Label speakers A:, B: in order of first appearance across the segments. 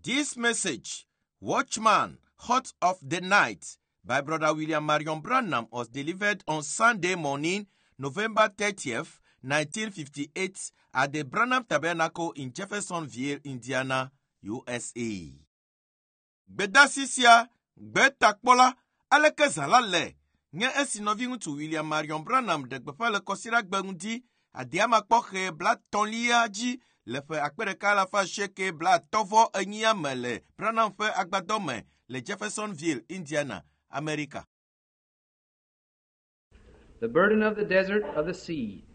A: This message, Watchman, Hot of the Night, by Brother William Marion Branham, was delivered on Sunday morning, November 30th, 1958, at the Branham Tabernacle in Jeffersonville, Indiana, USA. Bedasisia, Betakpola, Aleke Zalale, Nye esinovi ngutu William Marion Branham de gbefa le kosira gbengundi, adiama kpoche bla tonlia ji, le fe akpereka la fa sheke bla tovo enyia mele, Branham fe agbadome, le Jeffersonville, Indiana, America.
B: The burden of the desert of the sea,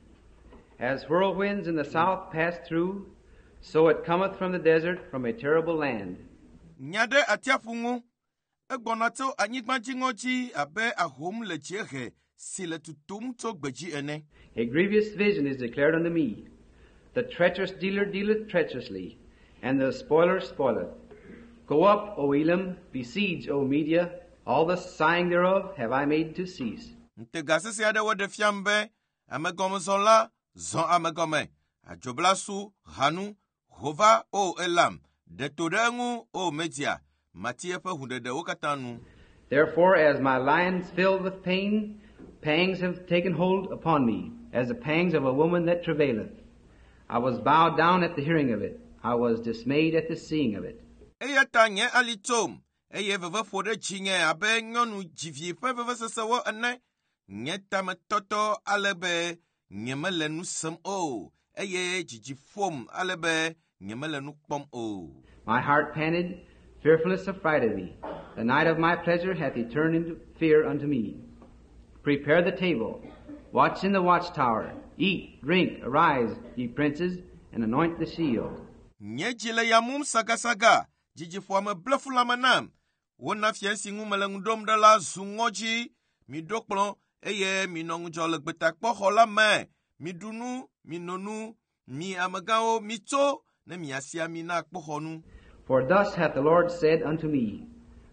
B: as whirlwinds in the south pass through, so it cometh from the desert from a terrible land.
A: Nyade atiafungu, egbonato anyigbanjingoji abe ahom le jehe, si le tutum to gbeji ene.
B: A grievous vision is declared unto me. The treacherous dealer dealeth treacherously, and the spoiler spoileth. Go up, O Elam, besiege, O Media, all the sighing thereof have I made to cease.
A: Ntegasisi ade wode fiambe, amegomezola, zon amegome, ajoblasu, hanu, hova, o Elam, detorengu, o Media, matiepe hundede okatanu.
B: Therefore, as my lions filled with pain, pangs have taken hold upon me, as the pangs of a woman that travaileth. I was bowed down at the hearing of it. I was dismayed at the seeing of it.
A: Eyata nye alitom, eye veve fode chinge abe nyonu jivye pe veve sesewo ene, nye tametoto alebe, nye melenu sem o, eye jijifom alebe, nye melenu kpom o.
B: My heart panted, fearfulness affrighted me. The night of my pleasure hath he turned into fear unto me. Prepare the table, watch in the watchtower, eat, drink, arise, ye princes, and anoint the shield.
A: Nye jile ya mum saga, jijifo me blefula manam, wona fiensi ngumeleng dom de la zungoji, mi dokplon, eye mi nongjo lekbetak pohola me, mi dunu, mi nonu, mi amagao, mi to, ne mi asia mi nak pohonu.
B: For thus hath the Lord said unto me,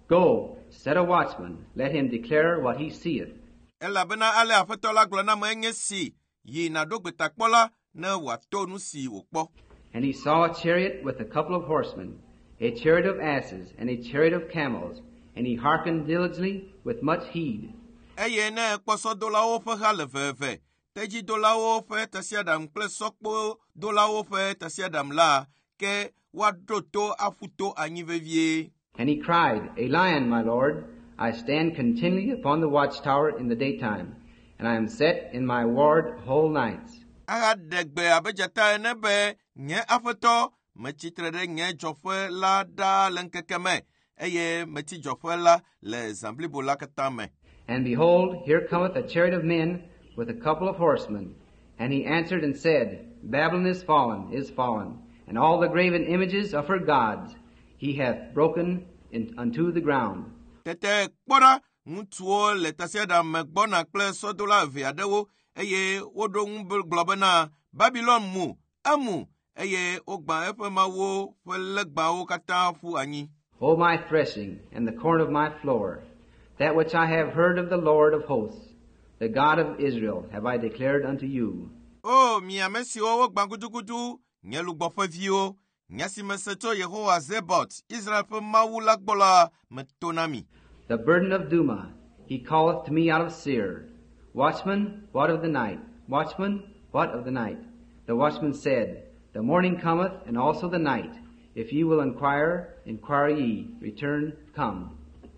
B: Go, set a watchman, let him declare what he seeth.
A: Ela bena ale afetola glona mwenye si, yi na dokbetak pola, ne watonu si ukpo.
B: And he saw a chariot with a couple of horsemen, a chariot of asses, and a chariot of camels, and he hearkened diligently with much heed.
A: Eye ne kposo dola ofe haleveve, teji dola ofe tasiadam klesokpo dola ofe tasiadam la, ke wadoto afuto anyivevie.
B: And he cried, A lion, my lord, I stand continually upon the watchtower in the daytime, and I am set in my ward whole nights.
A: Agadegbe abejata enebe, nye afeto, mechitrede nye jofe la da lenkekeme, eye mechi jofe la le zamblibo la katame.
B: And behold, here cometh a chariot of men with a couple of horsemen. And he answered and said, Babylon is fallen, and all the graven images of her gods he hath broken unto the ground.
A: Tete kpora, ngutuo le tasiada megbona kple sodola viadewo, eye wodo globena Babylon mu, amu, eye ogba efe mawo, felegba o kata fu anyi.
B: O my threshing, and the corn of my floor, that which I have heard of the Lord of hosts, the God of Israel, have I declared unto you.
A: Oh, mi amesi o gbangudugudu, nyelu bofevio, nyasi meseto Yehowa Zebot, Israel pe mawu lagbola metonami.
B: The burden of Duma, he calleth to me out of Seir. Watchman, what of the night? Watchman, what of the night? The watchman said, The morning cometh, and also the night. If ye will inquire, inquire ye. Return, come.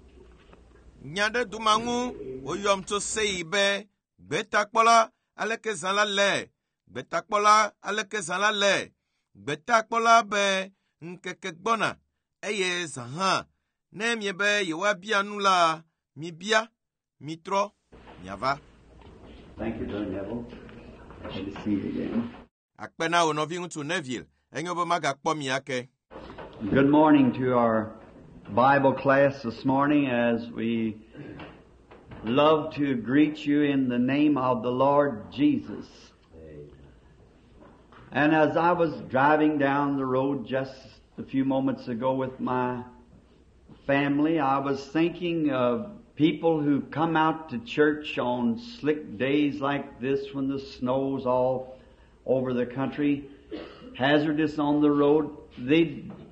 A: Nyade dumangu, oyom to seibe, betakpola, aleke zalale, betakpola, aleke zalale, betakpola be, nkekekbona, eye zahan, ne miebe yewa bia nula, mi bia, mitro, nyava.
C: Thank you, Brother Neville. Good to see you again.
A: Akpena onovi to Neville, enyobo magakpo miake.
C: Good morning to our Bible class this morning as we love to greet you in the name of the Lord Jesus. And as I was driving down the road just a few moments ago with my family, I was thinking of people who come out to church on slick days like this when the snow's all over the country, hazardous on the road. They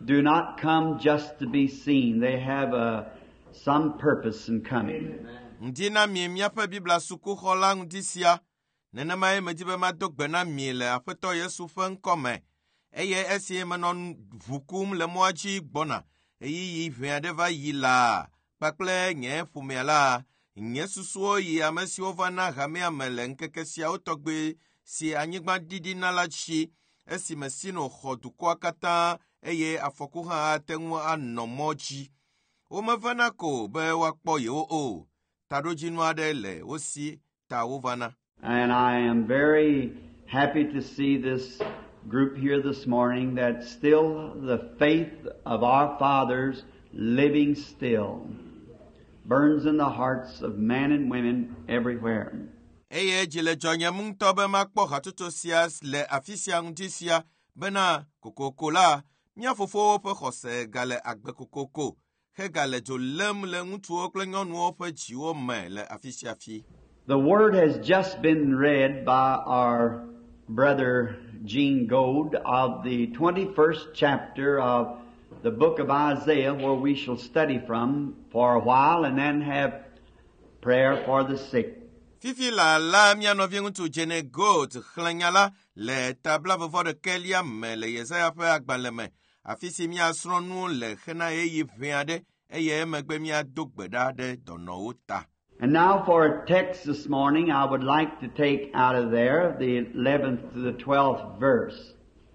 C: do not come just to be seen. They have some purpose in coming.
A: Ndina mi miape Bibla suku xola ngudisia. Nenema ye medibe ma dogbe na mi le Aƒetɔ Yesu ƒe ŋkɔ me. Eye esi menɔ vukum le mɔa dzi gbɔna. Eyiyi ʋe aɖe va yi la. Kpakple nye ƒomea la. Nye susuwo yi ame siwo va na hamea me le ŋkeke siawo tɔgbe si anyigba ɖiɖi na la dzi. Esi mesino xɔ dukɔa katã eye afɔku hã ate ŋu anɔ mɔ dzi. Womevana ko be woakpɔ yewo o. Taɖodzinu aɖe le wo si ta wovana.
C: And I am very happy to see this group here this morning that still the faith of our fathers living still burns in the hearts of men and women everywhere.
A: Eye dzile dzɔnye mu ŋutɔ be makpɔ hatuto sia le afi sia ŋuti sia bena kokoko la mía fofowo ƒe xɔse gale agbe kokoko hegale dzo lém le ŋutsuwo kple nyɔnuwo ƒe dziwo me le afi sia afi.
C: The word has just been read by our brother Gene Gold of the 21st chapter of the book of Isaiah, where we shall study from for a while and then have prayer for the sick.
A: Fifi la mía nɔvi ŋutsu Gene Gold xlẽnya la le tabla vevɔ ɖekelia me le Yesaya ƒe agbalẽ me afi si míasrɔ̃ nu le hena ɣeyiɣi ʋẽ aɖe eye emegbe míado gbe ɖa ɖe dɔnɔwo ta.
C: And now for a text this morning, I would like to take out of there the 11th to the 12th verse.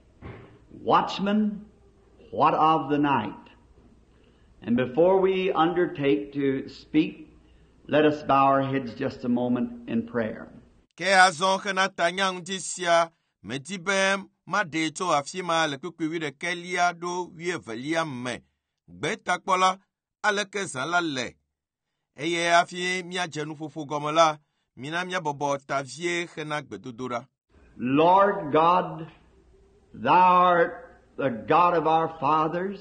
C: Watchmen, what of the night? And before we undertake to speak, let us bow our heads just a moment in prayer.
A: Ke azɔ hena tanya ŋuti sia medi be maɖe tso afi ma le kpukpui ɖekelia ɖo 12 me. Gbe takpɔla aleke zã la le. Eye afi míadze nuƒoƒo gɔme la, mina míabɔbɔ ta vie hena gbedodoɖa.
C: Lord God, Thou art the God of our fathers.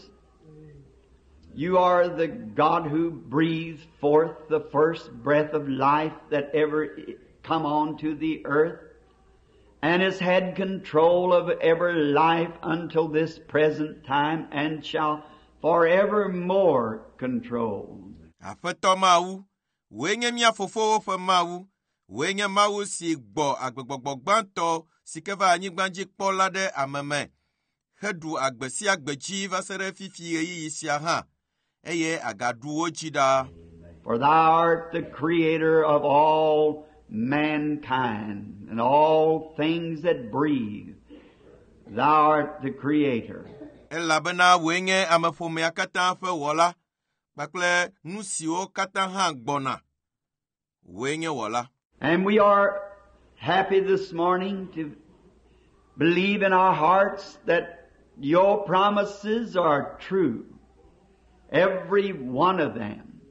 C: You are the God who breathed forth the first breath of life that ever come onto the earth, and has had control of every life until this present time, and shall forevermore control.
A: Aƒetɔ Mawu, woe nye mía fofowo ƒe Mawu, woe nye Mawu si gbɔ agbegbɔgbɔ gbãtɔ si ke va anyigba dzi kpɔ la ɖe ame me, heɖu agbe sia agbe dzi va se ɖe fifi ɣeyiɣi sia hã, eye agaɖu wo dzi ɖaa.
C: For Thou art the creator of all mankind and all things that breathe. Thou art the creator.
A: Elabena woe nye ameƒomea katã ƒe wɔla, kpakple nu siwo katã hã gbɔna, woe nye wɔla.
C: And we are happy this morning to believe in our hearts that Your promises are true. Every one of them.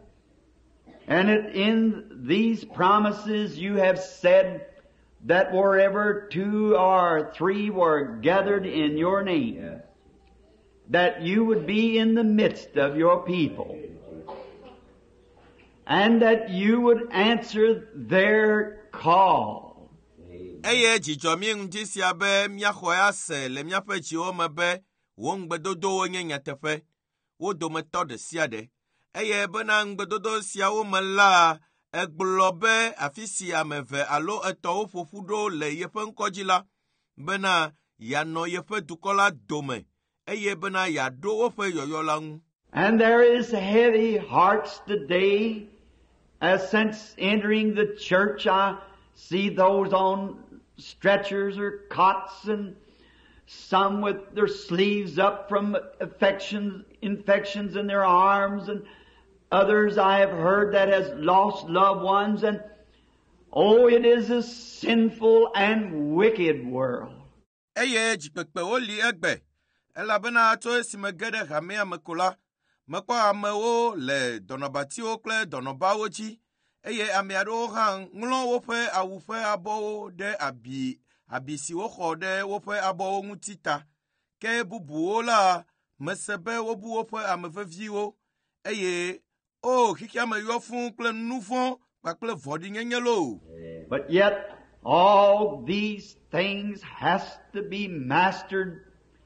C: And in these promises you have said that wherever 2 or 3 were gathered in Your name, that You would be in the midst of Your people. And that You would answer their call.
A: Eye dzidzɔ mi ŋuti sia be míaxɔe ase le míaƒe dziwo me be wo ŋugbedodowo nye nyateƒe, wo dometɔ ɖe sia ɖe. Eye bena ŋugbedodo siawo me la, egblɔ be afi si ame eve alo etɔ̃wo ƒoƒu ɖo le yeƒe ŋkɔ dzi la, bena yeanɔ yeƒe dukɔ la dome, eye bena yeaɖo woƒe yɔyɔ la ŋu.
C: And there is heavy hearts today, as since entering the church I see those on stretchers or cots, and some with their sleeves up from infections in their arms, and others I have heard that has lost loved ones, and oh, it is a sinful and wicked world.
A: Eye dzikpekpewo li egbe, elabena tso esime ge ɖe hamea me ko la, mekpɔ amewo le dɔnɔbatiwo kple dɔnɔbawo dzi, eye ame aɖewo hã ŋlɔ woƒe awu ƒe abɔwo ɖe abi si woxɔ ɖe woƒe abɔwo ŋuti ta, ke bubuwo la, mese be wobu woƒe ame veviwo, eye xixia me yɔ fũu kple nu vɔ̃ kpakple vɔ̃ɖinyenye lo.
C: But yet all these things has to be mastered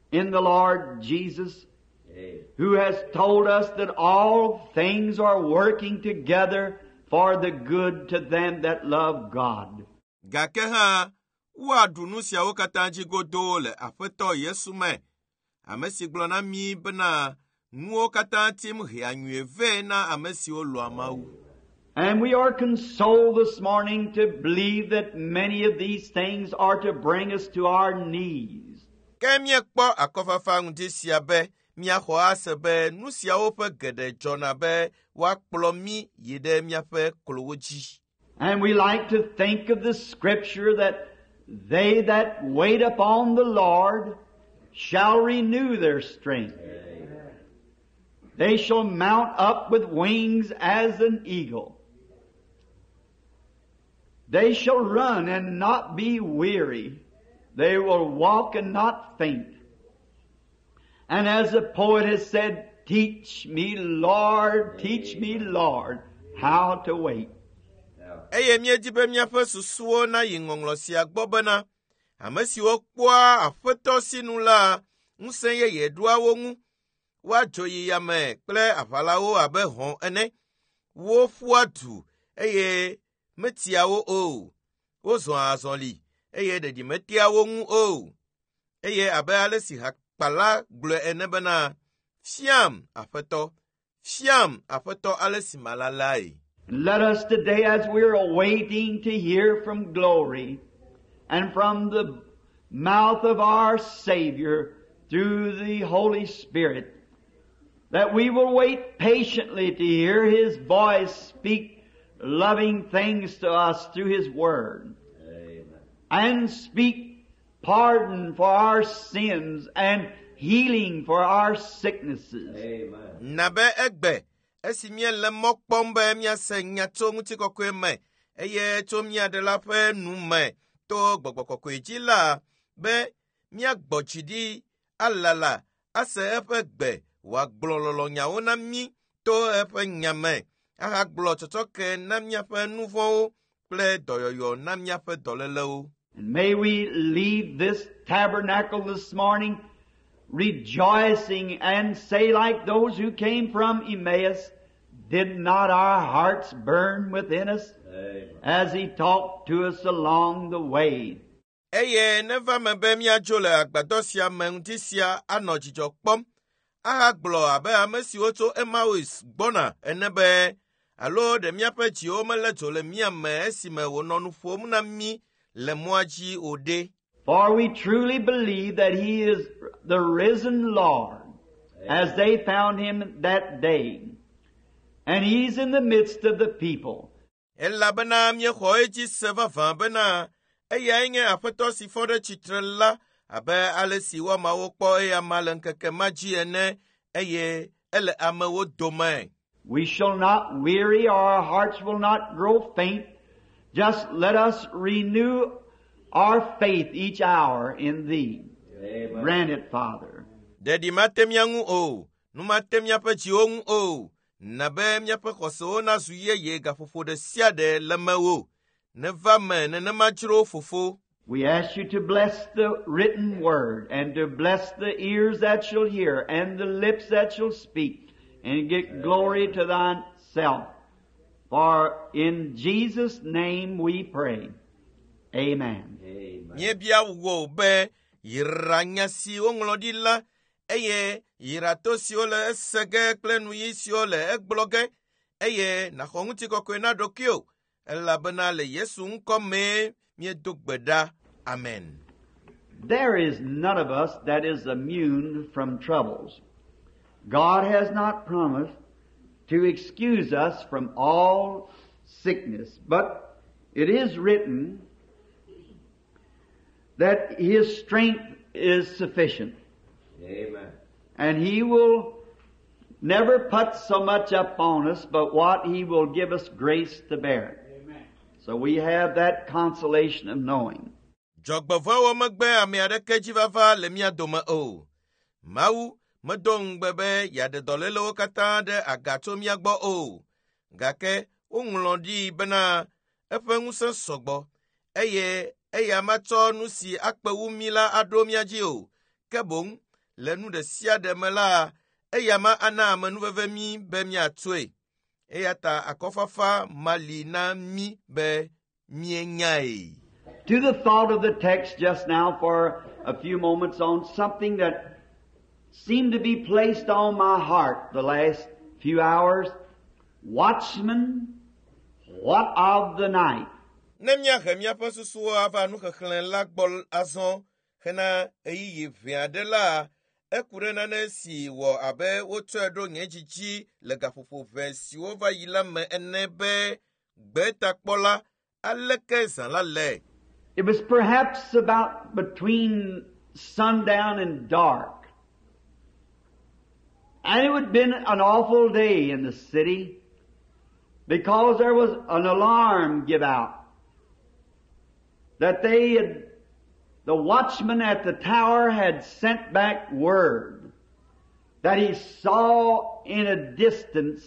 C: in the Lord Jesus, who has told us that all things are working together for the good to them that love God.
A: Gake ha, wa dunu siawo katã dzi godoo le Aƒetɔ Yesu me, ame si gblɔ na mi bena nuwo katã tim hea nyuie vɛ na ame siwo lɔ̃a Mawu.
C: And we are consoled this morning to believe that many of these things are to bring us to our knees.
A: Ke miekpɔ akɔfafa ŋdi sia be miaxɔ ase be nu siawo ƒe geɖe dzɔna be woakplɔ mi yi ɖe miaƒe klowo dzi.
C: And we like to think of the scripture that they that wait upon the Lord shall renew their strength. They shall mount up with wings as an eagle. They shall run and not be weary. They will walk and not faint. And as the poet has said, teach me, Lord, how to wait.
A: Eye miedi be miaƒe susuwo na yi ŋɔŋlɔ sia gbɔ bena, ame siwo kpɔa Aƒetɔ sinu la, ŋusẽ yeye ɖoa wo ŋu, woadzo yi yame kple aʋalawo abe hɔ̃ ene, woƒua du, eye metia wo o, wozɔa azɔli, eye ɖeɖi metia wo ŋu o, eye abe ale si hakpala gblɔe ene bena, fiam Aƒetɔ ale si malalae.
C: Let us today, as we are waiting to hear from glory and from the mouth of our Savior through the Holy Spirit, that we will wait patiently to hear His voice speak loving things to us through His Word. Amen. And speak pardon for our sins and healing for our sicknesses.
A: Amen. Nabe egbe. Esi miele mɔ kpɔm be miase nya tso ŋutikɔkɔe me, eye tso mia ɖe la ƒe nu me to gbɔgbɔ kɔkɔe dzi la, be miagbɔ dzi ɖi alala, ase eƒe gbe, wòagblɔ lɔlɔnyawo na mi to eƒe nya me, ahagblɔ tsɔtsɔke na miaƒe nu vɔ̃wo kple dɔyɔyɔ na miaƒe dɔlélewo.
C: And may we leave this tabernacle this morning rejoicing and say like those who came from Emmaus, did not our hearts burn within us? Amen. As He talked to us along the way?
A: Eye neva me be miadzo le agbadɔ sia me ŋdi sia anɔ dzidzɔ kpɔm, ahagblɔ abe ame siwo tso Emmaus gbɔna ene be, alo ɖe miaƒe dziwo mele dzo le mia me esime wònɔ nu ƒom na mi le mɔa dzi o ɖe.
C: For we truly believe that He is the risen Lord, as they found Him that day. And He's in the midst of the people.
A: Elabena miexɔ edzi se vavã bena, eyae nye Aƒetɔ si fɔ ɖe tsitre la, abe ale si wɔ amawo kpɔ eya ma le ŋkeke ma dzi ene, eye ele amewo dome.
C: We shall not weary, our hearts will not grow faint. Just let us renew our faith each hour in Thee. Amen. Grant it, Father.
A: Dedi mate miangu o, numate miape dziwo ŋu o, nabe miape xɔsewo nazu yeye gafofo ɖe sia ɖe le mewo, neva me nenema dzro fofo.
C: We ask You to bless the written word and to bless the ears that shall hear and the lips that shall speak and get glory to Thyself. For in Jesus' name we pray. Amen.
A: Nyebia wo be yiranya si ŋlɔ ɖi la, eye yirato siwo le esege kple nuyi siwo le egblɔge, eye naxɔ ŋutikɔkɔe na ɖokuiwo, elabena le Yesu ŋkɔ me miedo gbe ɖa. Amen.
C: There is none of us that is immune from troubles. God has not promised to excuse us from all sickness, but it is written that His strength is sufficient. Amen. And He will never put so much upon us, but what He will give us grace to bear. Amen. So we have that consolation of knowing.
A: Dzɔgbevɔwɔ megbe ame aɖeke dzi vava le mia dome o. Mawu medo ŋugbe be yeaɖe dɔlélewo katã ɖe aga tso mia gbɔ o. Gake woŋlɔ ɖi bena eƒe ŋusẽ sɔgbɔ, eye eya matsɔ nu si akpe wu mi la aɖo mia dzi o, ke boŋ le nu ɖe sia ɖe me la, eya ma ana amenuveve mi be miatsoe. Eya ta akɔfafa mali na mi be mienyae.
C: To the thought of the text just now for a few moments on something that seemed to be placed on my heart the last few hours. Watchman, what of the night?
A: Ne miahe miaƒe susuwo ava nuxexlẽ la gbɔ azɔ hena ɣeyiɣi ʋɛ aɖe la, eku ɖe nane si wɔ abe wotsɔe ɖo nye dzidzi le gaƒoƒo ʋɛ siwo va yi la me ene be gbetakpɔla aleke zã la le.
C: It was perhaps about between sundown and dark. And it would have been an awful day in the city because there was an alarm give out that the watchman at the tower had sent back word that he saw in a distance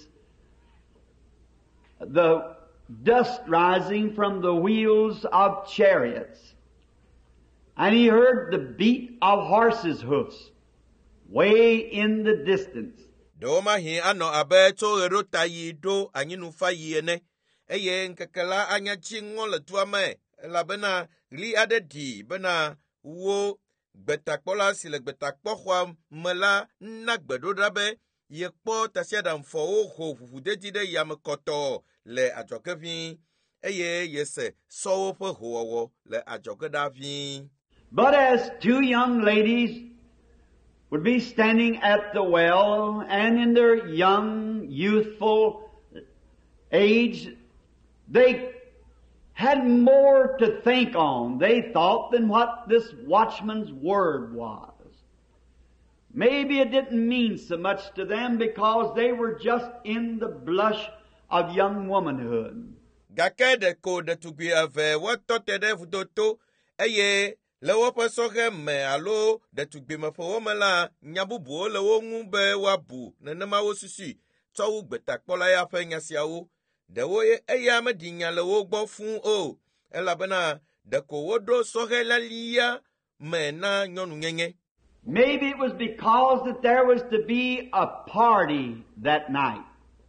C: the dust rising from the wheels of chariots. And he heard the beat of horses' hoofs way in the distance.
A: Doma hi ano abe to ero tayi do anyinu fayi ene. Eye nkekela anya chingo le tuame. Labena li ade di bena wo gbetakpola si le gbetakpohwa mela na gbedodrabe ye kpo tasiadam fo ho fufudeti de yamekoto le ajokevi. Eye yese so pe howo le ajokedavi.
C: But as two young ladies would be standing at the well, and in their young, youthful age, they had more to think on, they thought, than what this watchman's word was. Maybe it didn't mean so much to them because they were just in the blush of young womanhood.
A: Gake de ko de tugbi ave woto tede vudoto eye le woƒe sɔhe me alo ɖetugbime ƒe wome la nya bubuwo le wo ŋu be woabu nenema wo susu tsɔ wu gbetakpɔla ya ƒe nya siawo ɖewo eya meɖi nya le wo gbɔ fũu o elabena ɖeko woɖo sɔhe lalia me na nyɔnu nyenye.
C: Maybe it was because that there was to be a party that night.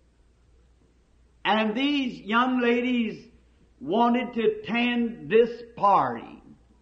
C: And these young ladies wanted to attend this party.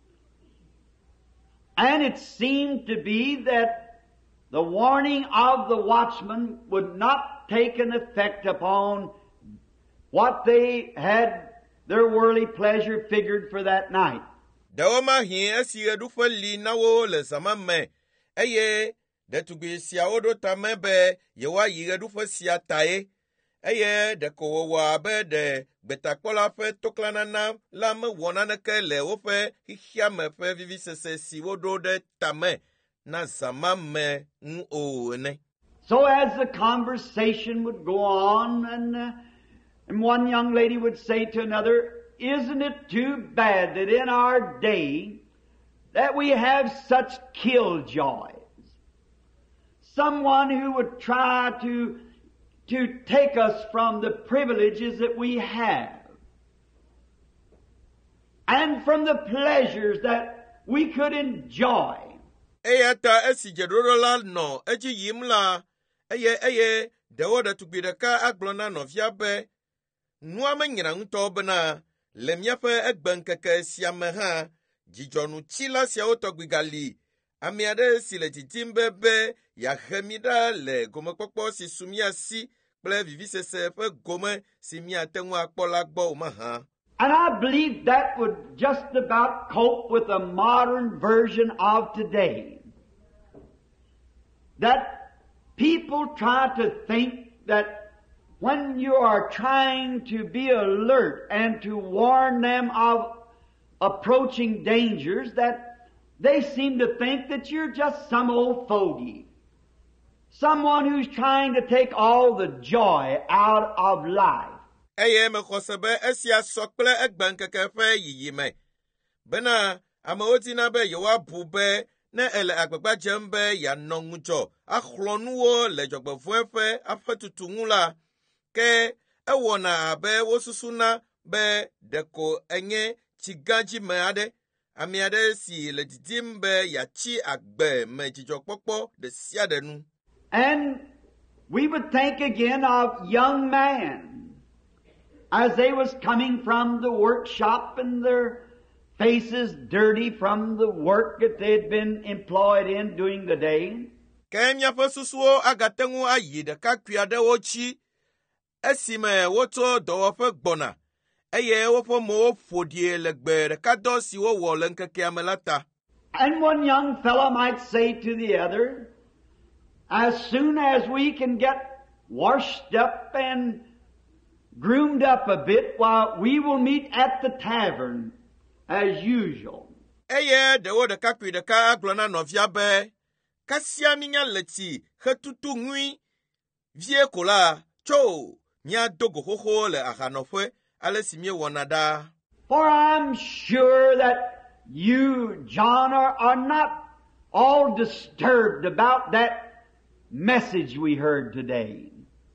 C: And it seemed to be that the warning of the watchman would not take an effect upon what they had their worldly pleasure figured for that night.
A: Dawoma hi esi edufe li na wo le zama me eye ɖetugbi siawo ɖo ta me be yewoa yi ɣeɖuƒe sia tae eye ɖeko wɔwɔ abe ɖe gbetakpɔla ƒe toklanana la mewɔ naneke le woƒe xixia me ƒe vivisese si woɖo ɖe tame na zama me ŋu o ene.
C: So as the conversation would go on, and one young lady would say to another, "Isn't it too bad that in our day that we have such killjoys? Someone who would try to take us from the privileges that we have and from the pleasures that we could enjoy."
A: Eyata esi jeɖoɖo la nɔ edzi yim la eye ɖewo ɖetugbi ɖeka agblɔ na nɔvia be nua menyra ŋutɔ bena le míaƒe egbeŋkeke sia me hã dzidzɔnutsila siawo tɔgbi gali ame aɖe si le didim be yahe mi ɖa le gomekpɔkpɔ si su mia si kple vivisese ƒe gome si miate ŋu akpɔ la gbɔ o mahã.
C: And I believe that would just about cope with the modern version of today. That people try to think that when you are trying to be alert and to warn them of approaching dangers, that they seem to think that you're just some old fogey. Someone who's trying to take all the joy out of life.
A: Eye me xɔse be esia sɔ kple egbeŋkeke ƒe yiyime bena amewo tina be yewoabu be ne ele agbagba dzem be yeanɔ ŋudzɔ axlɔ nuwo le dzɔgbevɔ̃e ƒe aƒetutu ŋu la ke ewɔna abe wo susuna be ɖeko enye tsigãdzime aɖe ame aɖe si le didim be yatsi agbe me dzidzɔkpɔkpɔ ɖe sia ɖe nu.
C: And we would think again of young men as they was coming from the workshop and their faces dirty from the work that they had been employed in during the day.
A: Ke míaƒe susuwo agate ŋu ayi ɖekakpui aɖewo dzi esime wotso dɔwɔƒe gbɔna eye woƒe mowo ƒo ɖi le gbe ɖeka dɔ si wowɔ le ŋkekea me la ta.
C: And one young fellow might say to the other, as soon as we can get washed up and groomed up a bit, while we will meet at the tavern as usual.
A: Eye ɖewo ɖekakpui ɖeka agblɔ na nɔvia be, kasia mínya le tsi hetutu ŋui vie ko la, tso míado go xoxo le ahanɔƒe ale si míewɔna ɖaa.
C: For I'm sure that you, John, are not all disturbed about that message we heard today.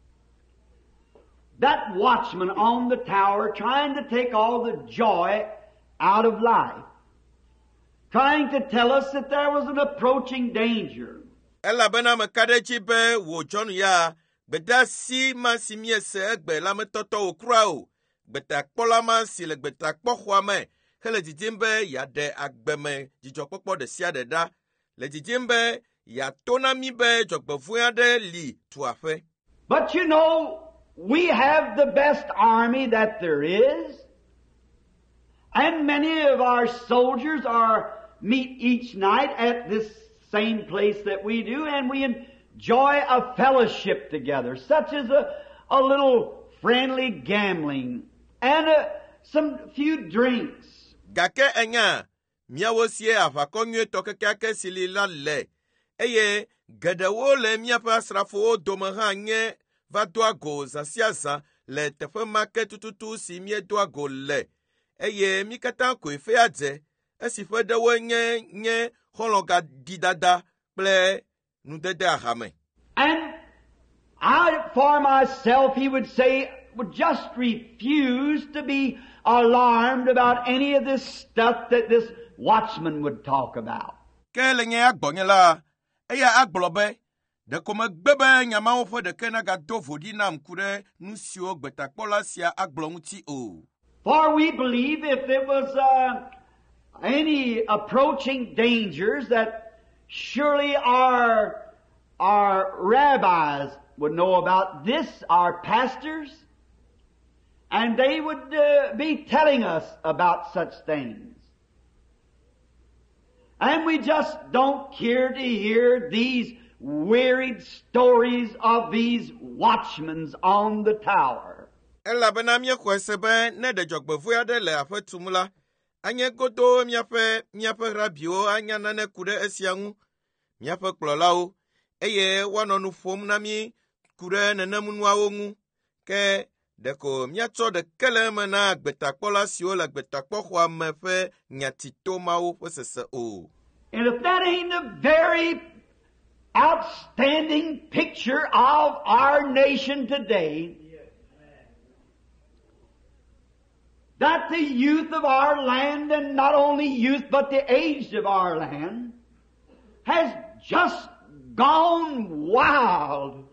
C: That watchman on the tower trying to take all the joy out of life. Trying to tell us that there was an approaching danger.
A: Elabena meka ɖe dzi be wò John ya, gbedasi ma si miese egbe la metɔtɔ wò kura o. Gbetakpɔla ma si le gbetakpɔxɔa me hele didim be yaɖe agbeme dzidzɔkpɔkpɔ ɖe sia ɖe ɖa. Le didim be yato na mi be dzɔgbevɔ̃e aɖe li tu aƒe.
C: But you know, we have the best army that there is. And many of our soldiers meet each night at this same place that we do, and we enjoy a fellowship together, such as a little friendly gambling and some few drinks.
A: Gake enya, miawo sie aʋakɔ nyuietɔ kekeake si li la le, eye geɖewo le miaƒe asrafowo dome hã nye va do ago zã sia zã le teƒe ma ke tututu si miedo ago le, eye mi katã koe fe adze, esi ƒe ɖewoe nye xɔlɔ̃gaɖidada kple nudede ahame.
C: And I, for myself, he would say, would just refuse to be alarmed about any of this stuff that this watchman would talk about.
A: Ke le nye agbɔnye la, eya agblɔ be, ɖeko megbe be nyamawo ƒe ɖeke nagado vodی nam ku ɖe nu siwo gbetakpɔla sia agblɔ ŋuti o.
C: For we believe if there was any approaching dangers that surely our rabbis would know about this, our pastors, and they would be telling us about such things. And we just don't care to hear these wearied stories of these watchmen on the tower.
A: Elabena míexɔe se be ne ɖe dzɔgbevɔ̃e aɖe le aƒe tum la, anye godo míaƒe rabiwo anya nane ku ɖe esia ŋu, míaƒe kplɔlawo, eye woanɔ nu ƒom na mí ku ɖe nenem nuawo ŋu, ke ɖeko míatsɔ ɖeke le eme na gbetakpɔla siwo le gbetakpɔxɔa me ƒe nyatito mawo ƒe sese o.
C: And if that ain't a very outstanding picture of our nation today, that the youth of our land, and not only youth but the aged of our land, has just gone wild.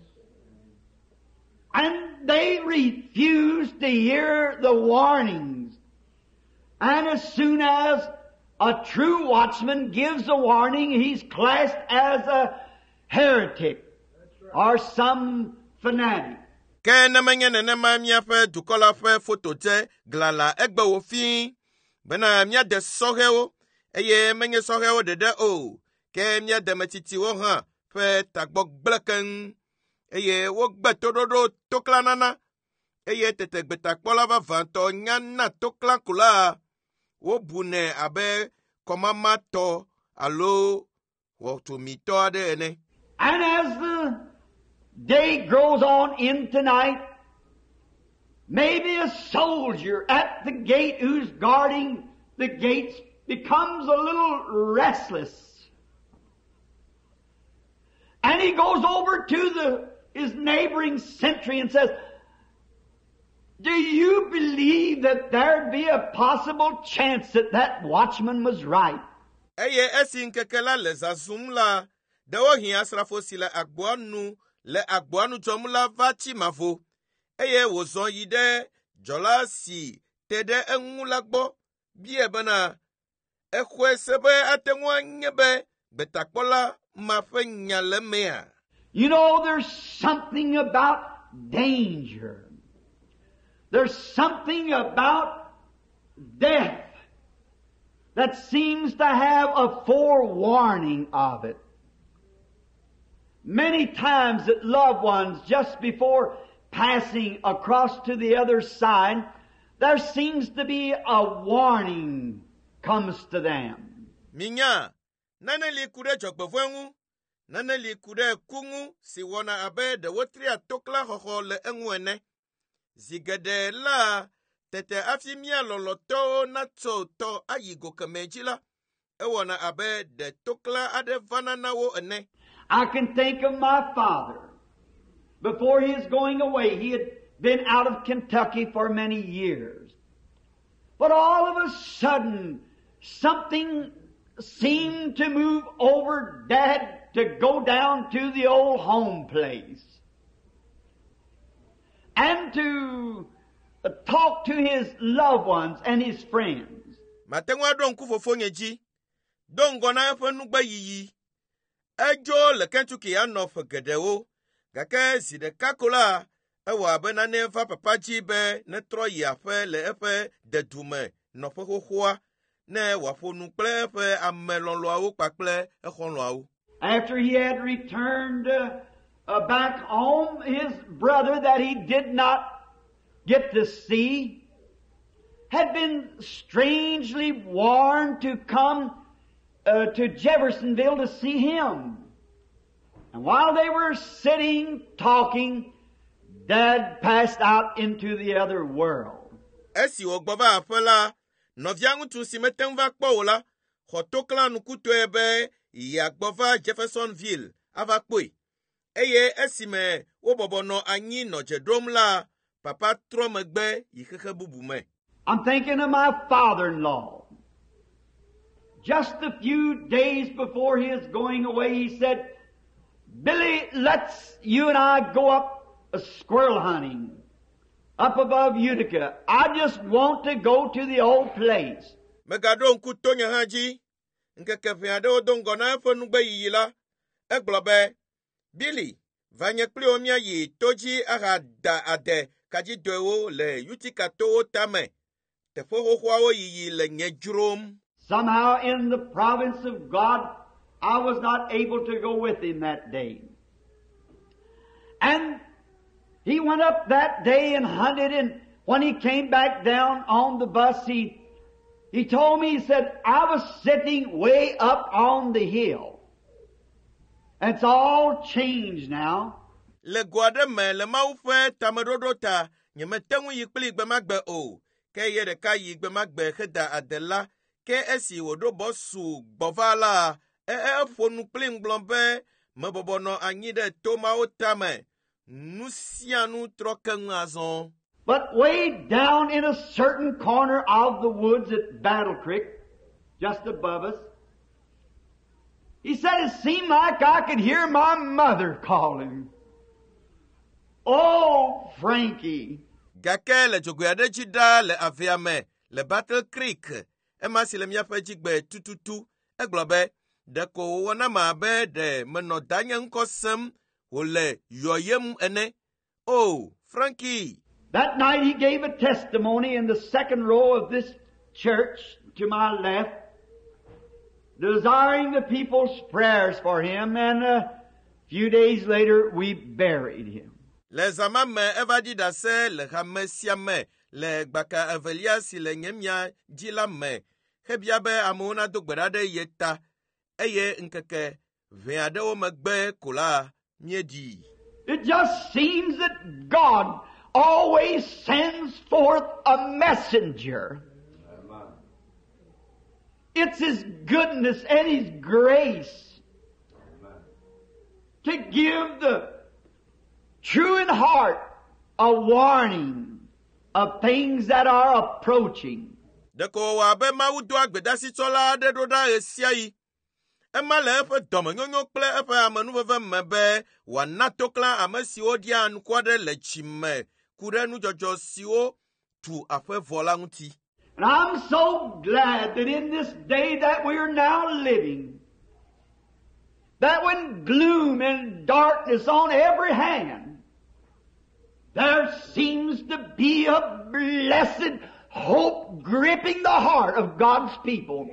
C: And they refuse to hear the warnings. And as soon as a true watchman gives a warning, he's classed as a heretic or some fanatic.
A: Ke ne menye nenema míaƒe dukɔ la ƒe foto dze glala egbe wo fĩi, bena míade sɔhɛwo, eye menye sɔhɛwo ɖeɖe o, ke míade metsitiwo hã ƒe tagbɔ gblẽ keŋ, eye wogbe toɖoɖo toklanana, eye tete gbetakpɔla vavãtɔ nya na toklã ko la, wobunɛ abe kɔmamatɔ alo wɔtumitɔ aɖe ene.
C: And as the day grows on in tonight, maybe a soldier at the gate who's guarding the gates becomes a little restless. And he goes over to his neighboring sentry and says, Do you believe that there'd be a possible chance that that watchman was right?
A: Eye esi nkeke la le zazum la, dewo hi asrafo si le agboanu jom la va chi mavo. Eye wozon yi de jola si tede engu la gbo, bie bena, ekwe sebe atengwa nyebe, betakpola ma fe nyale mea.
C: You know, there's something about danger. There's something about death that seems to have a forewarning of it. Many times that loved ones, just before passing across to the other side, there seems to be a warning comes to them.
A: Minya, nane li kude jokbevwengu, nane li kude kungu, si wana abe de wotri atokla hoho le engwene. Zigede la, tete afimia loloto na to ayigo kamejila, wana abe de tokla ade vanana wo ene.
C: I can think of my father. Before his going away, he had been out of Kentucky for many years. But all of a sudden, something seemed to move over Dad to go down to the old home place and to talk to his loved ones and his friends.
A: Matengwa don kufofo nyeji, don gona fenugba yiyi, ejo le Kentucky anof gedewo, gake zide kakola, ewa be na nefa papaji be ne troyi afe le efe dedume nofe hohoa, ne wafo nukple efe amelon loawo pakple echon loawo.
C: After he had returned back home, his brother that he did not get to see had been strangely warned to come to Jeffersonville to see him. And while they were sitting, talking, Dad passed out into the other world.
A: Esi ogbaba afela, noviangu tu si metenva kpola, hotokla nukuto ebe, yagbova Jeffersonville, avakpoi. Eye esime, wobobono anyi no jedrom la, papa tromegbe, yikeke bubume.
C: I'm thinking of my father-in-law. Just a few days before his going away, he said, Billy, let's you and I go up squirrel hunting up above Utica. I just want to go to the old place.
A: Megadon kutonya haji, nkeke fiade odongona efenugbe yiyila, eglobe, Billy, vanye kliomia yi toji agada ade kaji doewo le Utica to tame, tefo hohoawo yiyi le nyejrom.
C: Somehow in the province of God, I was not able to go with him that day. And he went up that day and hunted, and when he came back down on the bus, he told me, he said, I was sitting way up on the hill. And it's all changed now.
A: Le guade me le maufe tamerodota, nyemetengu yikpli gbemagbe o, ke yede ka yigbemagbe heda adela, ke esi wodo bosu gbovala, fonu pling blombe, mebobono anyide toma otame, nusianu trokengazon.
C: But way down in a certain corner of the woods at Battle Creek, just above us, he said it seemed like I could hear my mother calling. Oh, Frankie.
A: Gake le joguyade jida le aviame, le Battle Creek, emasi le miafe jigbe tututu, eglobe, deko wana mabe de menodanya nkosem, wole yoyem ene. Oh, Frankie.
C: That night he gave a testimony in the second row of this church to my left, desiring the people's prayers for him, and a few days later we buried him.
A: Le zamame evadida se le hamesiame le gbaka evelia si le nyemia jilame hebiabe amona dogberade yeta eye nkeke veadewo megbe kola miedi.
C: It just seems that God always sends forth a messenger. It's His goodness and His grace to give the true in heart a warning, of things that are approaching.
A: Deko wa be mawu do agbedasi tsola de do da esia yi. Ema le efe domenyonyo kple efe amenuveve mebe wa natokla amesiwo dia anukwade le chime kure nujojo siwo tu afe vola nguti.
C: And I'm so glad that in this day that we are now living, that when gloom and darkness on every hand, there seems to be a blessed hope gripping the heart of God's people.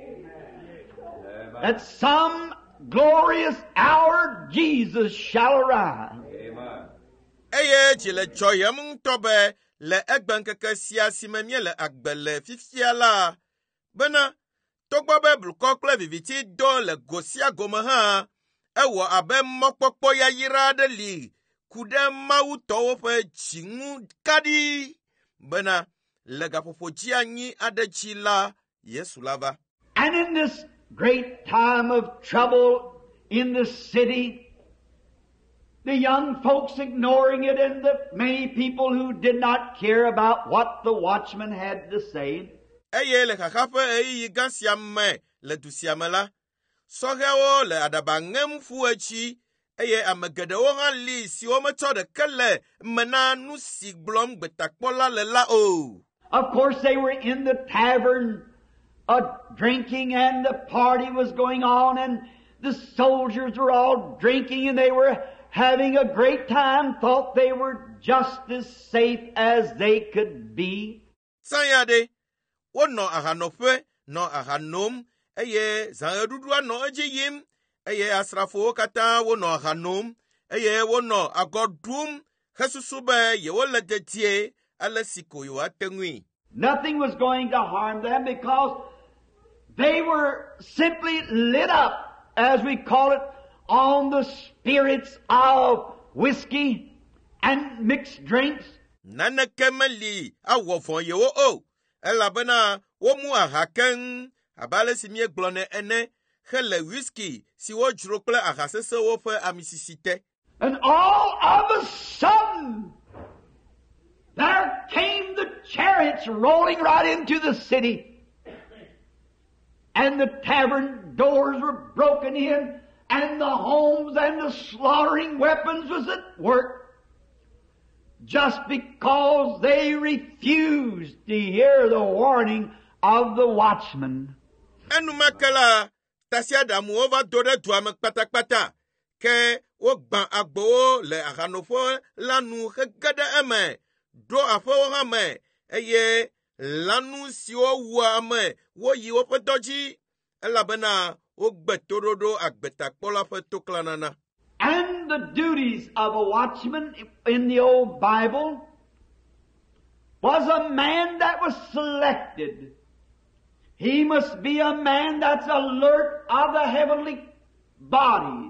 C: That some glorious hour Jesus shall arrive.
A: Eye chile choyem tobe le egbenkeke sia simemie le agbele fifia la. Bena, tokba beblu kokle viviti do le gosia gome ha. Ewo abe mokpokpo ya yira de li. Kude mawu towo fe chingu kadi. Bena, le gafofo chianyi ade chila Yesu lava.
C: And in this great time of trouble in the city, the young folks ignoring it and the many people who did not care about what the watchman had to say.
A: Eye le kakafe eyi gansiame le dusiamela. Sogewo le adabangem fuechi. Eye amegedewo li si ometo de kele mena nusi blom betakpola le la o.
C: Of course they were in the tavern drinking, and the party was going on, and the soldiers were all drinking, and they were having a great time, thought they were just as safe as they could be.
A: Sayade, wono ahanofe, no ahanom, eye zanedudua no ejiyim, eye asrafo kata wono ahanom, eye wono agodum, jesusube ye wole detie, alesiko yo atengui.
C: Nothing was going to harm them because they were simply lit up, as we call it, on the spirits of whiskey and mixed drinks.
A: Nana kemeli awofon yewo o. Elabena womu ahaken abale simie glone ene hele whiskey si wo jurokle ahasese wo fe amisisite.
C: And all of a sudden there came the chariots rolling right into the city. And the tavern doors were broken in, and the homes and the slaughtering weapons was at work, just because they refused to hear the warning of the watchman.
A: Enumakala tasiada muova dore duame kpatakpata ke wogban agbo le ahanofo lanu hegada eme do afo hame eye lanu siwo wa ame wo yi wo pedoji elabena ogbetorodo agbetakpola fe toklanana.
C: And the duties of a watchman in the old Bible was a man that was selected. He must be a man that's alert of the heavenly bodies.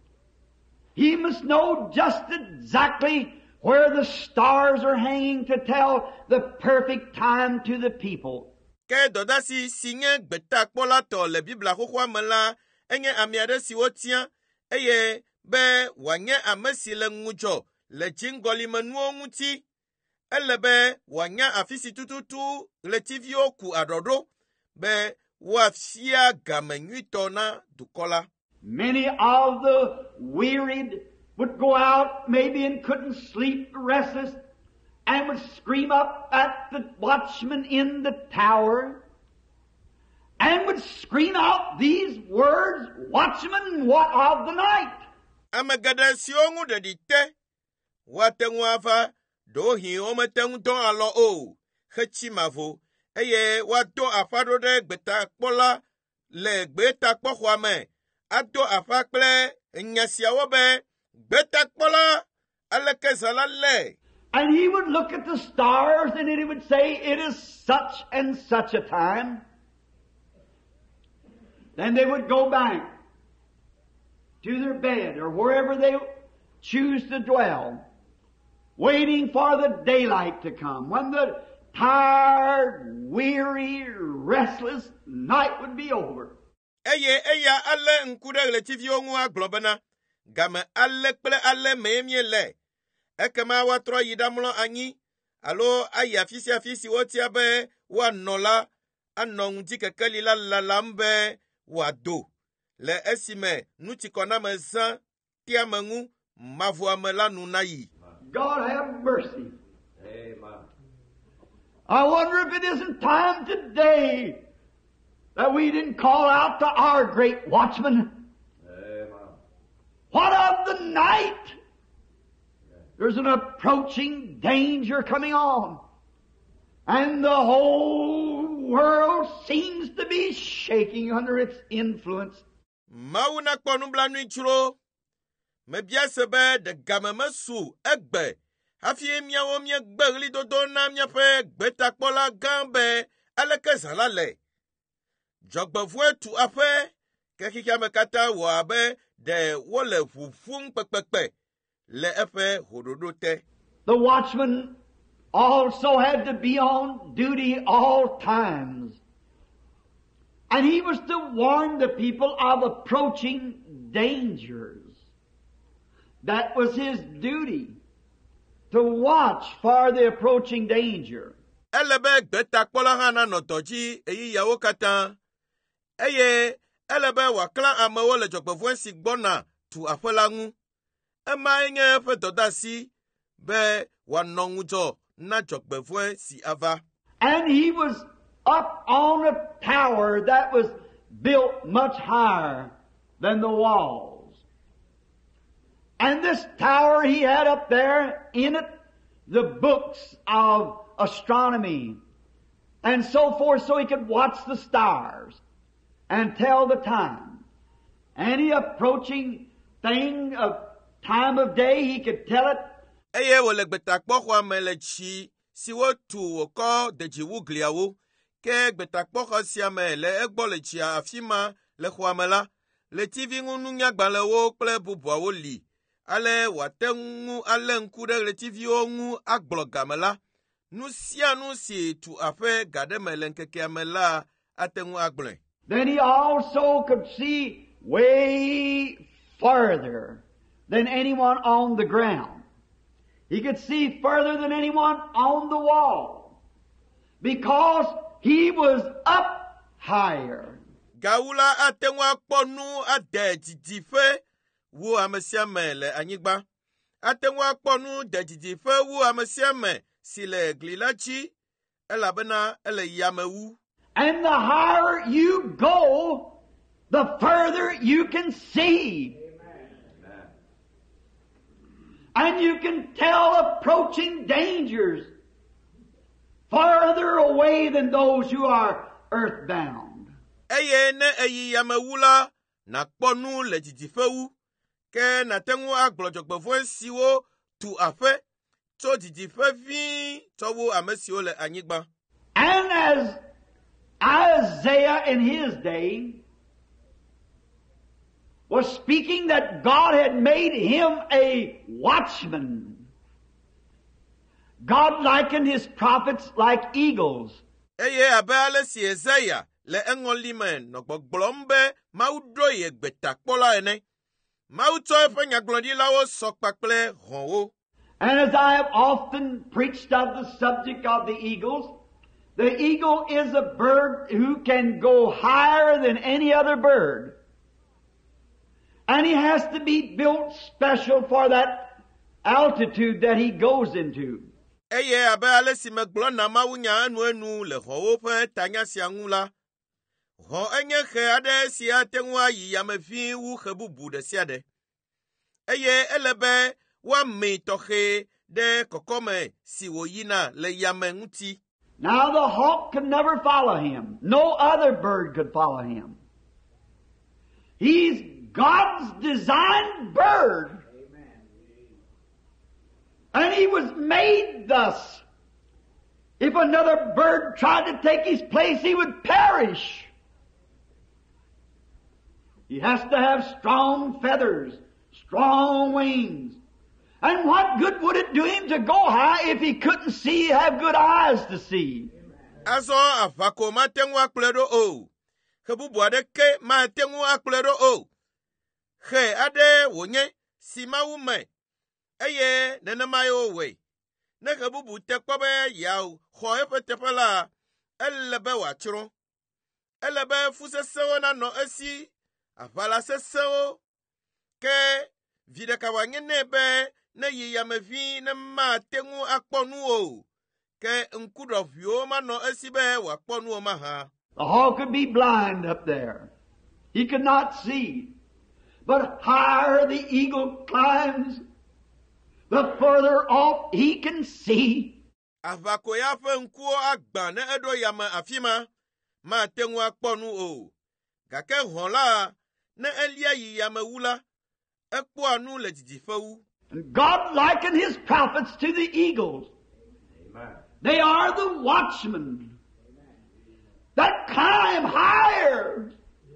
C: He must know just exactly where the stars are hanging to tell the perfect time to the people.
A: Ke dodasi singe betakpola to le Bibla kokwa mala enye amiade siwotia eye be wanye amesi le ngujo le jingoli manuo nguti elebe wanye afisi tututu le tivio ku adodo be wafsia gamenyito na dukola.
C: Many of the wearied would go out maybe and couldn't sleep, restless, and would scream up at the watchman in the tower and would scream out these words, "Watchman, what of the night?"
A: Amagada siongu de dite watengwafa dohi ometeng don alo o hechimavo eye wato afado de betakpola le betakpohwame ato afakle nyasiawobe betakpola alekezala le.
C: And he would look at the stars and he would say, "It is such and such a time." Then they would go back to their bed or wherever they choose to dwell, waiting for the daylight to come, when the tired, weary, restless night would be over.
A: Eye ale nkude le tivio nwa globena game ale kple ale memie le ekema watro yidamlo anyi alo ayi afisi wotia be wa nola anonguti kekeli la lalambe wa do le esime nuti kona mezan tia mengu mavua mela nunayi.
C: God have mercy. Amen. I wonder if it isn't time today that we didn't call out to our great watchman. Amen. What of the night? There's an approaching danger coming on. And the whole world seems to be shaking under its influence.
A: Mauna kwanubla nwichuro. Mebiasebe de gamemesu egbe. Afie miawo mie gbegli dodo na miafe gbetakpola gambe alekezala le. Jogbevue tu afe kekikia mekata wo abe de wole fufung pekpekpe le efe hododote.
C: The watchman also had to be on duty all times. And he was to warn the people of approaching dangers. That was his duty, to watch for the approaching danger.
A: Elebe gbetakpola hana notoji eyi yawo katan. Eye elebe waklan amewo le jogbevue si gbona tu afelangu. Ema enye fe dodasi be wanongujo na jogbevue si ava.
C: And he was up on a tower that was built much higher than the walls. And this tower he had up there, in it, the books of astronomy and so forth, so he could watch the stars and tell the time. Any approaching thing of time of day, he could tell it.
A: Eye wole gbetakpo kwa melechi siwo tu woko deji wugliawo ke gbetakpo kwa siame le egbolechi afima le kwamela le TV ngunu nyagbale wo kple bubwa wo li ale watengu ale nkude le TV ongu agblogamela nu sia nu si tu afe gademe le nkeke amela atengu agle.
C: Then he also could see way further than anyone on the ground. He could see further than anyone on the wall because he was up higher.
A: Gaula atengu akponu adejitife wu amesiame le anyigba. Atengu akponu dejitife wu amesiame si le glilachi elabena ele yamewu.
C: And the higher you go, the further you can see. Amen. And you can tell approaching dangers farther away than those who are earthbound.
A: Eye ne eyi yamewula na kponu le jijifewu ke na tengu agblojogbevue siwo tu afe to jijife vi towo amesiwo le anyigba.
C: And as Isaiah in his day was speaking that God had made him a watchman. God likened his prophets like eagles.
A: Eye abe ale si Isaiah le engolimen no gbogblombe maudoye gbetakpola ene. Mauto efe nyaglondilawo sokpakple honwo.
C: And as I have often preached of the subject of the eagle is a bird who can go higher than any other bird. And he has to be built special for that altitude that he goes into.
A: Eye abe ale si megblɔ na mawunya enu le xɔwo ƒe tanya sia ŋu la. Xɔ enye xe aɖe si ate ŋu ayi yamevi wu xe bubu ɖe sia ɖe. Eye ele be woame tɔxe ɖe kɔkɔme si wòyina le yame ŋuti.
C: Now the hawk could never follow him. No other bird could follow him. He's God's designed bird. And he was made thus. If another bird tried to take his place, he would perish. He has to have strong feathers, strong wings. And what good would it do him to go high if he couldn't see, have good eyes to see?
A: Azo afako matengu akpledo o. Kebubu adeke matengu akpledo o. He ade wonye si mawume. Eye nenemayo we. ne he bubu tekpɔ be yeawo xɔ eƒe teƒe la, ele be wòatsrɔ̃. Ele be fu sesẽwo nanɔ esi, aʋala sesẽwo, ke vi ɖeka wòanye nɛ be ne yi yameʋĩ ne mate ŋu akpɔ nu o, ke ŋkuɖɔʋuiwo manɔ esi be wòakpɔ nuwo mahã.
C: The hawk could be blind up there. He could not see. But higher the eagle climbs, the further off he can see.
A: Aʋakoya ƒe ŋkuwo agbã ne eɖo yame afi ma, mate ŋu akpɔ nu o. Gake hɔ̃ la, ne elia yi yamewu la, ekpɔa nu le didiƒe wu.
C: And God likened His prophets to the eagles.
B: Amen.
C: They are the watchmen that climb higher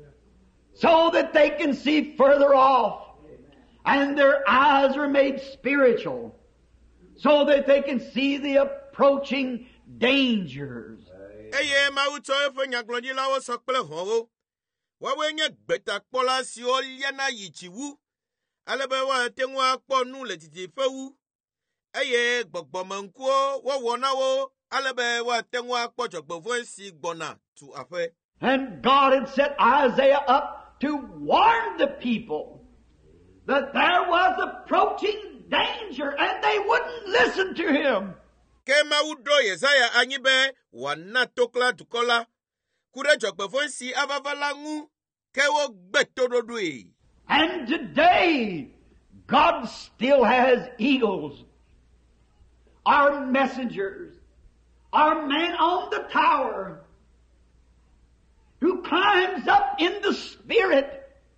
C: so that they can see further off. And their eyes are made spiritual so that they can see the approaching dangers.
A: Eye Mawu tsɔ eƒe nyagblɔɖilawo sɔ kple hɔ̃wo. Woawoe nye gbetakpɔla siwo liana yi tsi wu, ale be woate ŋu akpɔ nu le didiƒe wu. Eye gbɔgbɔmeŋkuwo wɔwɔ na wo, ale be woate ŋu akpɔ dzɔgbevɔ̃e si gbɔna tu aƒe.
C: And God had set Isaiah up to warn the people that there was approaching danger and they wouldn't listen to him.
A: Ke Mawu ɖo Yesaya anyi be wòana tokla dukɔ la, ku ɖe dzɔgbevɔ̃e si avava la ŋu, ke wogbe toɖoɖoe.
C: And today, God still has eagles, our messengers, our man on the tower, who climbs up in the spirit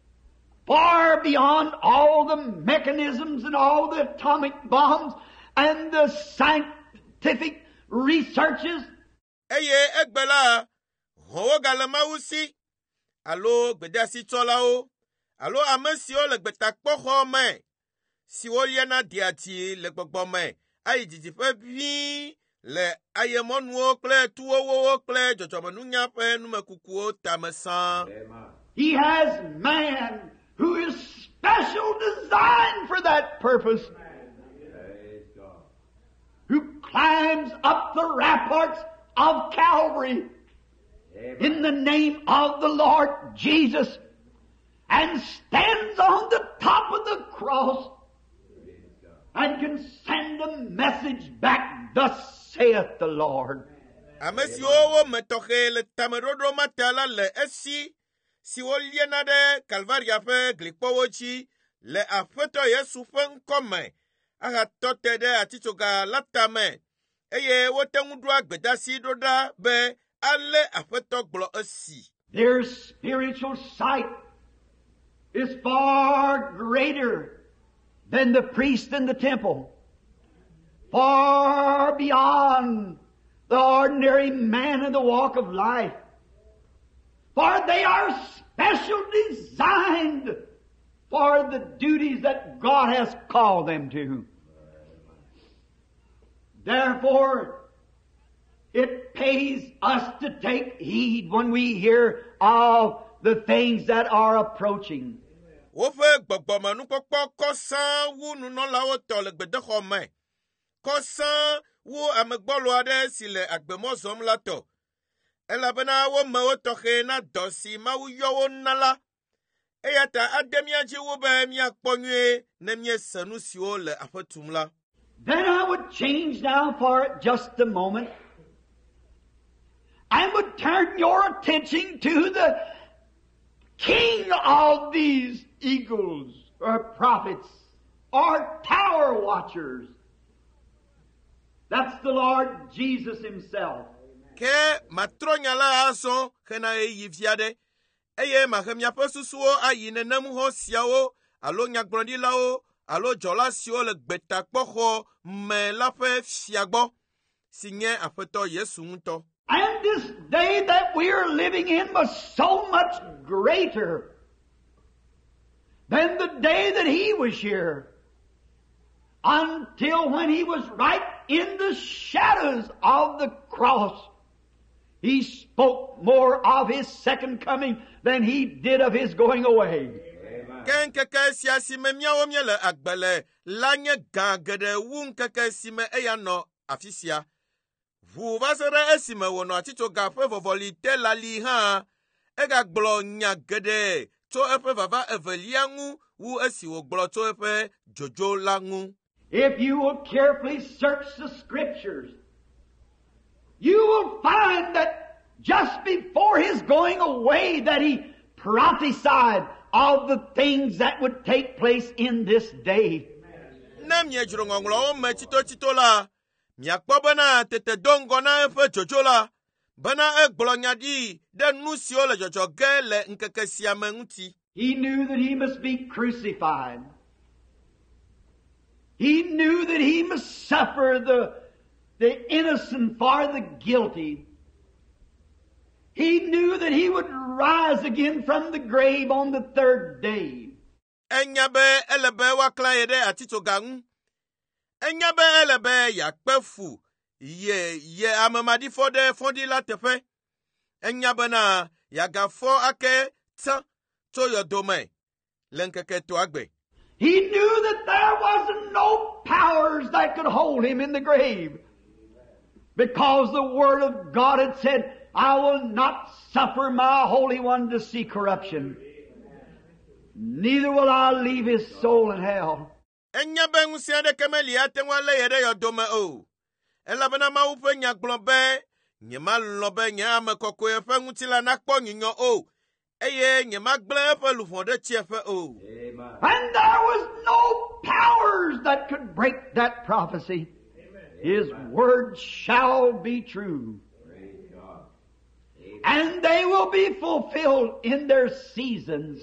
C: far beyond all the mechanisms and all the atomic bombs and the scientific researches.
A: Eye egbe la, hɔ̃wo gale Mawu si, alo gbedeasitsɔlawo, alo ame siwo le gbetakpɔxɔ me, siwo liana diati le gbɔgbɔme, ayi didiƒe ʋĩi le ayemɔnuwo kple tuwowowo kple dzɔdzɔmenunya ƒe numekukuwo tame sãa.
C: He has man who is special designed for that purpose, who climbs up the ramparts of Calvary in the name of the Lord Jesus and stands on the top of the cross and can send a message back, thus saith the Lord.
A: Ame siwo wo me tɔxɛ le tameɖoɖo mata la le esi, siwo liana ɖe Kalvaria ƒe glikpɔwo dzi le Aƒetɔ Yesu ƒe ŋkɔ me, ahatɔ te ɖe atitsoga la tame, eye wote ŋu ɖoa gbedasi ɖo ɖa be ale Aƒetɔ gblɔ esi.
C: Their spiritual sight is far greater than the priest in the temple, far beyond the ordinary man in the walk of life. For they are specially designed for the duties that God has called them to. Therefore, it pays us to take heed when we hear of the things that are approaching.
A: Woƒe gbɔgbɔmenukpɔkpɔ kɔ sãa wu nunɔlawo tɔ le gbedoxɔ me, kɔ sãa wu amegbɔlo aɖe si le agbemɔ zɔm la tɔ, elabena wo mewo tɔxɛ na dɔ si Mawu yɔ wo na la, eya ta ade mía dzi wu be míakpɔ nyuie ne míese nu siwo le aƒe tum la.
C: Then I would change now for just a moment and would turn your attention to the king of these eagles or prophets or tower watchers. That's the Lord Jesus Himself.
A: Ke matrɔnya la azɔ hena ɣeyiɣi vi aɖe, eye mahe miaƒe susuwo ayi nenem xɔ siawo alo nyagblɔɖilawo alo dzɔla siwo le gbetakpɔxɔ me la ƒe fia gbɔ, si nye Aƒetɔ Yesu ŋutɔ.
C: And this day that we are living in was so much greater than the day that He was here, until when He was right in the shadows of the cross. He spoke more of His second coming than He did of His going away.
A: Ke nkeke sia si me míawo míele agbe le la nye gã geɖe wu nkeke si me eya nɔ afisia ʋu va se ɖe esime wònɔ atitsoga ƒe vɔvɔli te lali hã egagblɔ nya geɖe tso eƒe vava evelia ŋu wu esi wògblɔ tso eƒe dzodzo la ŋu.
C: If you will carefully search the scriptures, you will find that just before his going away that he prophesied of the things that would take place in this day.
A: Ne miedzro ŋɔŋlɔwo me tsitotsito la, miakpɔ bena tete do ŋgɔ na eƒe dzodzo la, bena egblɔ nya ɖi ɖe nu siwo le dzɔdzɔ ge le ŋkeke sia me ŋuti.
C: He knew that he must be crucified. He knew that he must suffer the innocent for the guilty. He knew that he would rise again from the grave on the third day.
A: Enya be ele be woaklã ye ɖe atitsoga ŋu. Enya be ele be yeakpe fu ye amemaɖifɔ ɖe fɔɖi la teƒe. Enya bena yeagafɔ ake tsã tso yɔdome le ŋkeke toa gbe.
C: He knew that there was no powers that could hold him in the grave. Because the Word of God had said, I will not suffer my Holy One to see corruption. Neither will I leave his soul in hell.
A: Enya be ŋusẽ aɖeke meli ate ŋu alé ye ɖe yɔdome o. Elabena Mawu ƒe nya gblɔ be, nyemalɔ̃ be nye ame kɔkɔe ƒe ŋutilã nakpɔ nyunyɔ o, eye nyemagblẽ eƒe luʋɔ ɖe tsiẽƒe o.
C: And there was no powers that could break that prophecy. His word shall be true. And they will be fulfilled in their seasons.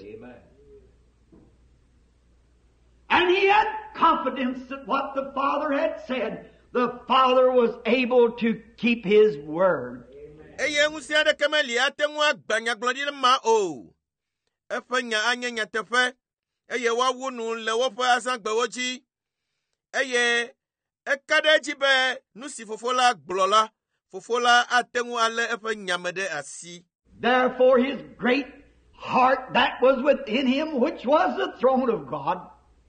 C: And he had confidence that what the Father had said, the Father was able to keep his word.
A: Eye ŋusẽ aɖeke meli ate ŋu agba nyagblɔɖi le ma o. Eƒe nya anye nyateƒe, eye woawu nu le woƒe azãgbewo dzi. Eye eka ɖe edzi be nu si Fofo la gblɔ la, Fofo la ate ŋu alé eƒe nya me ɖe asi.
C: Therefore his great heart that was within him, which was the throne of God,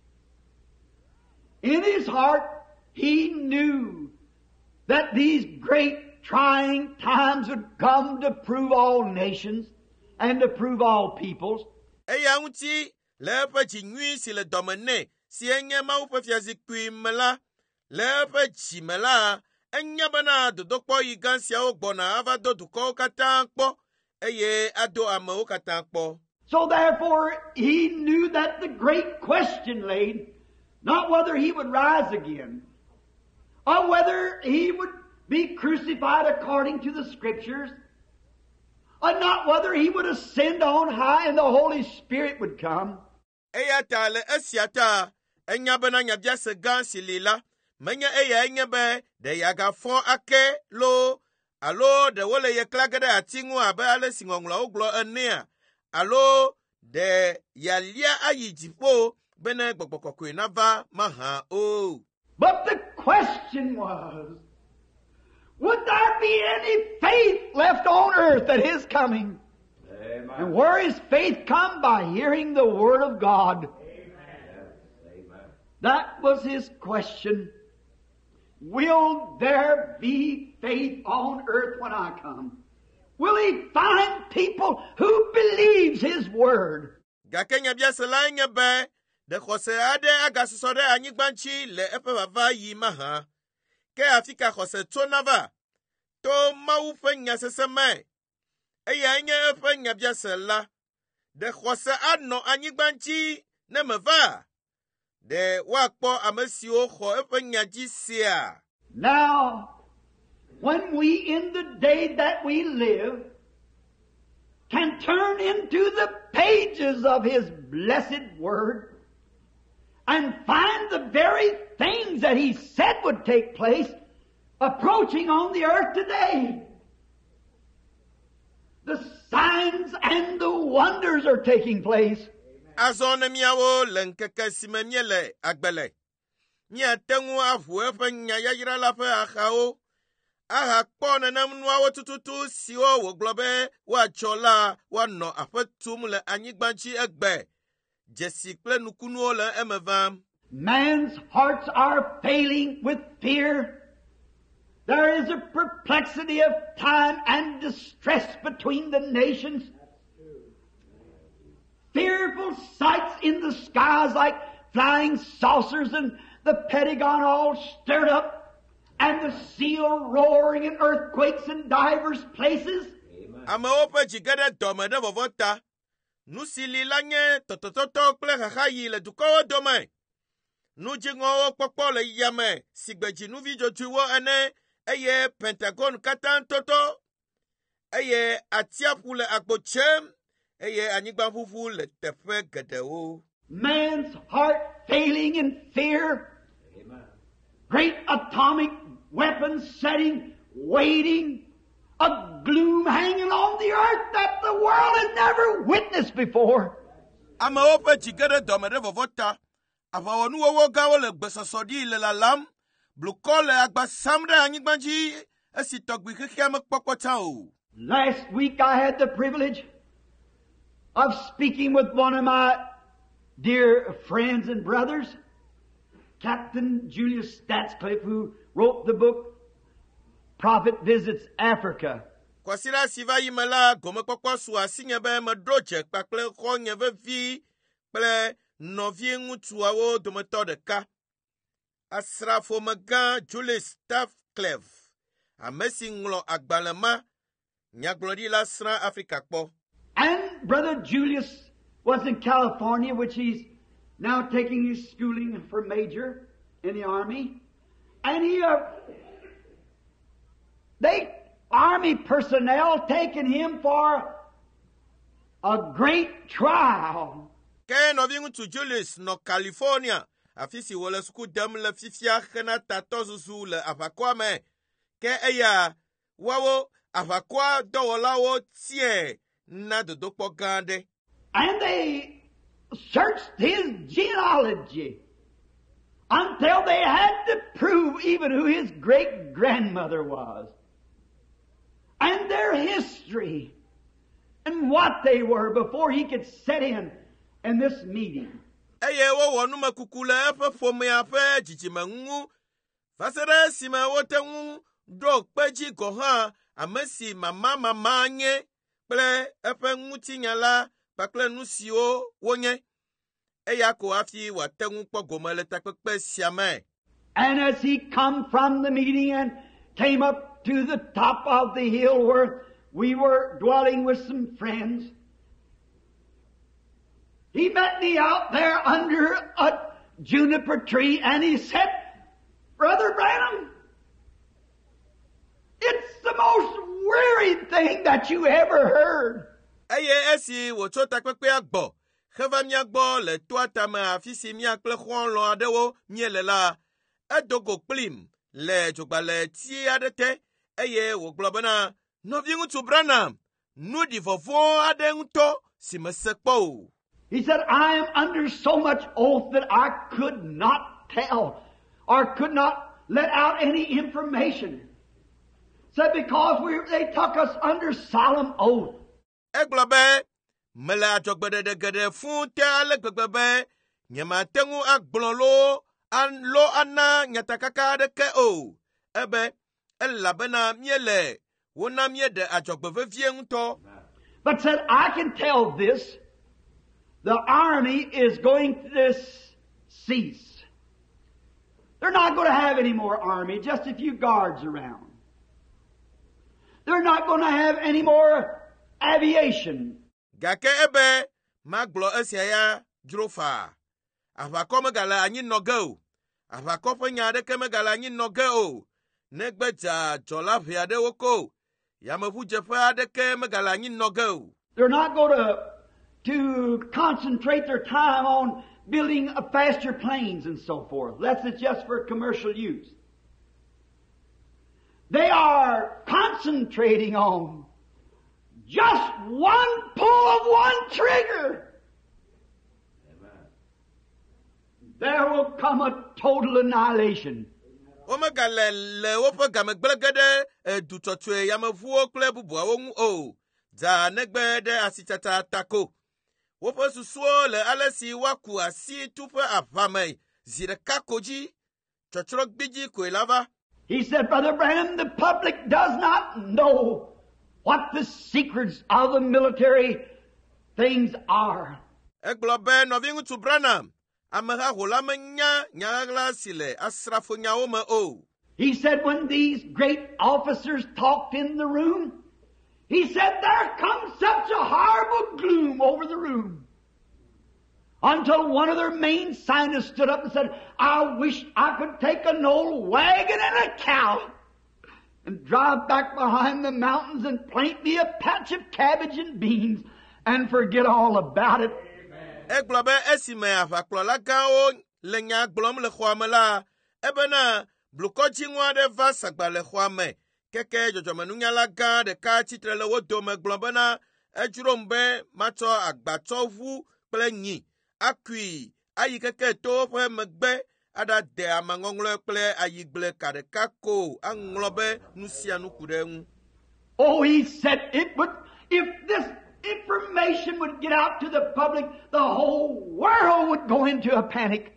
C: in his heart he knew that these great trying times would come to prove all nations and to prove all peoples.
A: Eya ŋuti le eƒe dzi nyui si le dɔme nɛ si enye Mawu ƒe fiazikpui me la, le eƒe dzi me la, enya bena dodokpɔyi gã siawo gbɔna ava do dukɔwo katã kpɔ, eye ado amewo katã kpɔ.
C: So therefore he knew that the great question laid, not whether he would rise again, or whether he would be crucified according to the Scriptures, or not whether he would ascend on high and the Holy Spirit would come.
A: Eya ta le esia ta, enya bena nyabiase gã si li la, menya eya enye be de yagafɔ ake lo, alo de wole ye klage ɖe ati ŋu abe ale si ŋɔŋlɔwo gblɔ enea, alo de yalia ayi dziƒo bene gbɔgbɔ kɔkɔe nava mahã o.
C: But the question was, would there be any faith left on earth at his coming? Amen. And where is faith come? By hearing the Word of God. Amen. That was his question. Will there be faith on earth when I come? Will he find people who believes his word?
A: Gake nyabiase la nye be, de xɔse aɖe agasɔsɔ ɖe anyigba ŋuti le eƒe vava yi mahã. Ke afi ka xɔse tsona va, to Mawu ƒe nya sese me, eya nye eƒe nyabiase la. De xɔse anɔ anyigba ŋuti ne meva, de woakpɔ ame siwo xɔ eƒe nya dzi sia.
C: Now, when we in the day that we live can turn into the pages of his blessed word and find the very things that he said would take place approaching on the earth today. The signs and the wonders are taking place.
A: Azɔne miawo le ŋkeke si me miele agbele. Miate ŋu aʋu eƒe nya yayra la ƒe axawo. Aha kpɔ nenem nuawo tututu siwo wògblɔ be woatsɔ la woanɔ aƒe tum le anyigba ŋuti egbe. Dzesi kple nukunuwo le eme vam.
C: Man's hearts are failing with fear. There is a perplexity of time and distress between the nations. Fearful sights in the skies like flying saucers and the Pentagon all stirred up and the sea roaring and earthquakes in divers places.
A: Amaopa jigada domede vovota. Nusili lanye totototo kple hahayi le dukowo dome. Nujingowo kpokpo le yame sigbeji nuvi jotuwo ene eye Pentagon katan toto. Eye atiapu le agbochem. Eye anyigba fufu le tefe gedewo.
C: Man's heart failing in fear. Amen. Great atomic weapons setting, waiting. A gloom hanging on the earth that the world has never witnessed before.
A: Amaopa jigada domede vovota. Avawonu wowo gawo le gbesosodi le lalam. Bluko le agba samde anyigbanji. Esi togbi kekiame kpokota o.
C: Last week I had the privilege of speaking with one of my dear friends and brothers, Captain Julius Statscliffe, who wrote the book Prophet Visits Africa.
A: Kwasira siva yimela gome kpokpo su asinye be medroche kpakple khonye vevi kple novie ŋutsuawo dometɔ ɖeka. Asrafo megã Julius Statscliffe, ame si ŋlɔ agbalẽ ma, nyagblɔɖila srã Afrika kpɔ.
C: And Brother Julius was in California, which he's now taking his schooling for major in the Army. And they Army personnel taking him for a great trial.
A: Ke novi ŋutsu Julius no California, afisi wole suku dem le fifia hena tato zuzu le aʋakɔa me. Ke eya wawo aʋakɔa dɔwɔlawo tie na dodokpɔ gã aɖe.
C: And they searched his genealogy until they had to prove even who his great-grandmother was. And their history and what they were before he could set in this meeting.
A: Eye wo nume kuku le eƒe ƒomea ƒe dzidzimeŋu va se ɖe esime wote ŋu ɖo kpedzi gɔ hã ame si mama nye kple eƒe ŋutinyala kpakple nu siwo wonye. Eya ko hafi wate ŋu kpɔ gome le takpekpe sia me.
C: And as he come from the meeting and came up to the top of the hill where we were dwelling with some friends, he met me out there under a juniper tree and he said, Brother Branham, it's the most wearying thing that you ever heard.
A: Eye esi wotso takpekpea gbɔ, heva mia gbɔ le toa tame afi si mia kple xɔlɔ̃ aɖewo miele la, edogo kplim le dzogbale ti aɖe te, eye wògblɔ bena, nɔvi ŋutsu Branham, nu ɖi vɔvɔ aɖe ŋutɔ si mese kpɔ o.
C: He said, I am under so much oath that I could not tell or could not let out any information. Said because they took us under solemn oath.
A: Egblɔ be, mele adzɔgbeɖeɖe geɖe fũu te ale gbegbe be, nyemate ŋu agblɔ lo ana nyatakaka aɖeke o. Ebe, elabena miele, wona mieɖe adzɔgbe vevie ŋutɔ.
C: But said, I can tell this. The army is going to cease. They're not going to have any more army, just a few guards around. They're not going to have any more aviation.
A: Gake ebe, magblɔ esia ya dzrofa. Aʋakɔ megale anyi nɔge o. Aʋakɔ ƒe nya aɖeke megale anyi nɔge o. Negbe dza dzɔla ʋe aɖewo ko. Yameʋudzeƒe aɖeke megale anyi nɔge o.
C: They're not going to concentrate their time on building faster planes and so forth. That's just for commercial use. They are concentrating on just one pull of one trigger. Amen. There will come a total annihilation.
A: Omegale le woƒe gamegblegge ɖe dutɔtɔe yameʋuwo kple bubuawo ŋu o. Dza negbe ɖe asitata tako. Woƒe susuwo le ale si woaku asi tu ƒe aʋame zi ɖeka ko dzi. Tsɔtsrɔ̃ gbidzi koe la va.
C: He said, Brother Branham, the public does not know what the secrets of the military things are.
A: Egblɔ be nɔvi ŋutsu Branham, amehaho la menya nyaɣaɣla si le asrafo nyawo me o.
C: He said when these great officers talked in the room, he said there comes such a horrible gloom over the room. Until one of their main scientists stood up and said, I wish I could take an old wagon and a cow and drive back behind the mountains and plant me a patch of cabbage and beans and forget all about it.
A: Egblɔ be esime aʋakplɔla gãwo le nya gblɔm le xɔa me la, ebe na blukɔdziŋu aɖe va sagba le xɔa me, keke dzɔdzɔmenunyala gã ɖeka tsitre le wo dome gblɔ bena edzrom be matsɔ agbatsɔʋu kple nyi akui ayi keke to ƒe megbe aɖade amaŋɔŋlɔe kple ayigble ka ɖeka ko aŋlɔ be nu sia nu ku ɖe ŋu.
C: Oh, he said it would, if this information would get out to the public, the whole world would go into a panic.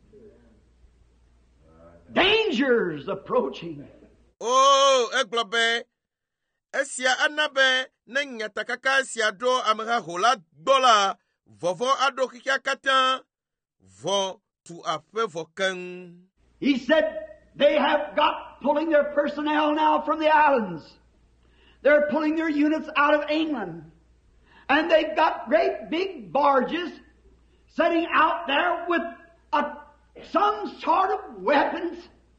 C: Dangers approaching.
A: Oh, egblɔ be esia ana be ne nyatakaka sia ɖo amehaho la gbɔ la, vɔvɔ aɖo xixia katã, vɔ tu aƒe vɔ keŋ.
C: He said they have got pulling their personnel now from the islands. They're pulling their units out of England. And they've got great big barges sitting out there with some sort of weapons.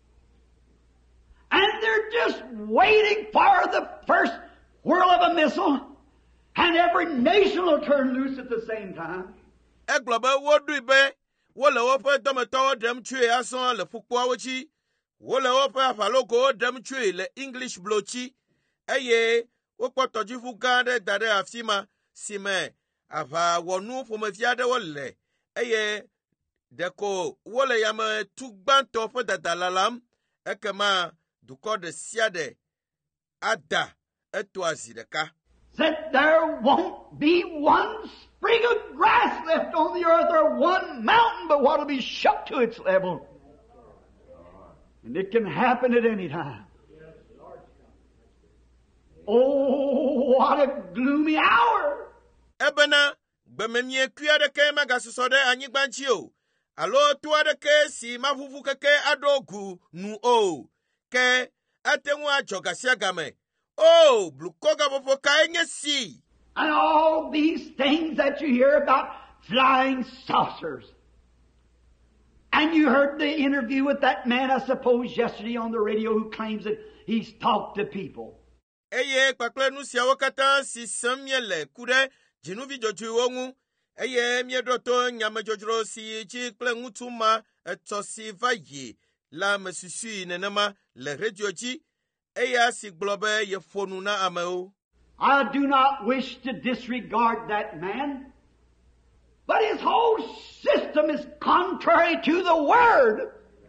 C: And they're just waiting for the first whirl of a missile. And every nation will turn loose at the same time.
A: Egblɔ be woɖoe be wole woƒe dɔmetɔwo ɖem tsoe asɔ le ƒukpoawo dzi, wole woƒe aʋalogowo ɖem tsoe le English blo dzi, eye wokpɔ tɔdziʋu gã aɖe da ɖe afi ma si me aʋawɔnu ƒomevi aɖewo le, eye ɖeko wole yame tu gbãtɔ ƒe dada lalam, ekema dukɔ ɖe sia ɖe ada eto azi ɖeka.
C: That there won't be one sprig of grass left on the earth or one mountain but what'll be shut to its level. And it can happen at any time. Oh, what a gloomy hour.
A: Ebena, gbememie kui aɖeke magasusɔ ɖe anyigba dzi o, alo to aɖeke si maʋuʋu keke aɖo gu nu o, ke ate ŋu adzɔ ga sia game. Oh, blukɔ gaƒoƒo kae nye si.
C: And all these things that you hear about flying saucers. And you heard the interview with that man, I suppose, yesterday on the radio who claims that he's talked to people.
A: Eye kpakple nu siawo katã si sem miele ku ɖe dzinuvi dzɔdzɔewo ŋu, eye mieɖo to nyamedzodzro si dzi kple ŋutsu ma etɔ si va yi la me susui nenema le radio dzi, eya si gblɔ be yeƒo nu na amewo.
C: I do not wish to disregard that man, but his whole system is contrary to the Word.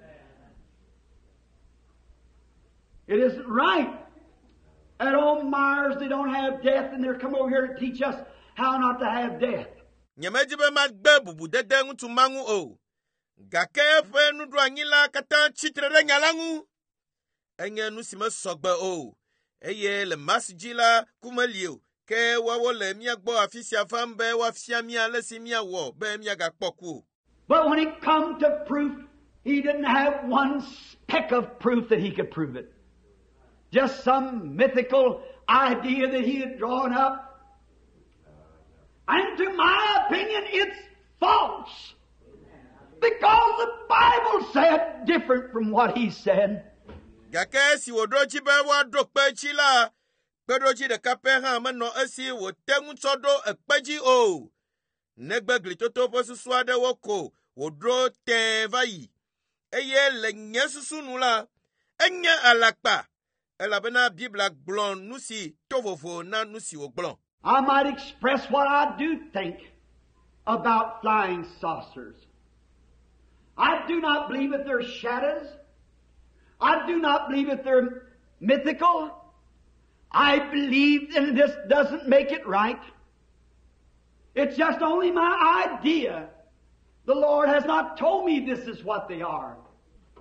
C: It isn't right. At Old Myers, they don't have death, and they're come over here to teach us how not to have death.
A: Nyemedzi be magbe bubu dede ŋutsu ma ŋu o, gake eƒe nuɖoanyi la katã tsitre ɖe nya la ŋu. Enye nu si mesɔgbe o, eye le masi dzi la kumeli o, ke woawo le mía gbɔ afi sia vam be woafia mía ale si míawɔ be míagakpɔ ku.
C: But when it come to proof, he didn't have one speck of proof that he could prove it. Just some mythical idea that he had drawn up. And to my opinion, it's false. Because the Bible said different from what he said.
A: Gake si wòɖo dzi be woaɖo kpe dzi la, kpeɖodzi ɖeka pɛ hã menɔ esi wòte ŋu tsɔ ɖo ekpe dzi o. Negbe glitoto ƒe susu aɖewo ko wòɖo tɛɛ va yi. Eye le nye susu nu la, enye alakpa. Elabena Biblia gblɔ nu si to vovo na nu si wògblɔ.
C: I might express what I do think about flying saucers. I do not believe that they're shadows. I do not believe that they're mythical. I believe, and this doesn't make it right. It's just only my idea. The Lord has not told me this is what they are.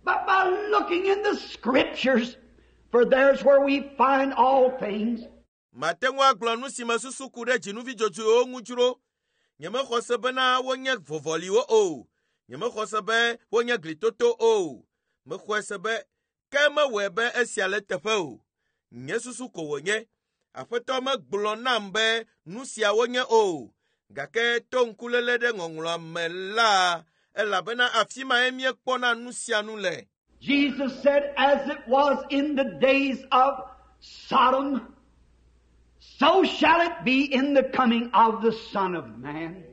C: but by looking in the Scriptures, for there's where we find all things.
A: Matengwa glonu si masusu kude jinuvi jojo o ngujuro. Nyeme khosebe na wonye vovoli o. Nyeme khosebe wonye glitoto o. Me khosebe keme webe esiale tefe o. Nye susu ko wonye. Afeto me glona mbe nusia wonye o. Gake tonkulele de ngonglo mela. Elabena afima emye kpona nusia nule.
C: Jesus said, as it was in the days of Sodom, so shall it be in the coming of the Son of Man.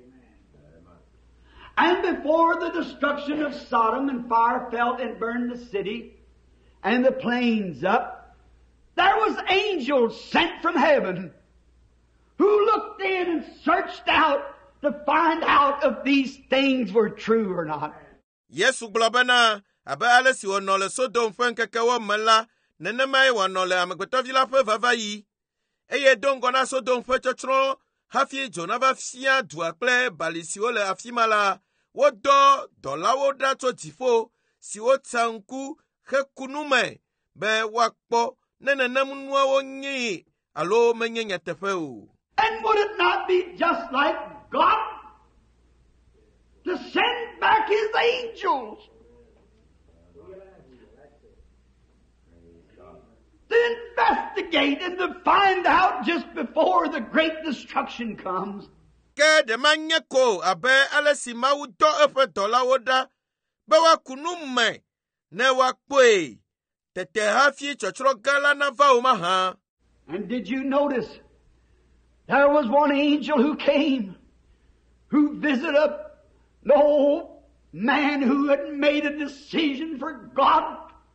C: And before the destruction of Sodom, and fire fell and burned the city and the plains up, there was angels sent from heaven who looked in and searched out to find out if these things were true or not.
A: Yesu globena abe ale si wonole Sodom fenkeke wo mela nenema wonole amegbetovila fe vavayi. Eye dongo na Sodom fe chochro hafi jonava fia duakle bali si ole afimala wodo dola woda to tifo si wotanku hekunume be wakpo nenenemnua wonyi alo menyenya tefeu.
C: And would it not be just like God to send back His angels to investigate and to find out just before the great destruction comes?
A: Ke de manyeko abe alesi mawu do efe dola woda be wakunume ne wakpoe tete hafi chochro gala na vauma.
C: And did you notice there was one angel who came, who visited the old man who had made a decision for God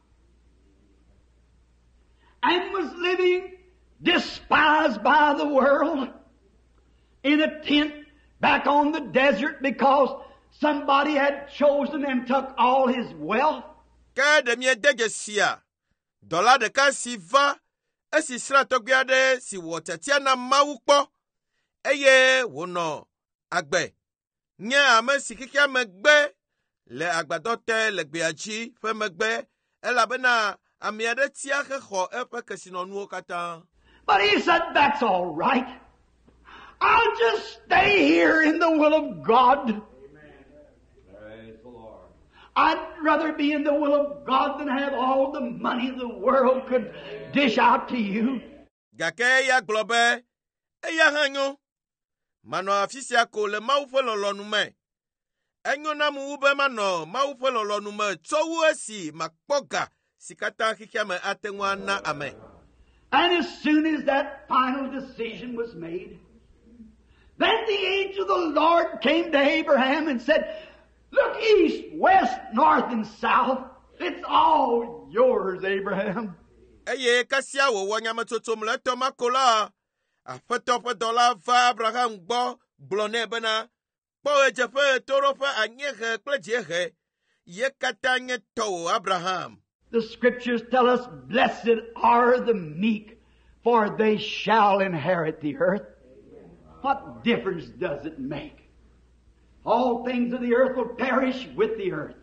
C: and was living despised by the world in a tent back on the desert because somebody had chosen and took all his wealth?
A: Ke de mie degesia dola de ka siva esi sra togbiade si wotetia na mawukpo eye wono agbe nye ame sikikia megbe le agbadote le gbeaji fe megbe elabena amiade tia kho epe kesinonu kata.
C: But he said, that's all right. I'll just stay here in the will of God. Amen. Praise the Lord. I'd rather be in the will of God than have all the money the world could dish out to you.
A: Gake ya globe eya hanyo mano afisia ko le maufelo lonume enyo na muube mano maufelo lonume towu esi makpoga sikata kikiame atengwa na ame.
C: And as soon as that final decision was made, then the angel of the Lord came to Abraham and said, look east, west, north, and south. It's all yours, Abraham.
A: Eye kasia wo wanyama totomle tomakola afetope dola va Abraham gbo blone bena po ejefe torofe anyehe klejehe ye katanye to Abraham.
C: The Scriptures tell us, blessed are the meek, for they shall inherit the earth. What difference does it make? All things of the earth will perish with the earth.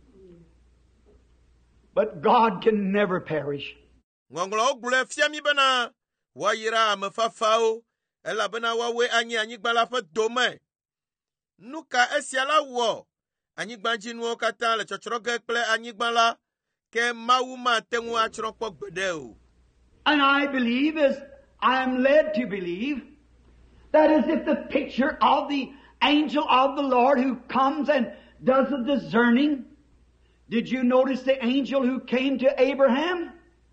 C: But God can never perish.
A: Ngonglo gule fiami bena wa yira mfafao ela bena wa we anyi gbala fa dome nuka esiala wo anyi gbanji nu okata le chochoro gekple anyi gbala ke mawuma tenwu achro pogbede o.
C: And I believe, as I am led to believe, that is if the picture of the angel of the Lord who comes and does the discerning. Did you notice the angel who came to Abraham?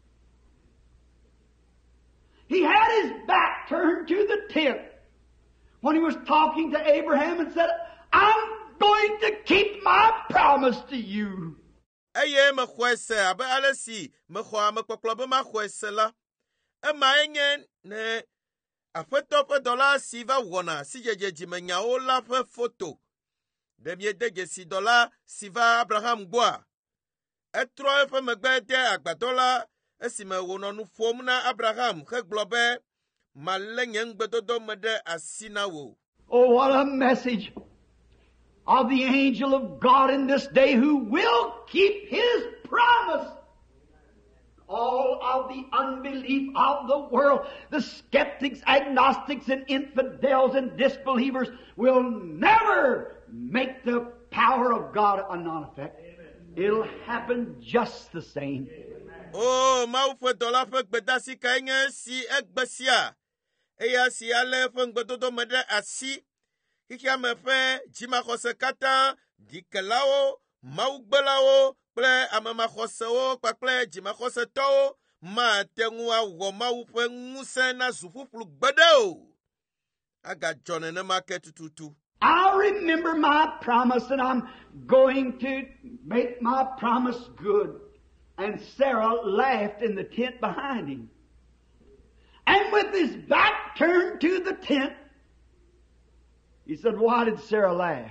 C: He had his back turned to the tent when he was talking to Abraham and said, I'm going to keep my promise to you.
A: Eye me khwese abe alesi me khwa me koklobe ma khwese la e ma enyen ne afetope dola siva wona si jejeji menya o la fe photo de bie dege si dola siva Abraham gboa etro e fe megbede agbadola esi me wono nu fom na Abraham he globe malenyen gbedodo mede asina wo.
C: Oh, what a message of the angel of God in this day who will keep His promise. All of the unbelief of the world, the skeptics, agnostics, and infidels and disbelievers will never make the power of God a non-effect. It'll happen just the same.
A: Oh, mau fe dola fe gbedasi kainge si egbesia. Eya si ale fe ngbedodo mede asi. Kikia me fe jima kose kata dikelao, mau gbelao, ple amema khosewo kpakple dzimaxɔse tɔwo ma te ŋu awɔ mawu ƒe ŋusẽ na zuƒuƒlu gbede o agadzɔ nenema ke tututu.
C: I'll remember my promise, and I'm going to make my promise good. And Sarah laughed in the tent behind him. And with his back turned to the tent, he said, why did Sarah laugh?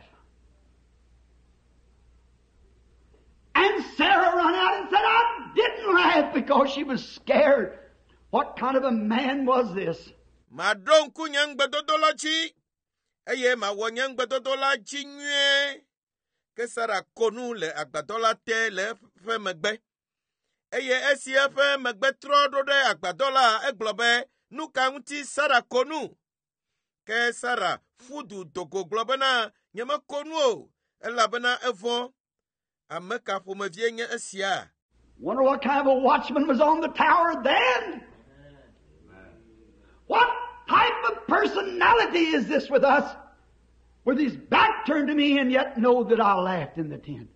C: And Sarah ran out and said, I didn't laugh because she was scared. What kind of a man was this?
A: Madon ku nyang bedodola chi. Eye ma wo nyang bedodola chi nye. Ke Sarah konu le agbadola te le fe megbe. Eye esi fe megbe tro do de agbadola eglobe nu ka nti Sarah konu. Ke Sarah fudu dogo globe na nyama konu o. Elabena evon. Ameka fomevie nye esia.
C: Wonder what kind of a watchman was on the tower then? What type of personality is this with us? With his back turned to me and yet know that I laughed in the tent.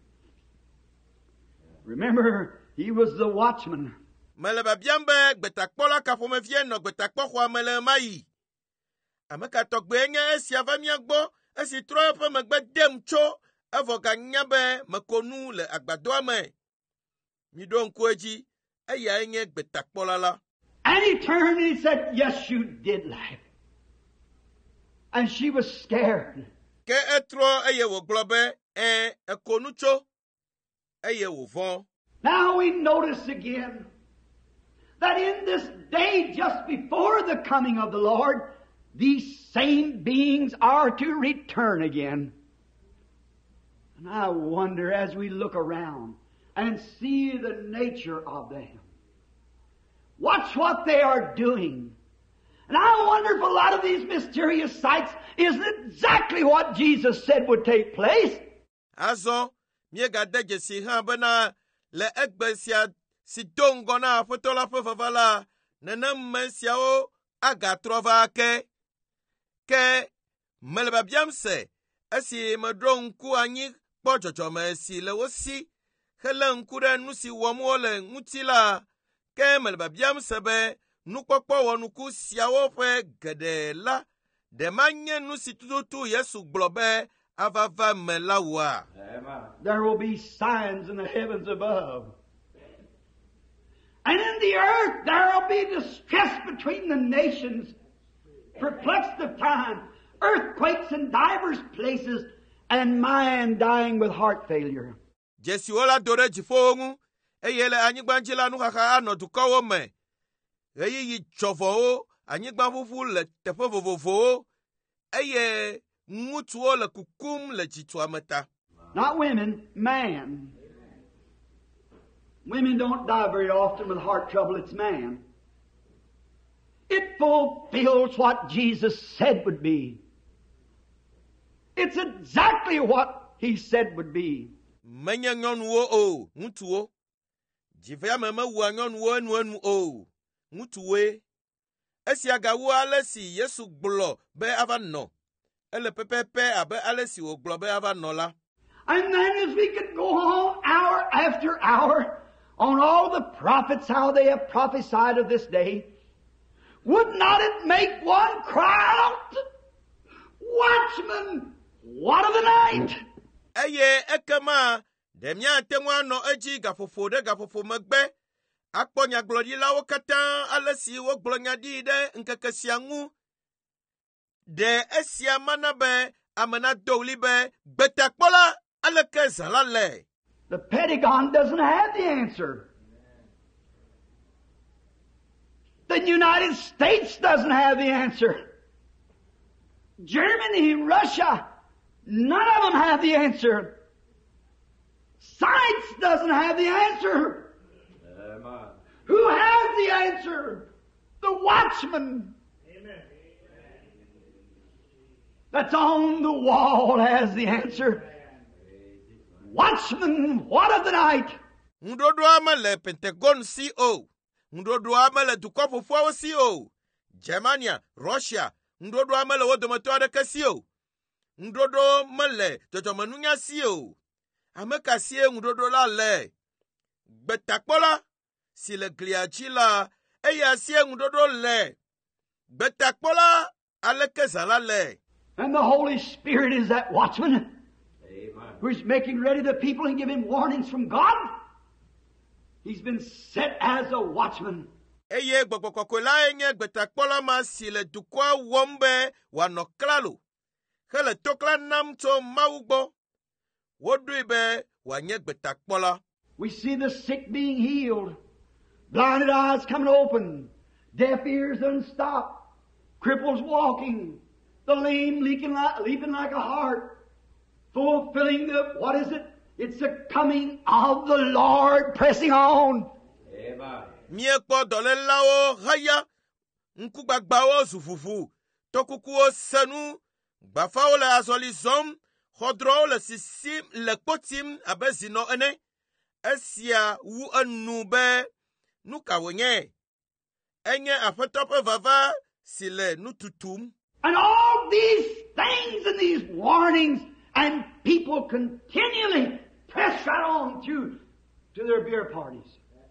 C: Remember, he was the watchman.
A: Meleba biambe gbetakpola ka fomevie no gbetakpo khwa mele mai. Ameka togbe nye esia va miagbo esi tro fe megbe dem cho evoga nyabe makonu le agbadoa me. Midon kweji eya enye gbetakpola la.
C: And he turned and he said, yes, you did laugh. And she was scared.
A: Ke etro eye wo globe ekonu cho eye wo von.
C: Now we notice again that in this day just before the coming of the Lord, these same beings are to return again. And I wonder as we look around and see the nature of them. Watch what they are doing. And I wonder if a lot of these mysterious sights isn't exactly what Jesus said would take place.
A: Azo, miega deje si bena le egbesia si dongo na fotola fefavala nenem mensiao aga trova ke meleba biamse esi medron ku anyi pojojo mesi le wosi helen kure nusi womo le ngutila ke meleba biamse be nukpokpo wonuku siawo fe gede la de manye nusi tututu Yesu globe avava melawa.
C: There will be signs in the heavens above. And in the earth there will be distress between the nations, perplexed of time, earthquakes in divers places, and man dying with heart failure.
A: Jesi wala dore jifongu, eyele anyigbanjila nuhaka anodukowo me. Eyi yi chovo anyigba fufu le tefe vovovo, eye ngutuo le kukum le jituameta.
C: Not women, man. Women don't die very often with heart trouble, it's man. It fulfills what Jesus said would be. It's exactly what He said would be.
A: Menya nyɔnuwo o, ŋutsuwo. Dzivea meme wua nyɔnuwo enu o, ŋutsuwoe. Esia gawu ale si Yesu gblɔ be ava nɔ. Ele pepepe abe ale si wògblɔ be ava nɔ la.
C: And then as we could go on hour after hour on all the prophets, how they have prophesied of this day, would not it make one cry out, Watchman, what of the night?
A: Eye ekema, demia temwa no eji gafofo de gafofo megbe, akponya glodilawo katan alesi wo gblonya di de nkekesiangu, de esia manabe amena dolibe betakpola aleke zalale.
C: The Pentagon doesn't have the answer. The United States doesn't have the answer. Germany, Russia, none of them have the answer. Science doesn't have the answer. Who has the answer? The watchman. That's on the wall has the answer. Watchman, what of the night?
A: Ndodo amele Pentagon CO. Ndodo amele dukwa fuwa CO. Germania, Russia. Ndodo amele wodomoto adeke CO. Ndodo mele jojomanunya CO. Ameka sie ndodo la le. Betakpola. Si le gliachi la. Eya sie ndodo le. Betakpola. Aleke zala le.
C: And the Holy Spirit is that watchman. Who's making ready the people and giving warnings from God. He's been set as a watchman.
A: Eye gbogbokokola enye gbetakpola ma si le dukwa wombe wanoklalo. Hele tokla namto maugbo. Wodribe wanye gbetakpola.
C: We see the sick being healed. Blinded eyes coming open. Deaf ears unstopped. Cripples walking. The lame leaping like a hart. Fulfilling the, what is it? It's the coming of the Lord pressing on.
A: Amen. Miekpo dole lao haya. Nkubagbawo zufufu. Tokukuo senu. Bafao le azolizom. Hodro le sisim le potim abezino ene. Esia wu anube. Nuka wenye. Enye afetope vava. Sile nututum.
C: And all these things and these warnings. And people continually press right on through to their beer parties.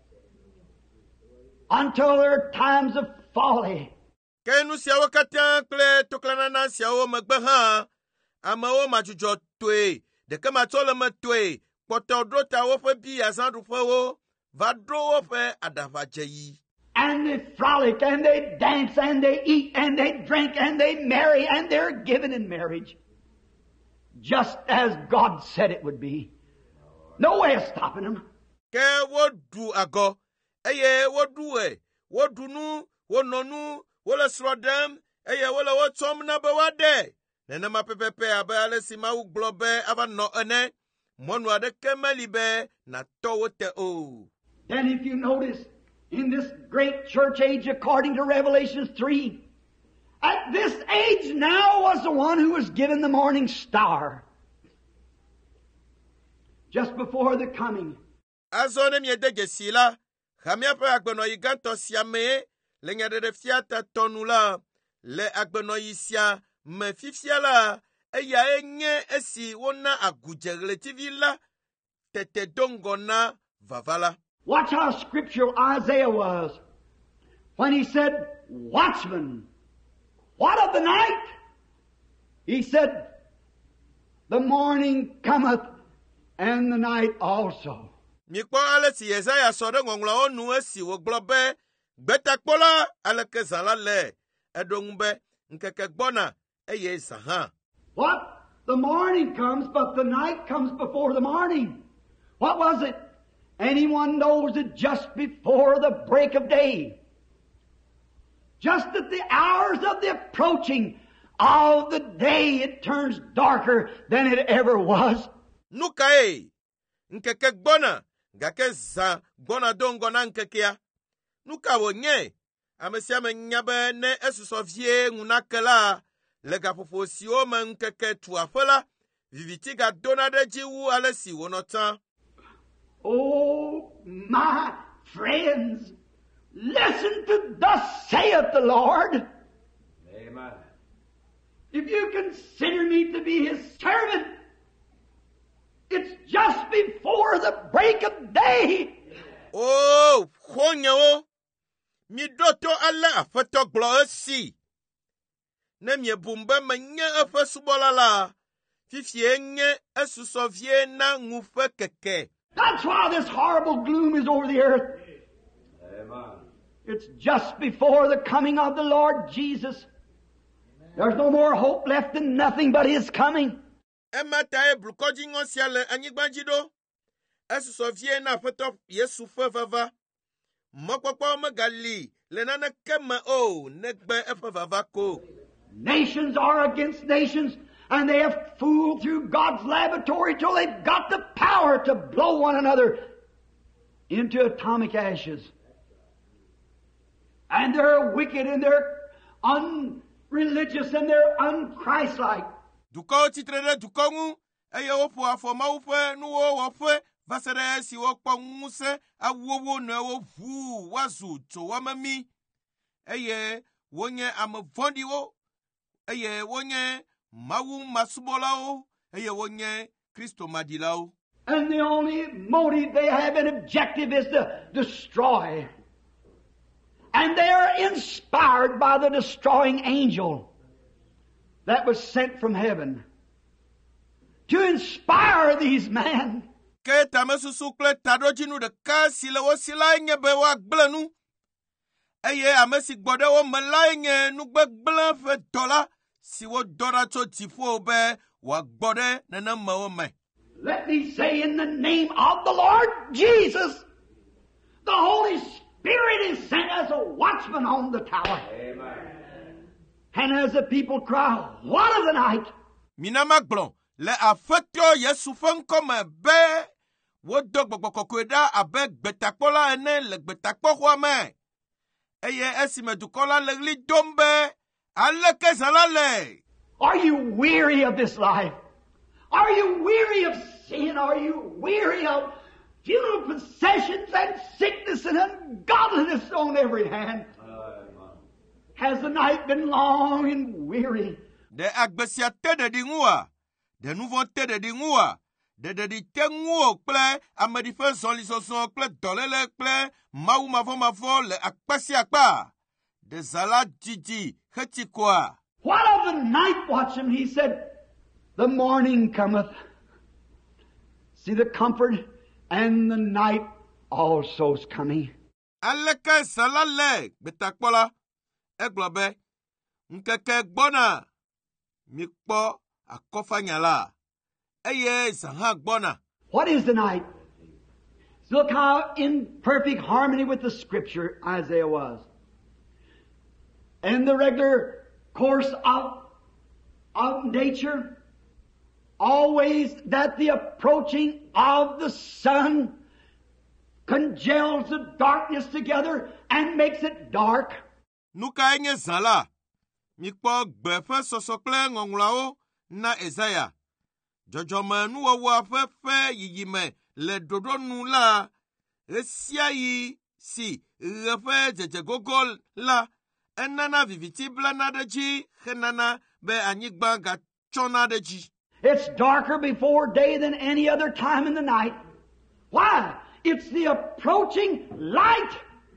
C: Until there are times of folly.
A: Kenu siawo katian kle toklana na siawo magbeha. Amawo majujo twe. Deke matole metwe. Poto drota wofe bi azandu fewo. Vadro wofe adavajeyi.
C: And they frolic and they dance and they eat and they drink and they marry and they're given in marriage. Just as God said it would be. No way of stopping them.
A: Ke wodu ago. Eye wodu wodunu, wononu, wola srodem. Eye wola wotom na bewade. Nene mapepepe abe ale sima uglobe aba no ene. Monu ade kemelibe na towote o.
C: Then if you notice, in this great church age according to Revelation 3, at this age now was the one who was given the morning star. Just before the coming.
A: Azone miede gesila. Hamia pe agbeno yiganto siame. Lenya de fiata tonula. Le agbeno yisia. Me fifia la. Eya enye esi wona agujele TV la. Tete dongona vavala.
C: Watch how scriptural Isaiah was. When he said, watchman. What of the night? He said, the morning cometh and the night also.
A: Mikpo ale si Yesaya sore ngongla onu esi wo globe betakpola ale kezala le edongbe nkeke gbona eye saha.
C: What? The morning comes, but the night comes before the morning. What was it? Anyone knows it just before the break of day. Just at the hours of the approaching of the day, it turns darker than it ever was.
A: Nukae, nkeke gbona, gake za gbona dongona nkekia. Nuka wonye, amesiame nyabe ne esusovie ngunakela, lega pofosi ome nkeke tuafela, vivitiga donade jiwu alesi wonotan.
C: Oh, my friends, listen to thus saith the Lord.
B: Amen.
C: If you consider me to be His servant, it's just before the break of day.
A: Oh, honyo, mi doto ala afeto glo esi. Ne mi bumba menye efe subolala, fifie nye esusovie na ngufe keke.
C: That's why this horrible gloom is over the earth.
B: Amen.
C: It's just before the coming of the Lord Jesus. There's no more hope left in nothing but His coming.
A: Emata e brukoji ngosiale anyigbanjido. Esusovie na afeto Yesu fevava. Mokpokpo megali lenana kema o negbe efevava ko.
C: Nations are against nations. And they have fooled through God's laboratory till they've got the power to blow one another into atomic ashes. And they're wicked and they're unreligious and they're unchristlike.
A: Duko titrede dukongu eye wopo afoma upe nuwo wope vasere si wokpo nguse awowo ne wo vu wazu to wamami eye wonye amvondi wo eye wonye mawu masubola wo eye wonye Kristo madila wo.
C: And the only motive they have and objective is to destroy. And they are inspired by the destroying angel that was sent from heaven to inspire these men.
A: Ke tamesusu kle tadojinu de ka sile wo sila nye be wa gblenu. Eye amesi gbode wo mela nye nu gbe gblen fe dola si wo dora to tifo be wa gbode nana ma wo me.
C: Let me say in the name of the Lord Jesus, the Holy Spirit is sent as a watchman on the tower. Amen. And as the people cry, "What of the night?"
A: Minama glon le afetyo Yesu fanko me be wo dogbokokweda abe gbetakpola ene le gbetakpo hwa me. Eye esime dukola le li dombe aleke zalale.
C: Are you weary of this life? Are you weary of sin? Are you weary of funeral processions and sickness and ungodliness on every hand? Has the night been long and weary?
A: De agbesia tede di ngua, de nouveau tede di ngua, de di tenguo kple amedife zoli soson kple dolele kple mau mavo le akpasi akpa. De zala didi heti kwa.
C: What of the night watchman? He said, "The morning cometh." See the comfort, and the night also is coming.
A: Aleke salale betakpola eglobe nkeke gbona mikpo akofanyala eye zaha gbona.
C: What is the night? Look how in perfect harmony with the Scripture Isaiah was. In the regular course of nature, always that the approaching of the sun congeals the darkness together and makes it dark.
A: Nuka enye zala mikpo gbefe sosokle ngongulao na Isaiah. Jojome nuwa wafefe yiyime le dodonu la esia yi si refe jejegogol la enana vivitibla na deji henana be anyigba ga chona deji.
C: It's darker before day than any other time in the night. Why? It's the approaching light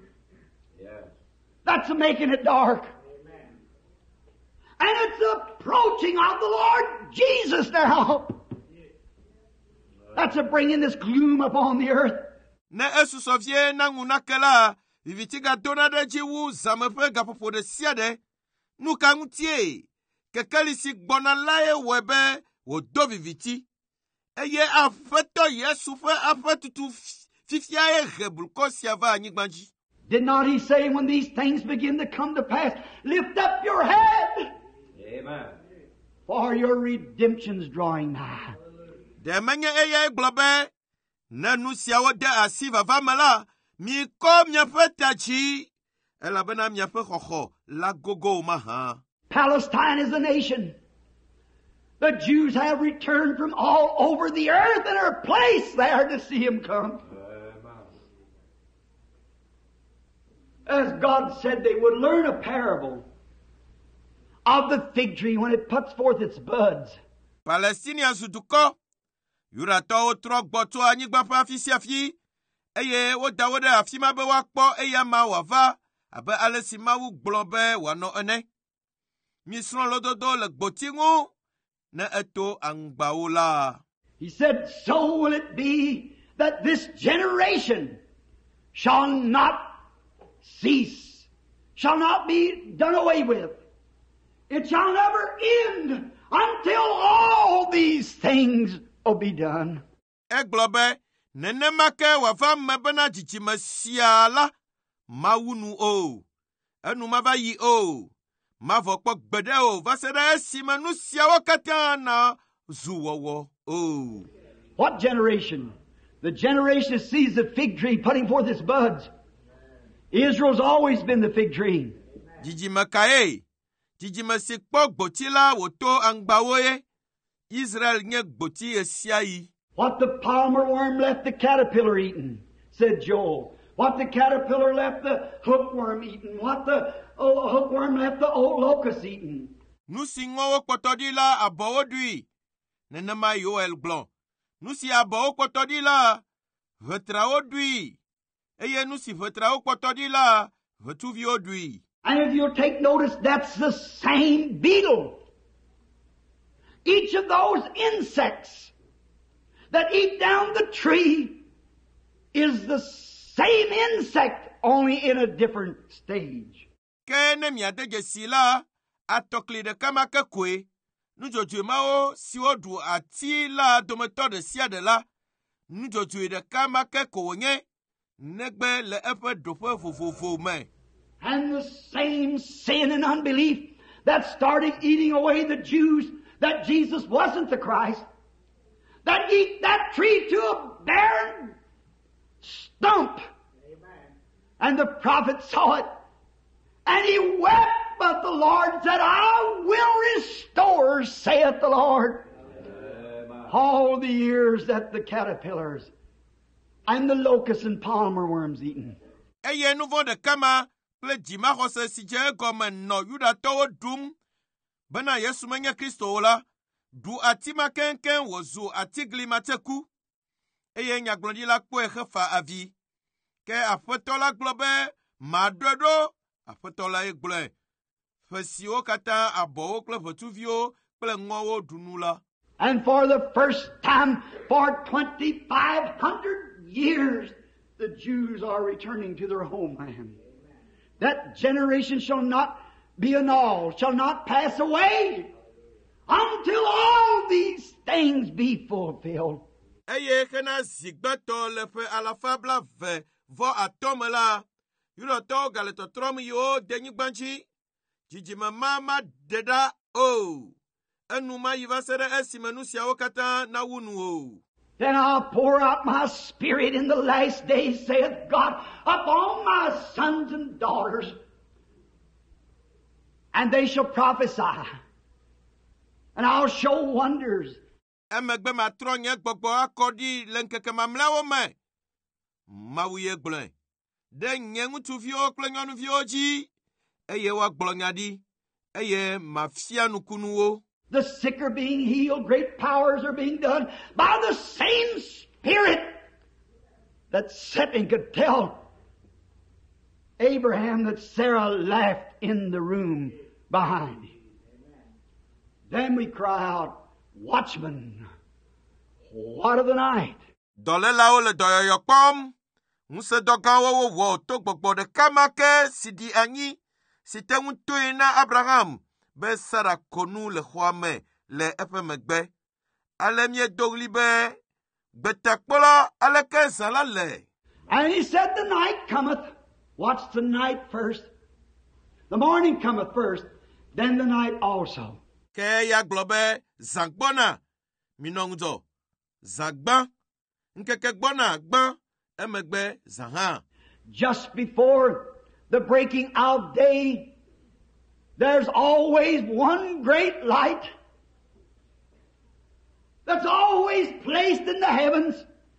C: that's making it dark. Amen. And it's the approaching of the Lord Jesus now that's bringing this gloom upon the earth.
A: Ne esu sovie na ngunakela vivitiga dona deji wu zamefe gapopo de siade nuka ngutie kekeli si gbona lae webe wo do viviti eye afeto Yesu fe afetutu fifia rebulko siava anyigbanji.
C: Did not he say, when these things begin to come to pass, lift up your head? Amen. For your redemption's drawing nigh.
A: De menye eye globe na nusiawo de asiva vamala mi ko miafetachi elabena miafe khokho la gogo maha.
C: Palestine is a nation. The Jews have returned from all over the earth and are placed there to see him come. As God said they would learn a parable of the fig tree when it puts forth its buds.
A: Palestinian suduko yurato otro gboto anyigba pa afisiafi eye wo dawode afima be wakpo eya ma wava abe alesima wu gblombe wano ene misron lododo le gbotingu na eto angbaola.
C: He said, "So will it be that this generation shall not cease, shall not be done away with. It shall never end until all these things will be done."
A: Eglobe nenemake wafa mebena jichimesiala mawunu o enu mava yi o mavɔ kpɔ gbede o va se ɖe esime nu siawo katã na zu wɔwɔ o.
C: What generation? The generation that sees the fig tree putting forth its buds. Israel's always been the fig tree.
A: Dzidzime kae? Dzidzime si kpɔ gboti la wòto aŋgbawo ye. Israel nye gboti esia yi.
C: What the palmer worm left the caterpillar eating, said Joel. What the caterpillar left the hookworm eating. What the hookworm left the old locust eating.
A: Nu si ŋɔwo kpɔtɔ ɖi la abɔwo ɖui. Nenema Yoel gblɔ. Nu si abɔwo kpɔtɔ ɖi la ʋetrawo ɖui. Eye nu si ʋetrawo kpɔtɔ ɖi la ʋetsuviwo ɖui.
C: And if you'll take notice, that's the same beetle. Each of those insects that eat down the tree is the same insect, only in a different stage.
A: Ke ne miade dzesi la, atɔkli ɖeka ma ke koe. Nudzɔdzɔe mawo siwo ɖu ati la dometɔ ɖe sia ɖe la, nudzɔdzɔe ɖeka ma ke ko wònye, negbe le eƒe ɖoƒe vovovo me.
C: And the same sin and unbelief that started eating away the Jews, that Jesus wasn't the Christ, that eat that tree to a barren stump. Amen. And the prophet saw it, and he wept, but the Lord said, I will restore, saith the Lord, all the years that the caterpillars and the locusts and palmer worms eaten.
A: Eye nu vɔ ɖeka ma kple dzimaxɔse si dze egɔme nɔ Yudatɔwo ɖum bena Yesu menye Kristo o la, ɖu ati ma keŋkeŋ wòzu atigli mateku. Eye nyagblɔɖila kpɔe hefa avi. Ke Aƒetɔ la gblɔ be maɖɔe ɖo. Aƒetɔ lae gblɔe. Ƒe siwo katã abɔwo kple ʋetsuviwo kple ŋɔwo ɖu nu la.
C: And for the first time for 2,500 years, the Jews are returning to their homeland. That generation shall not be annulled, shall not pass away, until all these things be fulfilled.
A: Eye hena zigbetɔ le ƒe alafa blave vɔ atɔ me la, Yudatɔwo gale tɔtrɔm yiwo de nyigba dzi. Dzidzime ma ɖe ɖa o. Enu ma yi va se ɖe esime nu siawo katã nawu nu o.
C: Then I'll pour out my spirit in the last days, saith God, upon my sons and daughters, and they shall prophesy, and I'll show wonders.
A: Emegbe matrɔ nye gbɔgbɔ akɔ ɖi le ŋkeke mamlɛawo me. Mawu ye gblɔe. Ɖe nye ŋutsuviwo kple nyɔnuviwo dzi, eye woagblɔ nya ɖi, eye mafia nukunuwo.
C: The sick are being healed. Great powers are being done by the same Spirit that sat and could tell Abraham that Sarah laughed in the room behind him. Then we cry out, Watchman, what of the night?
A: Dɔlélawo le dɔyɔyɔ kpɔm. Ŋusẽdɔgãwo wɔ to gbɔgbɔ ɖeka ma ke si ɖi anyi, si te ŋu toe na Abraham be Sara konu le xɔa me le eƒe megbe. Ale miedo ɣli be gbetakpɔla aleke zã la le.
C: And he said, the night cometh. What's the night first? The morning cometh first, then the night also.
A: Ke ya gblɔ be zã gbɔna, minɔ ŋudzɔ. Zã gbã, ŋkeke gbɔna gbã, emegbe zã hã.
C: Just before the breaking out day, there's always one great light that's always placed in the heavens,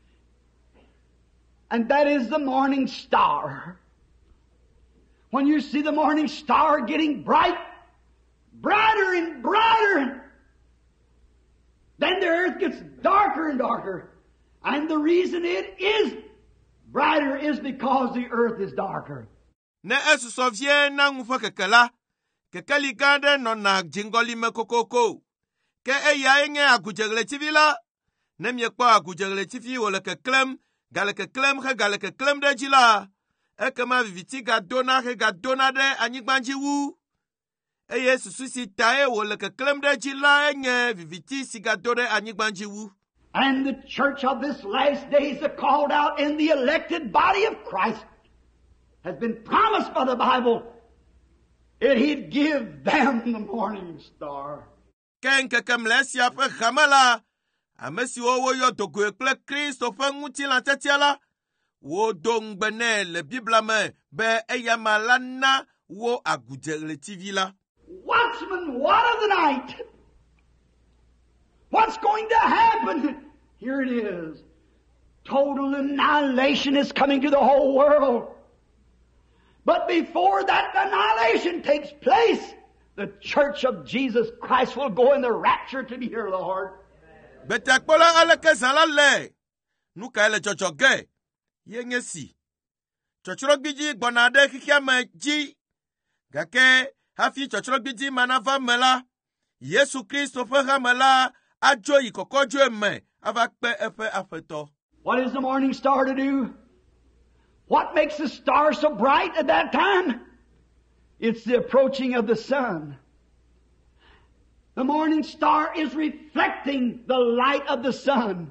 C: and that is the morning star. When you see the morning star getting bright, brighter and brighter, then the earth gets darker and darker. And the reason it is brighter is because the earth is darker.
A: Ne esusɔ vie na ŋuƒe keke la, kekeli gã aɖe nɔna dziŋgɔli me kokoko. Ke eyae nye agudzeɣletivi la. Ne miekpɔ agudzeɣletivi wòle keklẽm, gale keklẽm he gale keklẽm ɖe dzi la, ekema viviti gadona he gadona ɖe anyigba dzi wu. Eye susu si tae wòle keklẽm ɖe dzi la enye viviti si gado ɖe anyigba dzi wu.
C: And the church of this last days, the called out in the elected body of Christ, has been promised by the Bible he'd give them the morning star.
A: Ke nkeke mle esia ƒe hame la, ame siwo woyɔ dogoe kple Kristo ƒe ŋutilã tiatia la, wodo ŋugbe nɛ le Biblia me be eyama la na wo agudzeɣletivi la.
C: Watchman, what of the night? What's going to happen? Here it is. Total annihilation is coming to the whole world. But before that annihilation takes place, the church of Jesus Christ will go in the rapture to be here, Lord.
A: Betakpola aleke zala le. Nuka ele chochoge. Yenge si. Chochorogbiji gbonade kikiame ji. Gake hafi chochorogbiji manava mela. Yesu Kristo feha mela. Ajo ikokojo eme. Avakpe efe afeto.
C: What is the morning star to do? What makes the star so bright at that time? It's the approaching of the sun. The morning star is reflecting the light of the sun.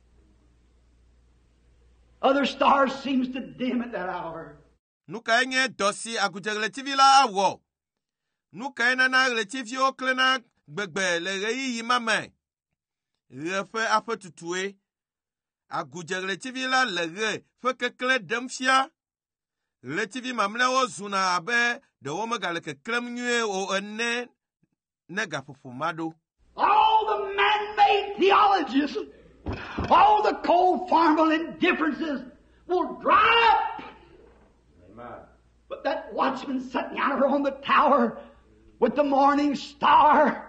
C: Other stars seems to dim at that hour.
A: Nuka enye dosi agudzeɣletivi la awɔ. Nuka enana ɣletiviwo klena gbegbe le ɣeyiɣi ma me. Ɣe ƒe aƒe tutue. Agudzeɣletivi la le ɣe ƒe kekle ɖem fia. Ɣletivi mamlɛwo zuna abe ɖewo megale keklem nyuie o ene ne gaƒoƒo ma ɖo.
C: All the man-made theologies, all the cold formal indifferences will dry up. Amen. But that watchman sitting out on the tower with the morning star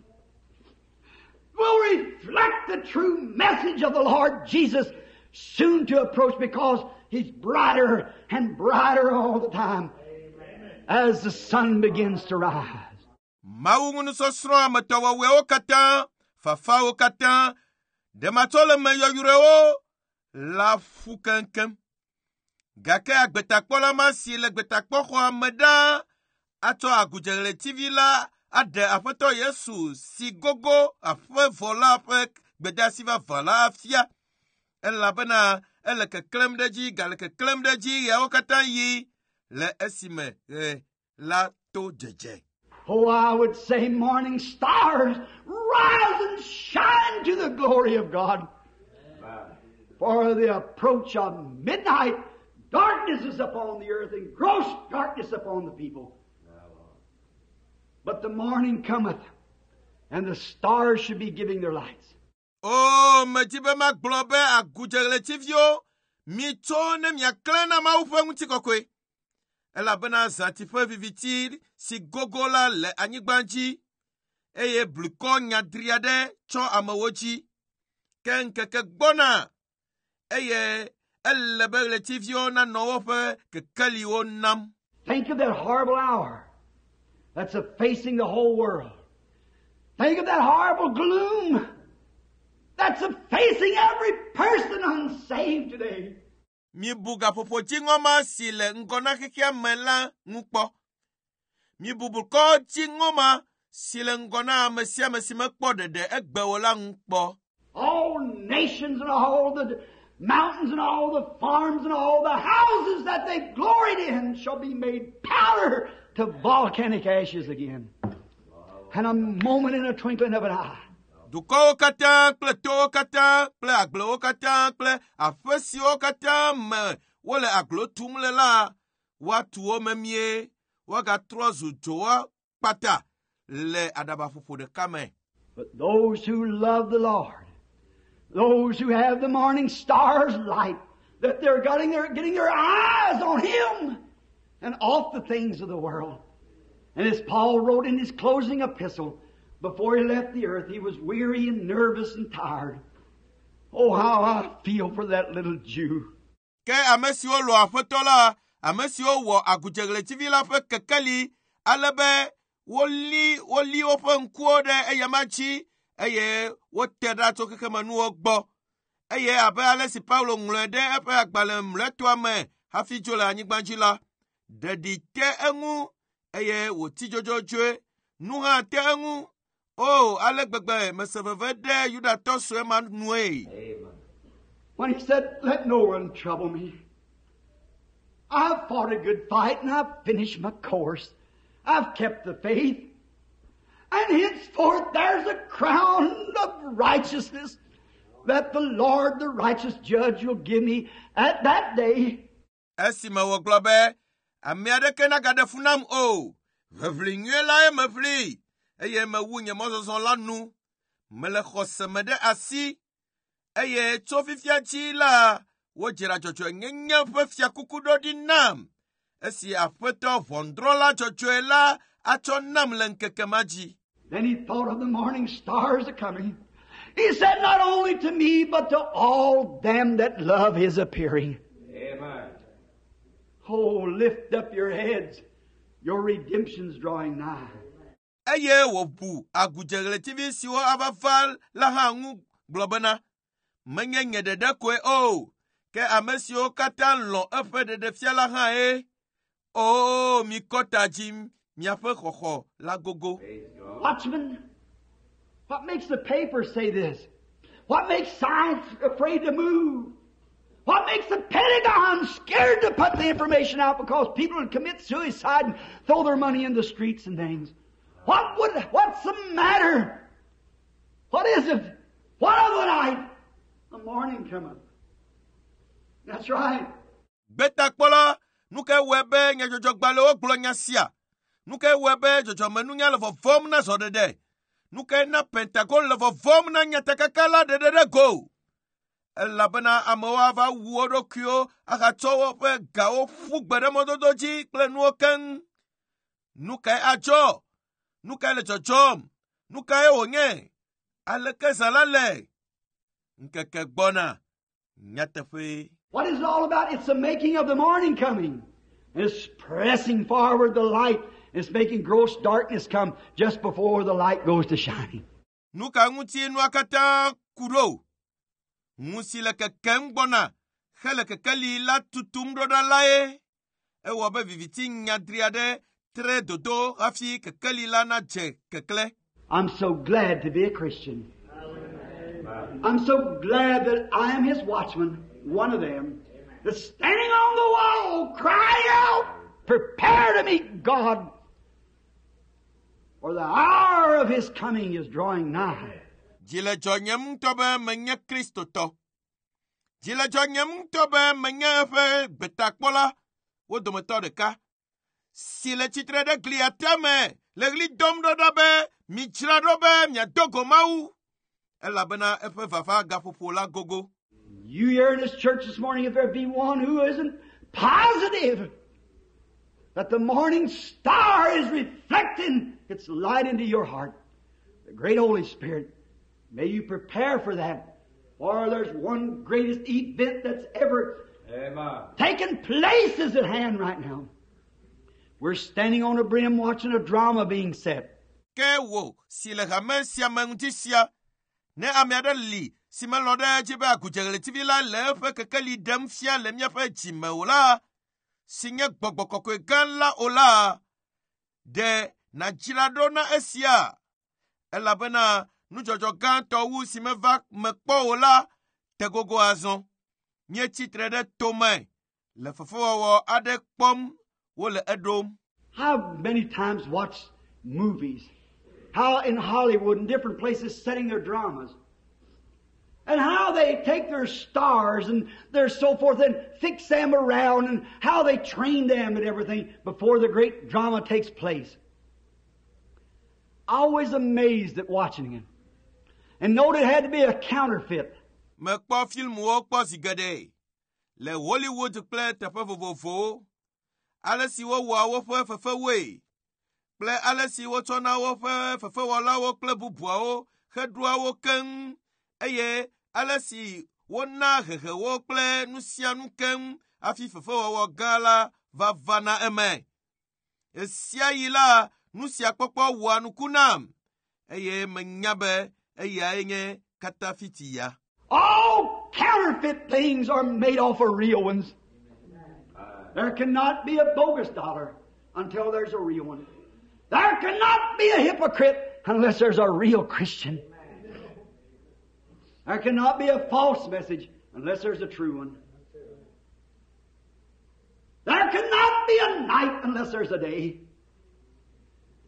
C: will reflect the true message of the Lord Jesus soon to approach, because He's brighter and brighter all the time. Amen. As the sun begins to rise.
A: Maungunu sosro ametowa weo kata, fafao kata, dematole meyo yureo, la fukenkem. Gake agbetakpola masi le gbetakpoko ameda, ato agudzeɣletivi la, ade afeto Yesu si gogo afe vola afe gbedasiva vala afia. Elabena ele keklem ɖe dzi, gale keklem ɖe dzi, yawo katã yi le esime la to dzedze.
C: Oh, I would say, morning stars, rise and shine to the glory of God. Amen. For the approach of midnight, darkness is upon the earth and gross darkness upon the people. But the morning cometh, and the stars should be giving their lights.
A: Oh, mejibe maglobe agudzeɣletivio, mito ne miaklena maufe ŋutikɔkɔe. Elabena zatife viviti si gogola le anyigbanji, eye bluko nyadriade tso amewo dzi. Ke nkeke gbɔna, eye elebe ɣletivio nanɔwo ƒe kekeliwo nam.
C: Think of that horrible hour that's facing the whole world. Think of that horrible gloom that's facing every person unsaved today.
A: Mi buga popo jingoma si le ngona kikia mela ngukpo. Mi bubuko jingoma si le ngona mesia mesimekpo dede egbewola ngukpo.
C: All nations and all the mountains and all the farms and all the houses that they gloried in shall be made powder to volcanic ashes again. And a moment in a twinkling of an eye.
A: Duko kata, ple to kata, ple aglo kata, ple afesio kata, me wole aglo tumle la, watuo memie, wagatro zutoa pata, le adabafufu de kame.
C: But those who love the Lord, those who have the morning star's light, that they're getting their eyes on Him and off the things of the world. And as Paul wrote in his closing epistle, before he left the earth, he was weary and nervous and tired. Oh, how I feel for that little Jew.
A: Ke amesio lo afetola, amesio wo agudzeɣletivi la ƒe kekeli, alebe woli woƒe ŋkuwo ɖe eyamachi, eye wote ɖa tso kekemenuwo gbɔ. Eye abe ale si Paulo ŋlɔe ɖe eƒe agbalẽ mlɔetoa me hafi dzo le anyigba dzi la, ɖeɖi te eŋu, eye wòti dzodzodzoe, nu hã te eŋu. Oh, ale gbegbe meseveve ɖe Yudatɔ sue ma nue.
C: When he said, let no one trouble me. I've fought a good fight and I've finished my course. I've kept the faith. And henceforth there's a crown of righteousness that the Lord, the righteous judge, will give me at that day.
A: Esima wo globe, amiade kena gade funam o. Vevli nye la e me vli. Eye me wu nye mozozon la nou. Me le khose me de asi. Eye tofi fia chi la. Wo jira chocho nye fe fia kukudo di nam. Esi afeto vondro la chocho la. Acho nam lenkeke maji.
C: Then he thought of the morning stars a-coming. He said, not only to me, but to all them that love his appearing.
B: Amen.
C: Oh, lift up your heads. Your redemption's drawing nigh.
A: Eye wo bu agujele TV siwo abafal la hangu globana. Menye nye de kwe o. Ke amesio katan lon efe de fia la han e. Oh, mi kota jim. Miafe koko la gogo.
C: Watchman, what makes the papers say this? What makes science afraid to move? What makes the Pentagon scared to put the information out because people would commit suicide and throw their money in the streets and things? What's the matter? What is it? What of the night? The morning cometh. That's right.
A: Beta kola, nuke webe nye jojo gbale o glo nyasia. Nuke webe jojo menu nya levo vom na so de. Nuke na Pentagon levo vom na nya tekakala de go. Elabena amoa va wuodo kyo akatowo pe gao fugbere mododoji kle nuoken. Nuke ajo. Nuke le jojom. Nuke onye. Aleke zalale. Nkeke gbona. Nyatefe.
C: What is it all about? It's the making of the morning coming. It's pressing forward the light. It's making gross darkness come just before the light goes to shining.
A: Nuka nguti nuakata kuro. Ngusi leke kengbona. Heleke keli la tutumdo da lae. Wabe viviti nyadriade. Tre dodo rafi kekeli la na je kekle.
C: I'm so glad to be a Christian. I'm so glad that I am his watchman, one of them, that's standing on the wall, crying out, prepare to meet God, for the hour of his coming is drawing nigh.
A: Jile jonyem tobe menye Kristo to. Jile jonyem tobe menye fe betakpola. Wo dometo de ka. Si le titre de gliatame, le gli domdo dobe, mi chiradobe, mi adogo mau. Elabena efe vafa gafofola gogo.
C: You here in this church this morning, if there be one who isn't positive that the morning star is reflecting its light into your heart, the great Holy Spirit, may you prepare for that. For there's one greatest event that's ever taken place is at hand right now. We're standing on a brim watching a drama being set.
A: Kewo, si le gamesia mengutisia, ne amiada li, si me lode jibe akujele TV la lefe kekeli demfia le miafe jime ola, si nye gbogbo gan la ola, de na jirado na esia, elabena nu jojo gan towu si me va me kpo ola, te gogo azon, nye titre de tome, le fefo ade kpom, wole edom.
C: How many times watched movies, how in Hollywood and different places setting their dramas, and how they take their stars and their so forth and fix them around and how they train them and everything before the great drama takes place. Always amazed at watching it. And note it had to be a counterfeit.
A: Me kpo film wo kpo zigade. Le Hollywood play tepe vovovo. Ale si wo wo fefe we. Play ale si wo tona wo fefe wala wo kle bubua wo. Hedua wo ken. Eye ale si wo na hehe wo kle nusia nu ken. Afi fefe wo gala vavana eme. Esia yila nusia kpokpo wo anukunam. Eye menyabe eye enye katafitiya.
C: All counterfeit things are made off of real ones. There cannot be a bogus dollar until there's a real one. There cannot be a hypocrite unless there's a real Christian. There cannot be a false message unless there's a true one. There cannot be a night unless there's a day.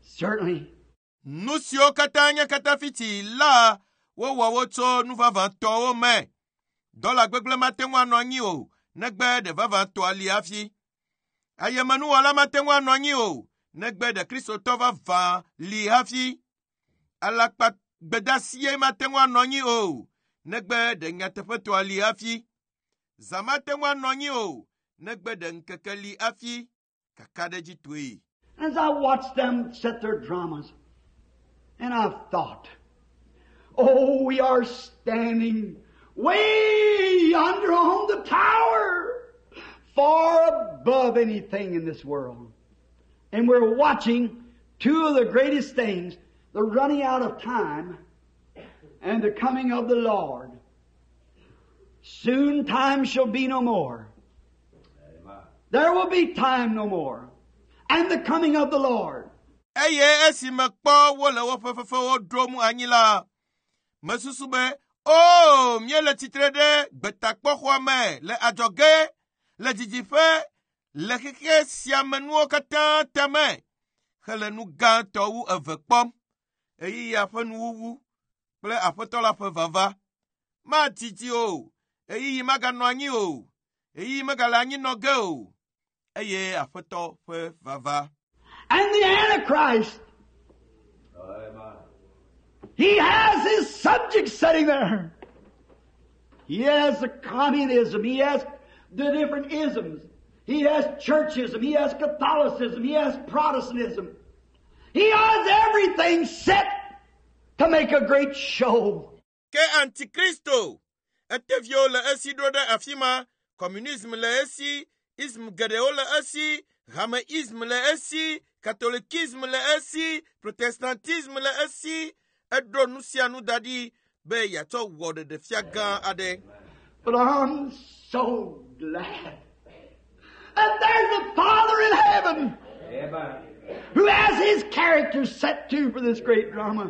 C: Certainly.
A: Nu siwo katã nye katãfiti la wowɔ wo tso nu vavãtɔwo me. Dɔla gbegblẽ mate ŋu anɔ anyi o, negbe ɖe vavãtɔa li hafi. Ayemenuwɔla mate ŋu anɔ anyi o, negbe ɖe kristotɔ vavã li hafi. Alakpa gbedasie mate ŋu anɔ anyi o, negbe ɖe nyateƒetɔa li hafi. Zã mate ŋu anɔ anyi o, negbe ɖe ŋkeke li hafi. Kaka ɖe dzi toe.
C: As I watched them set their dramas, and I've thought, oh, we are standing way yonder on the tower, far above anything in this world. And we're watching two of the greatest things, the running out of time and the coming of the Lord. Soon time shall be no more. There will be time no more. And the coming of the Lord.
A: Eye esi mekpɔ wole woƒe fefewo ɖom anyi la, mesusu be, o, míele tsitre ɖe gbetakpɔxɔa me le adzɔge, le didiƒe, le xexe sia me nuwo katã teme, hele nu gãtɔ wu eve kpɔm, eyiya ƒe nuwuwu kple aƒetɔ la ƒe vava. Matiti o, eyiyi maganɔ anyi o, eyiyi megale anyinɔge o, eye aƒetɔ ƒe vava.
C: And the Antichrist, he has his subjects sitting there. He has the communism, he has the different isms, he has churchism, he has Catholicism, he has Protestantism. He has everything set to make a great show.
A: Ke Antichristo, etevio le esi ɖo ɖe afi ma, communisme le esi, ism geɖewo le esi, Hameisme le esi, catholicisme le esi, protestantisme le esi, eɖo nu sia nu da ɖi be yeatsɔ wɔ ɖeɖefia gã aɖe.
C: But I'm so glad that there's a Father in heaven who has his character set to for this great drama.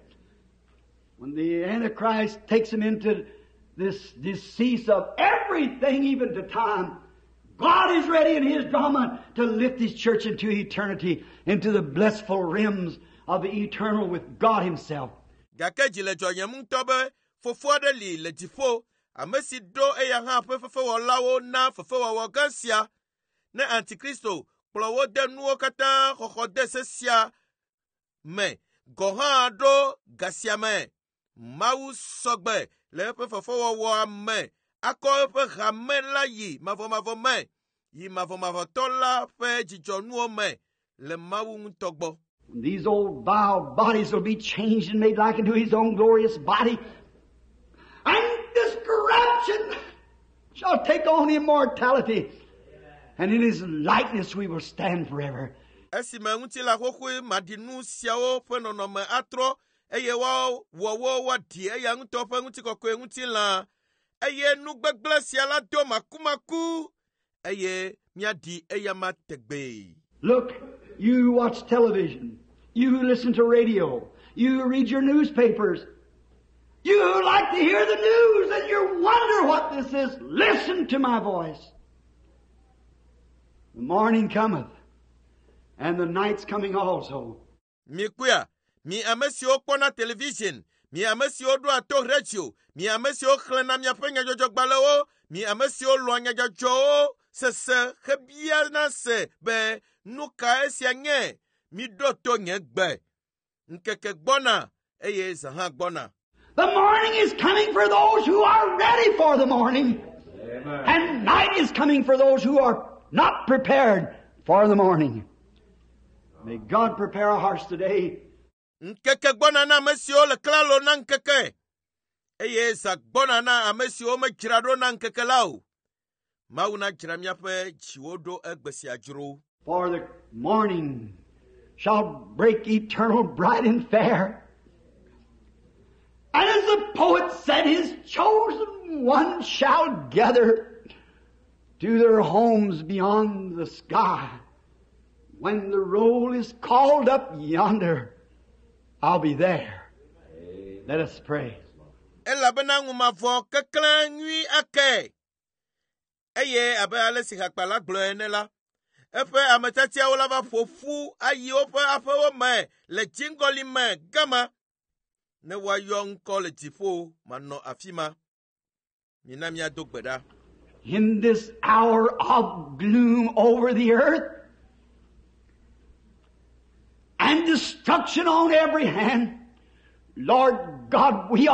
C: When the Antichrist takes him into this decease of everything, even to time, God is ready in his drama to lift his church into eternity, into the blissful realms of the eternal with God himself.
A: Gake dzi le dzɔnye ŋutɔ be fofo aɖe li le dziƒo, ame si ɖo eya hã ƒe fefewɔlawo na fefewɔwɔ gã sia, ne Antikristo kplɔ wo de nuwo katã xɔxɔ de se sia me, gɔ hã ɖo ga sia me. Mawu sɔgbe le eƒe fefewɔwɔa me, akɔ eƒe hame la yi mavɔmavɔ me, yi mavɔmavɔtɔ la ƒe dzidzɔnuwo me le Mawu ŋutɔ gbɔ.
C: These old vile bodies will be changed and made like unto his own glorious body. And this corruption shall take on immortality. And in his likeness we will stand forever.
A: Esime ŋutilã xoxoe maɖi nu siawo ƒe nɔnɔme atrɔ, eye woawɔ wo woaɖi eya ŋutɔ ƒe ŋutikɔkɔe ŋutilã, eye nu gbegblẽ sia la do makumaku, eye míaɖi eya ma tegbe.
C: Look, you watch television, you listen to radio, you read your newspapers, you like to hear the news and you wonder what this is. Listen to my voice. The morning cometh, and the night's coming also.
A: Mikuya, mi ame siwo kpɔna television, mi ame siwo ɖo ato radio, mi ame siwo xlẽna miaƒe nyadzɔdzɔgbalẽwo, mi ame siwo lɔ̃a nyadzɔdzɔwo sese hebiana se be nu ka esia nye, mi ɖo to nye gbe. Ŋkeke gbɔna, eye zã hã gbɔna.
C: The morning is coming for those who are ready for the morning. Amen. And night is coming for those who are not prepared for the morning. May God prepare our hearts today.
A: Nkeke gbɔna na ame siwo le klalo na nkeke, eye zã gbɔna na ame siwo medzra ɖo na nkeke la o. Mawu na dzra míaƒe dziwo ɖo egbe sia dzro.
C: For the morning shall break eternal bright and fair. And as the poet said, his chosen ones shall gather to their homes beyond the sky. When the roll is called up yonder, I'll be there. Let us pray.
A: Elabena ŋumavɔ keklẽ nyui ake. Eye abe ale si hakpa la gblɔ ene la, eƒe ametsatiawo la va ƒo ƒu ayi woƒe aƒewo me le dziŋgɔli me gama ne woayɔ ŋkɔ le dziƒo manɔ afi ma. Mina míado gbe ɖa.
C: In this hour of gloom over the earth and destruction on every hand, Lord God, we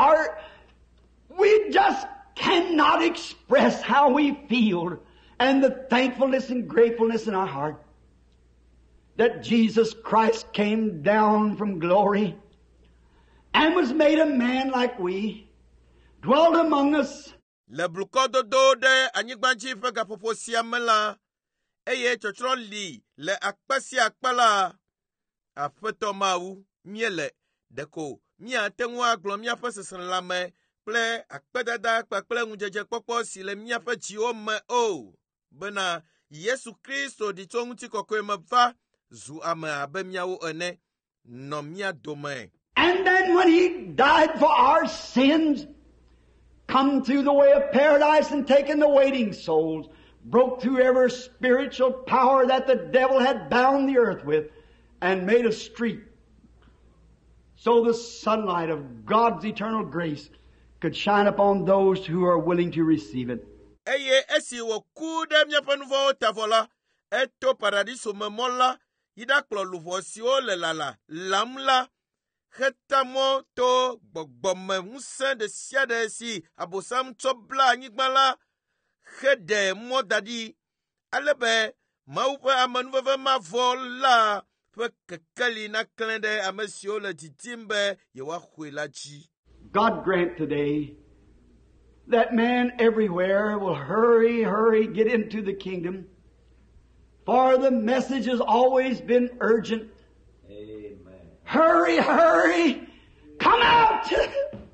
C: just cannot express how we feel and the thankfulness and gratefulness in our heart that Jesus Christ came down from glory and was made a man like we, dwelt among us.
A: Le blukɔdodo ɖe anyigbadzi ƒe gaƒoƒo sia me la, eye tsɔtsrɔ̃ li le akpe sia akpe la, Aƒetɔ Mawu míele ɖeko míate ŋu agblɔ míaƒe seselãme kple akpedada kpakple ŋudzedzekpɔkpɔ si le míaƒe dziwo me o, bena Yesu Kristo ɖi tso ŋutikɔkɔe me va zu ame abe míawo ene, nɔ mía dome.
C: And then when He died for our sins, come through the way of paradise and taken the waiting souls, broke through every spiritual power that the devil had bound the earth with, and made a street so the sunlight of God's eternal grace could shine upon those who are willing to receive it.
A: Eye esi woku ɖe míaƒe nu vɔ̃wo ta vɔ la, eto paradiso me mɔ la, yi ɖakplɔ luʋɔ siwo le lalam la, heta mɔ to gbɔgbɔme ŋusẽ ɖe sia ɖe si Abosam tsɔ bla anyigba la, heɖe mɔ da ɖi, ale be Mawu ƒe amenuveve mavɔ la ƒe kekeli naklẽ ɖe ame siwo le didim be yewoaxɔe la dzi.
C: God grant today that man everywhere will hurry, get into the kingdom, for the message has always been urgent.
D: Amen.
C: Hurry, come out!
D: Yes.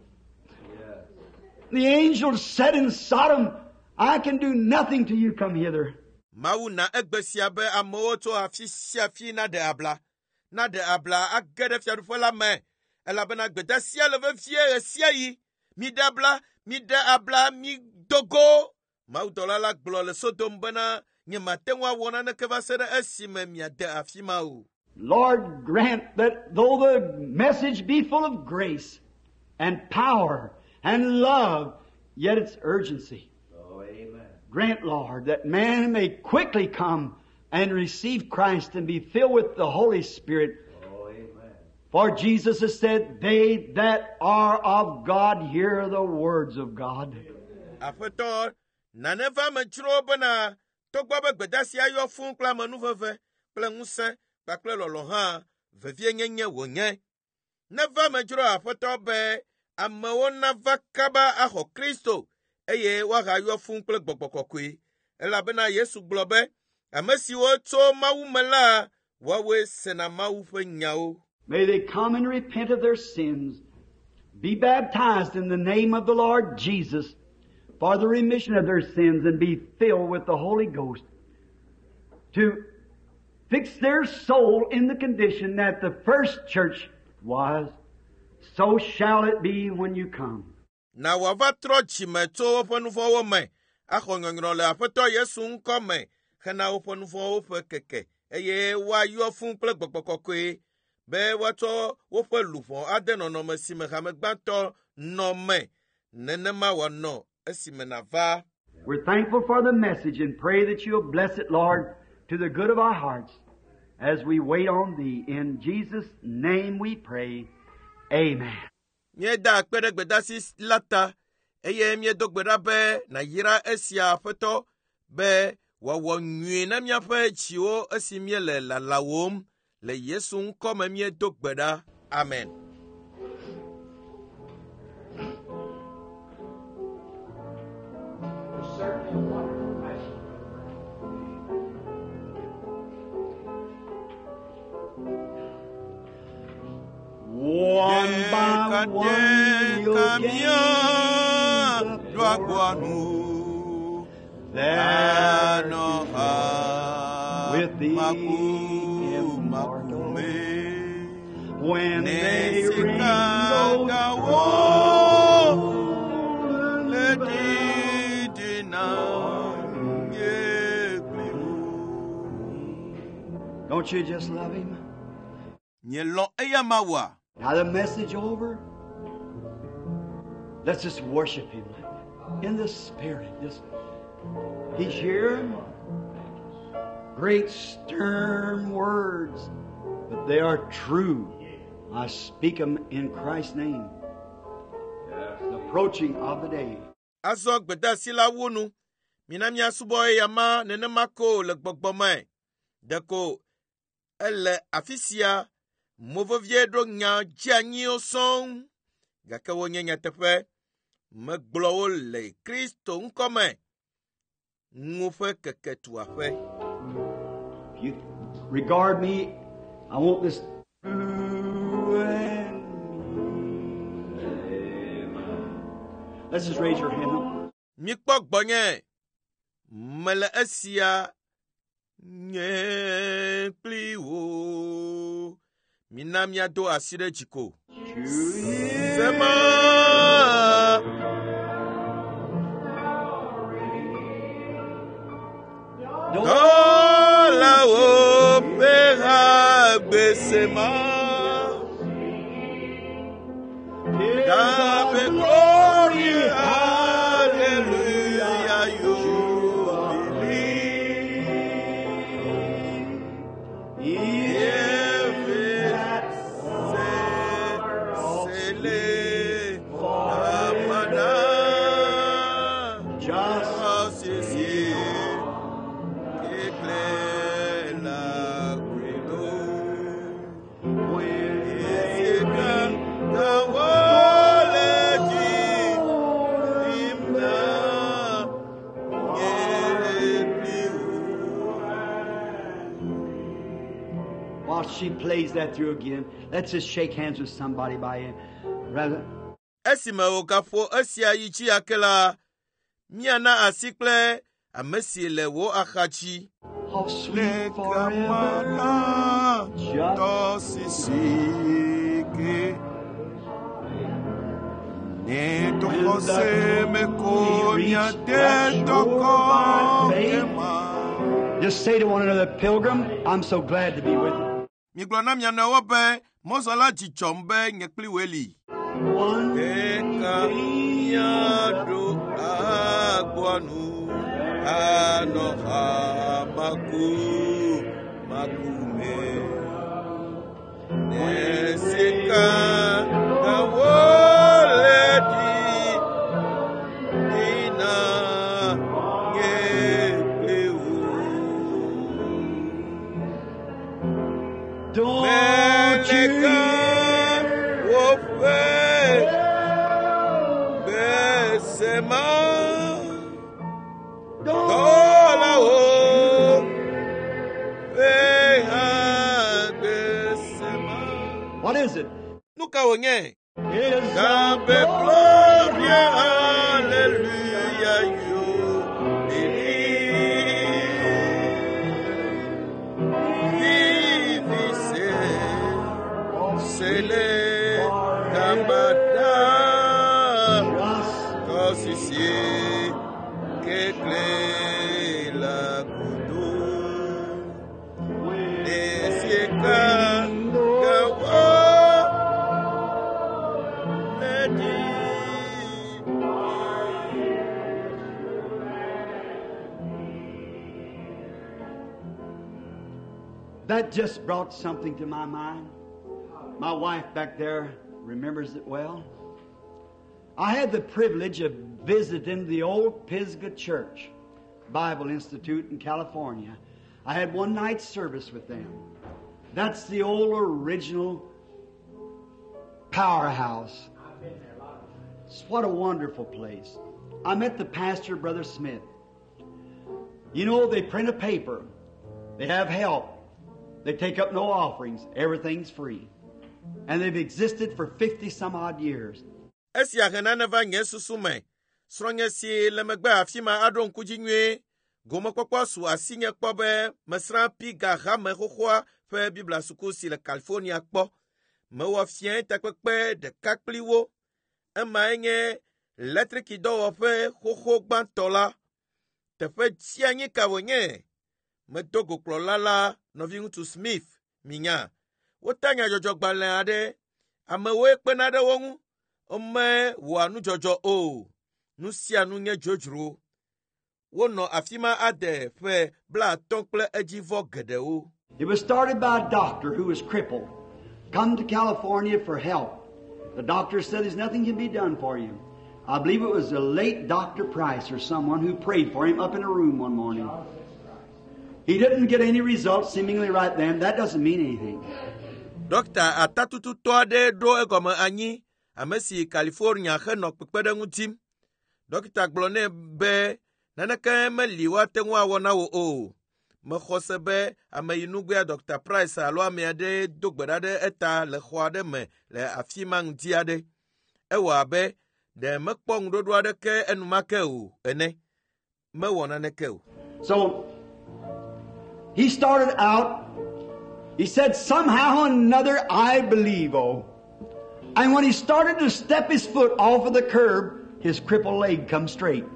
C: The angel said in Sodom, I can do nothing till you come hither.
A: Mawu na egbe sia be amewo tso afi sia afi na ɖe abla age ɖe fiaɖuƒe la me, elabena gbede sia le vevie ɣe sia ɣi. Miɖe abla, midogo. Mawudɔla la gblɔ le Sodom bena nye mate ŋu awɔ naneke va se ɖe esime miade afi ma o.
C: Lord, grant that though the message be full of grace and power and love, yet it's urgency.
D: Oh, amen.
C: Grant, Lord, that man may quickly come and receive Christ and be filled with the Holy Spirit.
D: Oh, amen.
C: For Jesus has said, they that are of God hear the words of God.
A: Aƒetɔ, nane va me dzro bena togbɔ be gbeda sia yɔ fũu kple amenuveve kple ŋusẽ kpakple lɔlɔ hã vevie nyenye wònye. Neva me dzro Aƒetɔ be amewo nava kaba axɔ Kristo eye woagayɔ fũu kple gbɔgbɔ kɔkɔe, elabena Yesu gblɔ be ame siwo tso Mawu me la, woawoe sena Mawu ƒe nyawo.
C: May they come and repent of their sins, be baptized in the name of the Lord Jesus for the remission of their sins, and be filled with the Holy Ghost, to fix their soul in the condition that the first church was. So shall it be when you come.
A: Na wava trɔ dzime tso woƒe nu vɔ̃wo me, axɔ nyɔnyrɔ le Aƒetɔ Yesu ŋkɔ me, hena woƒe nu vɔ̃wo ƒe keke, eye woayɔ fũu kple gbɔgbɔ kɔkɔe, be woatsɔ woƒe luʋɔ ade nɔnɔme si me hame gbãtɔ nɔ me, nenema wòanɔ esime nava.
C: We're thankful for the message and pray that you'll bless it, Lord, to the good of our hearts as we wait on Thee. In Jesus' name we pray. Amen.
A: Míeda akpe ɖe gbedasi la ta, eye míedo gbe ɖa be nàyra esia Aƒetɔ be wòawɔ nyui na míaƒe dziwo esi míele lalawòm le Yesu ŋkɔ me míedo gbe ɖa. Amen.
C: One by one you'll gain with the immortal. When they ring those Don't you just love Him?
A: Nye lon eya mawa.
C: Now the message over. Let's just worship Him in the Spirit. He's here. Great stern words, but they are true. I speak them in Christ's name. The approaching of the day.
A: Azo gbeda sila wonu. Minami asubo eya ma nenemako le gbogbome. Deko ele afisia movovie do nya jianyi oson. Gake wo nyenya tefe megblɔwo le Kristo ŋkɔme. Ŋufe keke tu aƒe.
C: If you regard me, I want this. Let's just raise your hand.
A: Mikpɔ gbɔnye. Mele esia nye kpli wo. Mina miado asi ɖe dziko. Sema. Dola wo pera besema. Dabe glory, hallelujah, you believe.
C: She plays that through again. Let's just shake hands with somebody by it. Rather.
A: Esime okafo esia yichi akela. Miana asikle amesi le wo akachi.
C: How sweet forever.
A: Tosisike. Ne tokose me konya de tokoma.
C: Just say to one another, Pilgrim, I'm so glad to be with you.
A: Miglona miana wobe, mozola jichombe nyekpli weli. Eka miado agwanu, anoha makume. Nesika kawoledi, ina
C: Don't you What is it?
A: Nuka wonye.
C: Is
A: Dabe gloria, hallelujah, you believe. Sele gambada kosisi kekle la kudu nesieka gawa ledi.
C: That just brought something to my mind. My wife back there remembers it well. I had the privilege of visiting the old Pisgah Church Bible Institute in California. I had one night service with them. That's the old original powerhouse. What a wonderful place. I met the pastor, Brother Smith. You know, they print a paper. They have help. They take up no offerings. Everything's free. And they've existed for 50 some odd years.
A: Esia henane va nye susume. Sronye si lemegbe afima adron kujinwe. Goma kwakwa su asinye kpobe. Mesran pi gaha mehohwa fe Bibla suku si le California kpo. Mewa fien tekwekpe de kakpliwo. Ema enye letre ki do fe hoho gbantola. Tefe tsianyi kawonye. medogo kplɔla la nɔvi ŋutsu Smith minya. Wotanya dzɔdzɔgbalẽ aɖe. Amewoe kpena ɖe wo ŋu. Wome wɔa nudzɔdzɔ o. Nu sia nu nye dzodzro. Wonɔ afi ma ade ƒe 50 kple edzivɔ geɖewo.
C: It was started by a doctor who was crippled. Come to California for help. The doctor said there's nothing can be done for you. I believe it was the late Dr. Price or someone who prayed for him up in a room one morning. He didn't get any results seemingly right then. That doesn't mean anything.
A: Dr. Atatututo aɖe ɖo egɔme anyi, ame si California henɔ kpekpeɖeŋu dim. Dɔkita gblɔ nɛ be naneke meli woate ŋu awɔ na wo o. Mexɔ se be ame yi nugbea Dr. Price alo ame aɖe do gbe ɖa ɖe eta le xɔ aɖe me le afi ma ŋdi aɖe. Ewɔ abe ɖe mekpɔ ŋuɖoɖo aɖeke enumake o ene. Mewɔ naneke o.
C: So he started out. He said, somehow or another, I believe, oh. And when he started to step his foot off of the curb, his crippled leg come straight.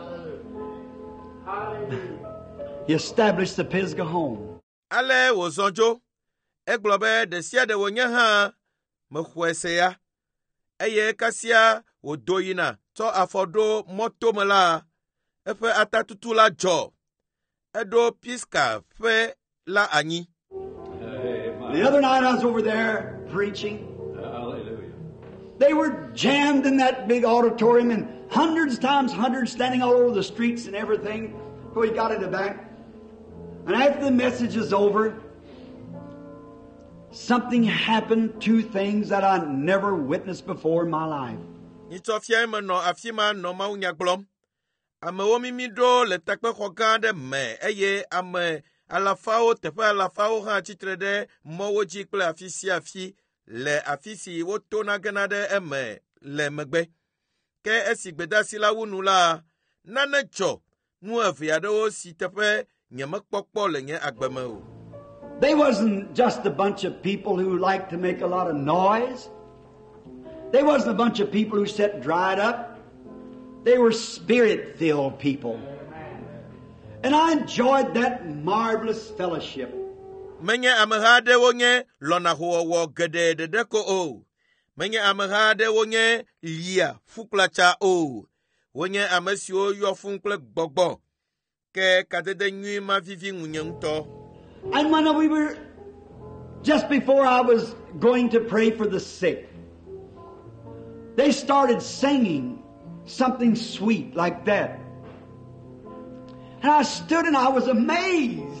C: He established the Pisgah home.
A: Ale wozɔdzo. Egblɔ be ɖe sia ɖe wònye hã mexɔe se ya. Eye kasia wòdo yina tsɔ afɔ ɖo mɔtome la. Eƒe atatutu la dzɔ. Eɖo Pisgah ƒe la anyi.
C: The other night I was over there preaching.
D: Hallelujah.
C: They were jammed in that big auditorium and hundreds times hundreds standing all over the streets and everything. So we got in the back. And after the message is over, something happened, 2 things that I never witnessed before in my life.
A: Nitsɔfia me nɔ afi ma nɔ Mawu nya gblɔm. Amewo mimi ɖo le takpexɔ gã aɖe me eye ame alafawo teƒe alafawo hã tsitre ɖe mɔwo dzi kple afi sia afi le afi si wotona gena ɖe eme le megbe. Ke esi gbedasi la wu nu la, nane dzɔ nu eve aɖewo si teƒe nyemekpɔkpɔ le nye agbeme o.
C: They wasn't just a bunch of people who like to make a lot of noise. They wasn't a bunch of people who sat dried up. They were spirit-filled people. And I enjoyed that marvelous fellowship.
A: Menye ameha aɖewo nye lɔnahowɔwɔ geɖe ɖeɖe ko o. Menye ameha aɖewo nye lia fuklatsa o. Wonye ame siwo yɔ fun kple gbɔgbɔ. Ke kadede nyui ma vivi ŋunye ŋutɔ.
C: And when we were, just before I was going to pray for the sick, they started singing something sweet like that. And I stood and I was amazed.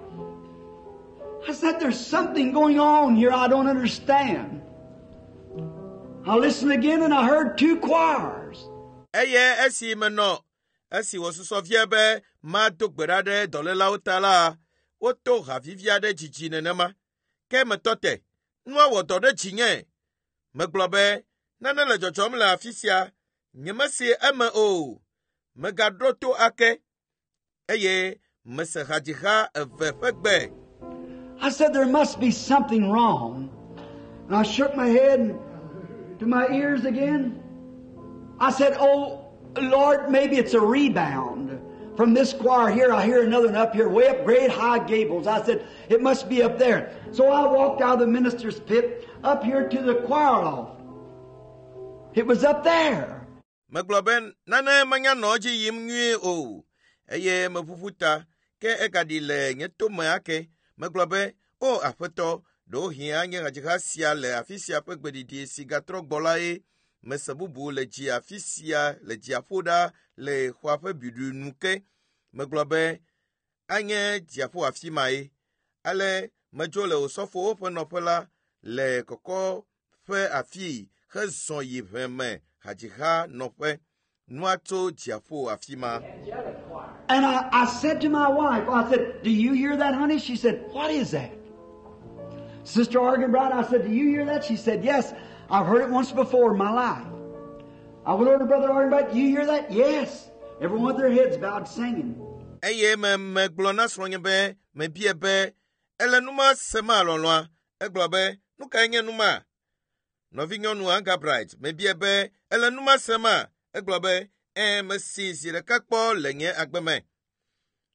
C: I said, there's something going on here I don't understand. I listened again and I heard 2 choirs.
A: Eye esi menɔ, esi wòsusɔ be ma do gbe ɖa ɖe dɔlélawo ta la, woto havivi aɖe dzidzi nenema. Ke metɔ te, nua wɔ dɔ ɖe dzinye. Megblɔ be, nane le dzɔdzɔm le afi sia, nyemesi eme o. Megaɖo to ake. Eye mese hadziha eve ƒe gbe.
C: I said, there must be something wrong. And I shook my head to my ears again. I said, oh, Lord, maybe it's a rebound. From this choir here, I hear another one up here, way up Great High Gables. I said, it must be up there. So I walked out of the minister's pit up here to the choir loft. It was up there.
A: Megblɔ be nane menya nɔ dzi yim nyuie o. Eye meƒuƒuta ke egaɖi le nye tome ake. Megblɔ be, o aƒetɔ, ɖewohĩ anye hadziha sia le afi sia ƒe gbeɖiɖi si gatrɔ gbɔ lae. Mese bubu le dzi afi sia le dziaƒo ɖa le xɔa ƒe biɖui nu ke. Megblɔ be, anye dziaƒo afi mae. Ale medzo le osɔfowo ƒe nɔƒe la le kɔkɔ ƒe afi hezɔ yi ʋe me hadziha nɔƒe. Nua tso dziaƒo afi ma.
C: And I said to my wife, I said, do you hear that, honey? She said, what is that? Sister Argenbright, I said, do you hear that? She said, yes, I've heard it once before in my life. I went over to Brother Argenbright, do you hear that? Yes. Everyone with their heads bowed singing.
A: Eye me gblɔ na srɔ̃nye be, me bie be, ele numa sema lɔlɔa. Egblɔ be, nu kae nye numa? Nɔvinyɔnu Argenbright, me bie be, ele numa sema. Egblɔ be, mesi zi ɖeka kpɔ le nye agbeme.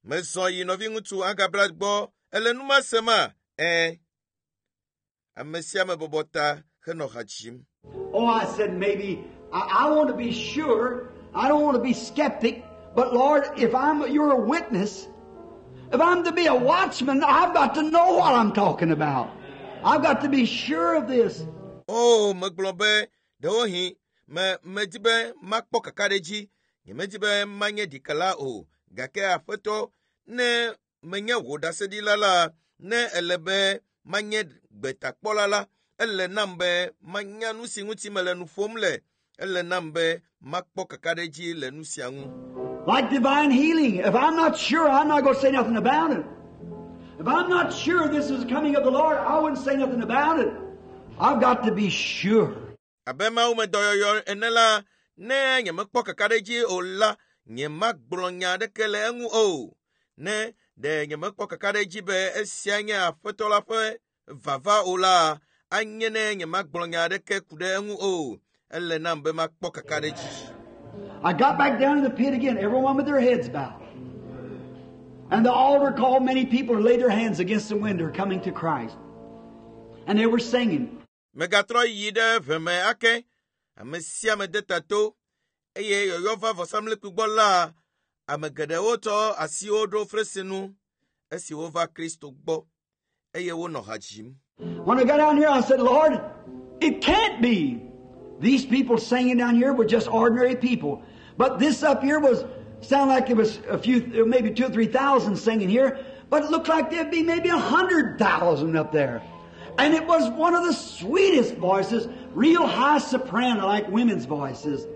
A: Mezɔ̃ yi nɔvi ŋutsu Agabla gbɔ ele numasem a ame sia ame bɔbɔ ta henɔ ha dzim.
C: Oh, I said, maybe, I want to be sure. I don't want to be skeptic. But Lord, if you're a witness, if I'm to be a watchman, I've got to know what I'm talking about. I've got to be sure of this.
A: Oh, megblɔ be ɖewohi medi be makpɔ kaka ɖe dzi, nyemedi be manye ɖikela o, gake Aƒetɔ ne menye wò ɖaseɖila la, ne ele be manye gbetakpɔla la, ele nam be manya nu si ŋuti mele nu ƒom le, ele nam be makpɔ kaka ɖe dzi le nu sia ŋu.
C: Like divine healing. If I'm not sure, I'm not going to say nothing about it. If I'm not sure this is coming of the Lord, I wouldn't say nothing about it. I've got to be sure.
A: Abe Mawu me dɔyɔyɔ ene la, ne nyemekpɔ kaka ɖe dzi o la, nyemagblɔ nya aɖeke le eŋu o. Ne ɖe nyemekpɔ kaka ɖe dzi be esia nye Aƒetɔ la ƒe vava o la, anye ne nyemagblɔ nya aɖeke ku ɖe eŋu o. Ele nam be makpɔ kaka ɖe dzi.
C: I got back down in the pit again, everyone with their heads bowed. And the altar called many people to lay their hands against the window coming to Christ. And they were singing.
A: Megatrɔ yi ɖe ʋeme ake, ame sia ame de ta to, eye yɔyɔ va vɔsamlekpui gbɔ la, ame geɖewo tsɔ asiwo ɖo fresi nu, esi wova Kristo gbɔ, eye wonɔ ha dzim.
C: When I got down here, I said, Lord, it can't be. These people singing down here were just ordinary people. But this up here sounded like it was a few, maybe 2,000 or 3,000 singing here, but it looked like there'd be maybe 100,000 up there. And it was one of the sweetest voices, real high soprano, like women's voices.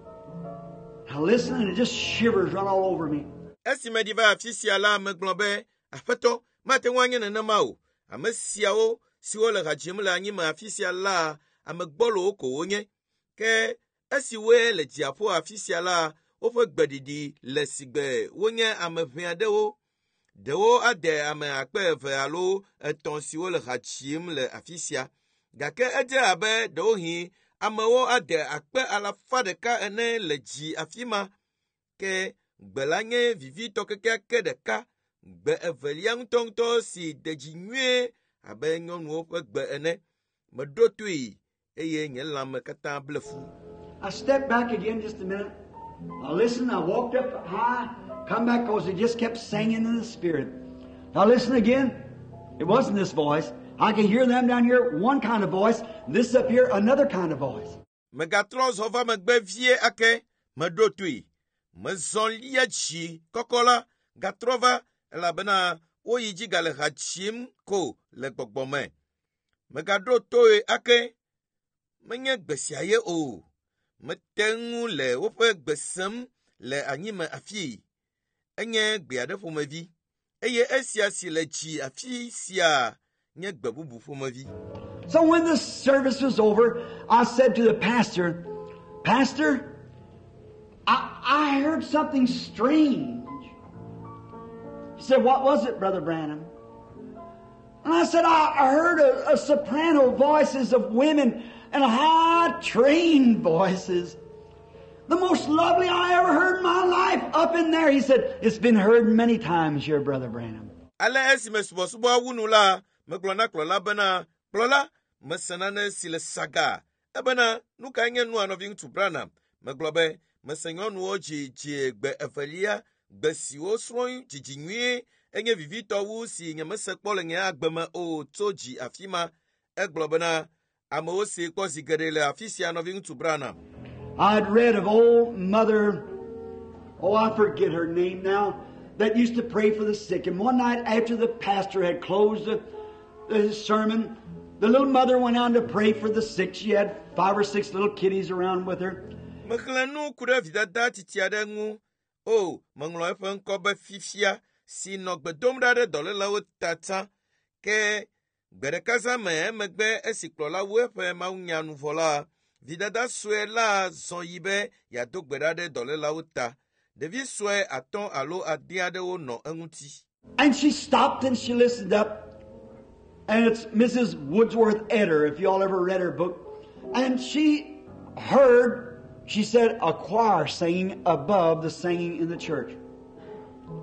C: I listened and it just shivers run all over me.
A: Esi me di va afi sia la, megblɔ be, Aƒetɔ, mate ŋu anye nenema o. Ame siawo siwo le ha dzim le anyime afi sia la, ame gbɔlowo ko wonye. Ke esi woe le dziaƒo afi sia la, woƒe gbeɖiɖi le si gbe wonye ame ʋɛ aɖewo. Ɖewo ade ame 2,000 alo 3 siwo le ha dzim le afi sia. Gake edze abe ɖewohi amewo ade 100,000 ene le dzi afi ma. Ke gbe la nye vivitɔ kekeake ɖeka, gbe evelia ŋutɔŋutɔ si de dzi nyuie abe nyɔnuwo ƒe gbe ene. Meɖo toe eye nye lãme katã ble fu.
C: I stepped back again just a minute. I listened, I walked up high, come back because they just kept singing in the Spirit. Now listen again. It wasn't this voice. I could hear them down here, one kind of voice. This up here, another kind of voice.
A: Megatrɔ zɔ va megbe vie ake, meɖo toe. Mezɔ lia dzi kɔkɔ la, gatrɔ va, elabena woyi dzi gale ha dzim ko le gbɔgbɔ me. Megaɖo toe ake, menye gbe sia ye o. Mete ŋu le woƒe gbe sem le anyime afi. Enye gbe aɖe ƒomevi. Eye esia si le dzi afi sia nye gbe bubu ƒomevi.
C: So when the service was over, I said to the pastor, Pastor, I heard something strange. He said, what was it, Brother Branham? And I said, I heard a soprano voices of women and high-trained voices. The most lovely I ever heard in my life up in there. He said, it's been heard many times here, Brother Branham.
A: Ale esi me subɔsubɔ awunu la, megblɔ na kplɔla bena, kplɔla, mesena ne si le saga. Ebena, nu ka nye nu anɔvi ŋutsu Branham. Megblɔ be, mese nyɔnuwo dzi gbe evelia, gbe siwo srɔ̃ dzidzi nyuie, enye vivitɔ wu si nye mese kpɔ le nye agbe me o tso dzi afi ma. Egblɔ bena, amewo si kpɔ zi geɖe le afi sia nɔvi ŋutsu Branham.
C: I'd read of old mother, I forget her name now, that used to pray for the sick. And one night after the pastor had closed the sermon, the little mother went out to pray for the sick. She had 5 or 6 little kiddies around with her.
A: Meklenu ku ɖe vidada titi aɖe ŋu. O, meŋlɔ eƒe ŋkɔ be fifia si nɔ gbe dom ɖa ɖe dɔlélawo tata. Ke gbe ɖeka zã me emegbe esi kplɔla wu eƒe mawunya nu vɔ la, vidada sue la zɔ yi be yeado gbe ɖa ɖe dɔlélawo ta. Ɖevi sue 5 alo 10 aɖewo nɔ eŋuti.
C: And she stopped and she listened up. And it's Mrs. Wordsworth Eder, if you all ever read her book. And she heard, she said, a choir singing above the singing in the church.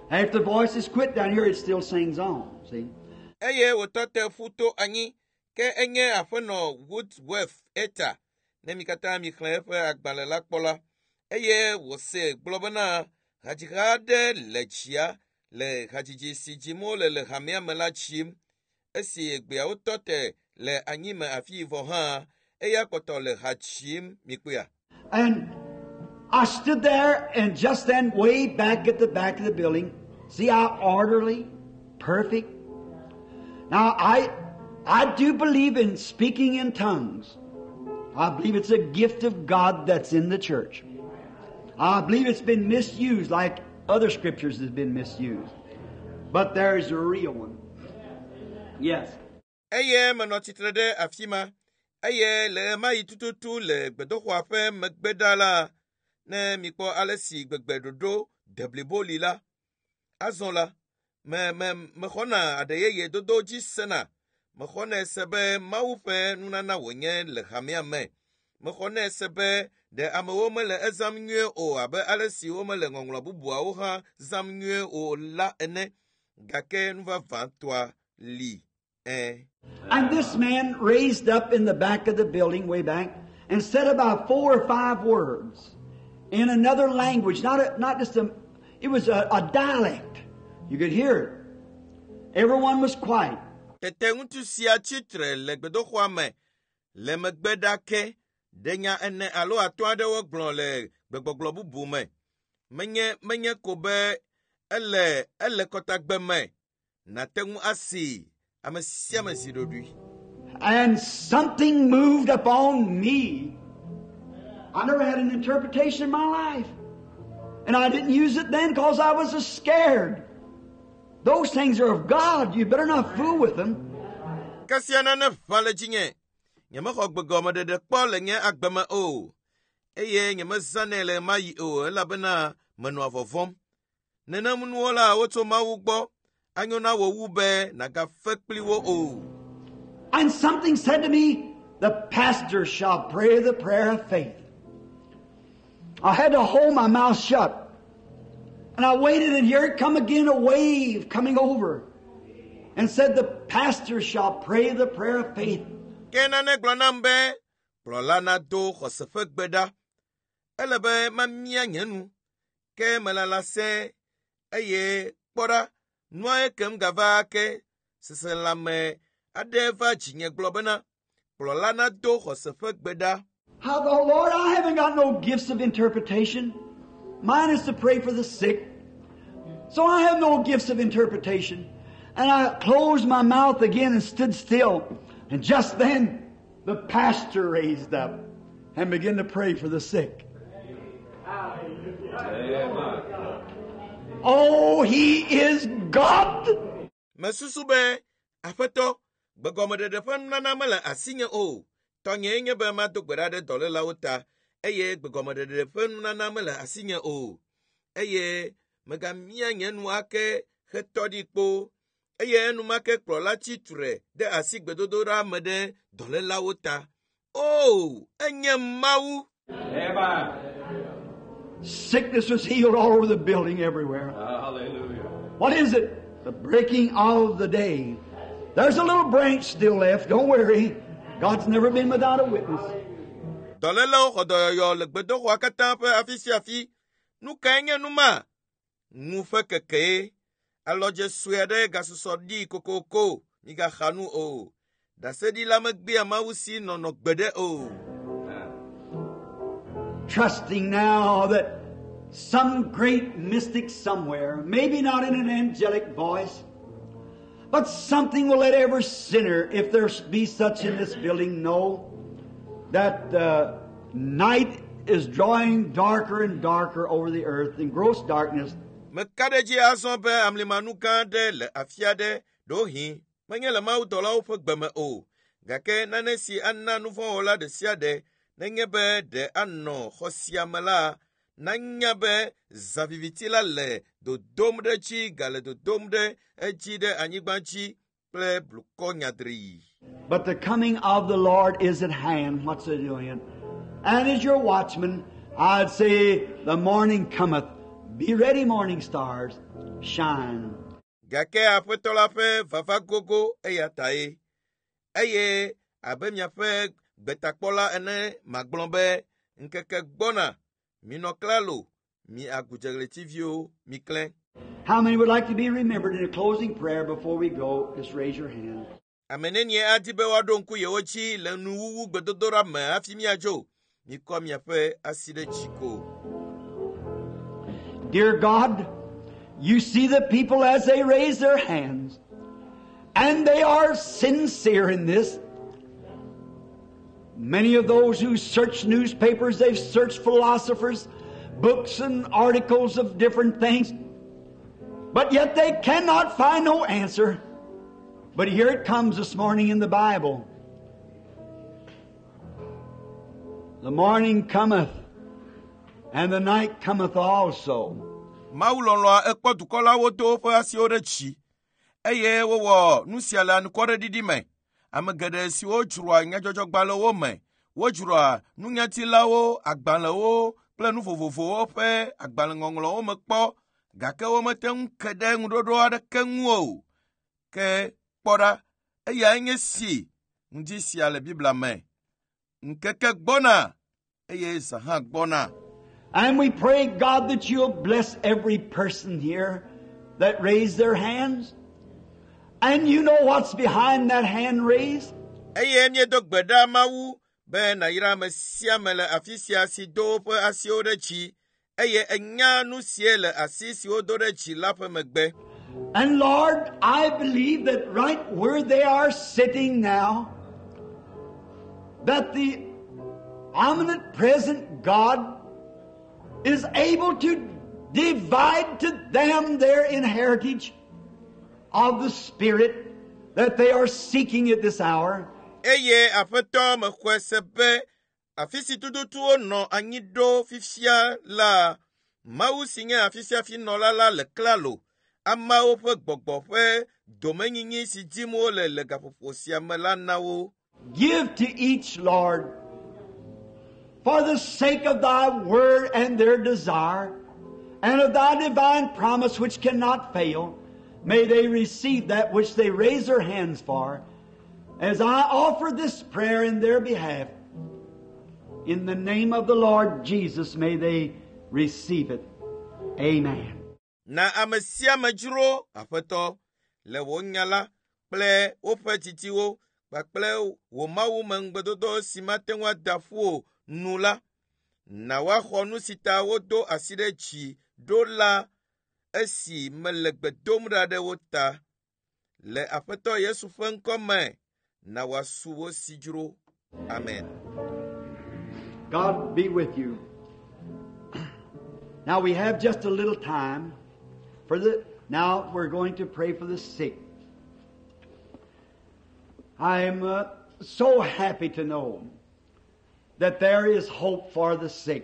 C: If the voice is quit down here, it still sings on. See?
A: eye wòtɔ te futo anyi ke enye aƒenɔ Woodworth eta ne mi katã mi xlẽ eƒe agbalẽ la kpɔ la eye wòse gblɔ bena hadziha aɖe le tsia le hadzidzi si dzim wole le hamea me la tsim esi egbeawo tɔ te le anyime afi vɔ hã eya kpɔtɔ le ha tsim mi kpea.
C: And I stood there, and just then, way back at the back of the building, see how orderly, perfect. Now, I do believe in speaking in tongues. I believe it's a gift of God that's in the church. I believe it's been misused like other scriptures has been misused. But there's a real one. Yes.
A: Eye menɔ tsitre ɖe afi ma eye le ema yi tututu le gbedoxɔa ƒe megbeda la ne mikpɔ ale si gbegbeɖoɖo de blibo li la azɔ la mexɔna aɖe yeye dodo dzi sena mexɔnɛ se be Mawu ƒe nunana wònye le hamea me mexɔnɛ se be ɖe amewo mele ezam nyuie o abe ale si womele ŋɔŋlɔ bubuawo hã zam nyuie o la ene gake nuvavãtɔa li.
C: And this man raised up in the back of the building, way back, and said about 4 or 5 words in another language, it was a dialect. You could hear it. Everyone was quiet.
A: Tete ŋutsu sia tsitre le gbedoxɔa me le megbe ɖake ɖe nya ene alo atɔ̃ aɖewo gblɔ le gbegbɔgblɔ bubu me menye ko be ele kɔtagbe me nate ŋu asi ame sia ame si ɖoɖoe.
C: And something moved upon me. I never had an interpretation in my life. And I didn't use it then because I was scared. Those things are of God. You better not fool with them.
A: Kasiana ne va le dzinye. Nye mexɔ gbegɔmeɖeɖe kpɔ le nye agbeme o. Eye nye mezãnɛ le ema yi o elabena menɔa vɔvɔm. Nenem nuwo la wotso Mawu gbɔ. Anyo na wo wu be nagafe kpli wo o.
C: And something said to me, the pastor shall pray the prayer of faith. I had to hold my mouth shut. And I waited, and here it come again, a wave coming over. And said, the pastor shall pray the prayer of faith.
A: Kena ne gblɔnam be kplɔla nado xɔseƒe gbe ɖa. Ele be mamia nye nu. Ke melala se eye kpɔ ɖa nua ekem gava ke seselame aɖe va dzinye gblɔ bena kplɔla nado xɔseƒe gbe ɖa.
C: How the Lord, I haven't got no gifts of interpretation. Mine is to pray for the sick. So I have no gifts of interpretation. And I closed my mouth again and stood still. And just then, the pastor raised up and began to pray for the sick. Oh, He is God!
A: Mesusu be aƒetɔ gbegɔmeɖeɖe ƒe nunana mele asinye o. Tɔnye nye be mado gbe ɖa ɖe dɔlélawo ta eye gbegɔmeɖeɖe ƒe nunana mele asinye o. Eye megamia nye nu ake hetɔ ɖi kpo eye enumake kplɔla tsitre ɖe asi gbedodoɖa me ɖe dɔlélawo ta. Oh, enye Mawu.
D: Amen.
C: Sickness was healed all over the building everywhere.
D: Hallelujah.
C: What is it? The breaking of the day. There's a little branch still left. Don't worry. God's never been without a witness.
A: Dɔlélawo xɔ dɔyɔyɔ le gbedoxɔa katã ƒe afi sia afi. Nu kae nye nu ma? Ŋu ƒe kekee. Alɔdze sue aɖe gasusɔ ɖi kokoko. Migaxa nu o. Ɖaseɖila megbea Mawu si nɔnɔ gbe ɖe o.
C: Trusting now that some great mystic somewhere, maybe not in an angelic voice, but something will let every sinner, if there be such in this building, know that the night is drawing darker and darker over the earth in gross darkness.
A: Mekaɖedzi azɔ be amlimanu gã aɖe le afi aɖe ɖo hi. Menye le Mawudɔlawo ƒe gbe me o. Gake nane si ana nu vɔ̃ wɔla ɖe sia ɖe nenye be ɖe anɔ xɔ sia me la, nanya be zãviviti la le dodom ɖe dzi gale dodom ɖe edzi ɖe anyigba dzi kple blukɔ nyadri.
C: But the coming of the Lord is at hand. What's it doing? And as your watchman, I'd say the morning cometh. Be ready, morning stars. Shine.
A: Gake aƒetɔ la ƒe vava gogo eya tae. Eye abe miaƒe gbetakpɔla ene magblɔ be nkeke gbɔna. Minɔ klalo, mi agudzeghletiviwo, mi klẽ.
C: How many would like to be remembered in a closing prayer before we go? Just raise your hand.
A: Amenenie adi be woaɖo ŋku yewo dzi le nuwuwu gbedodoɖa me hafi miadzo. Mikɔ miaƒe asi ɖe dzi ko.
C: Dear God, you see the people as they raise their hands, and they are sincere in this. Many of those who search newspapers, they've searched philosophers, books and articles of different things, but yet they cannot find no answer. But here it comes this morning in the Bible. The morning cometh, and the night cometh also.
A: Mawu lɔlɔa ekpɔ dukɔlawo do woƒe asiwo ɖe dzi, eye wowɔ nu sia le anukwareɖiɖi me. Ame geɖe siwo dzroa nyadzɔdzɔgbalẽwo me, wodzroa nunyatilawo, agbalẽwo kple nu vovovowo ƒe agbalẽŋɔŋlɔwo me kpɔ, gake womete ŋu ke ɖe ŋuɖoɖo aɖeke ŋu o. Ke kpɔ ɖa, eya nye si ŋdi sia le Biblia me. Nkeke gbɔna, eye zã hã gbɔna.
C: And we pray, God, that you'll bless every person here that raised their hands. And you know what's behind that hand raised?
A: Eye miedo gbe ɖa Mawu be nayra ame sia me le afi sia si do woƒe asiwo ɖe dzi, eye enya nu sie le asi siwo do ɖe dzi la ƒe megbe.
C: And Lord, I believe that right where they are sitting now, that the omnipresent God is able to divide to them their inheritance of the Spirit that they are seeking at this hour.
A: Eye aƒetɔ mexɔe se be afi si tututuwo nɔ anyi ɖo fifia la, Mawu si nye afi sia fi nɔla la le klalo, ameawo ƒe gbɔgbɔ ƒe domenyinyi si dim wole le gaƒoƒo sia me la na wo.
C: Give to each, Lord, for the sake of Thy word and their desire, and of Thy divine promise which cannot fail, may they receive that which they raise their hands for, as I offer this prayer in their behalf. In the name of the Lord Jesus, may they receive it. Amen.
A: Na ame sia me dzro aƒetɔ le wo nya la kple woƒe titiwo kpakple wo Mawu me ŋugbedodo si mate ŋu ada ƒu o nu la, na woaxɔ nu si ta wodo asi ɖe dzi ɖo la esi mele gbe dom ɖa ɖe wo ta. Le aƒetɔ Yesu ƒe ŋkɔ me, na woasu wo si dzro. Amen.
C: God be with you. Now we have just a little time now we're going to pray for the sick. I'm so happy to know that there is hope for the sick.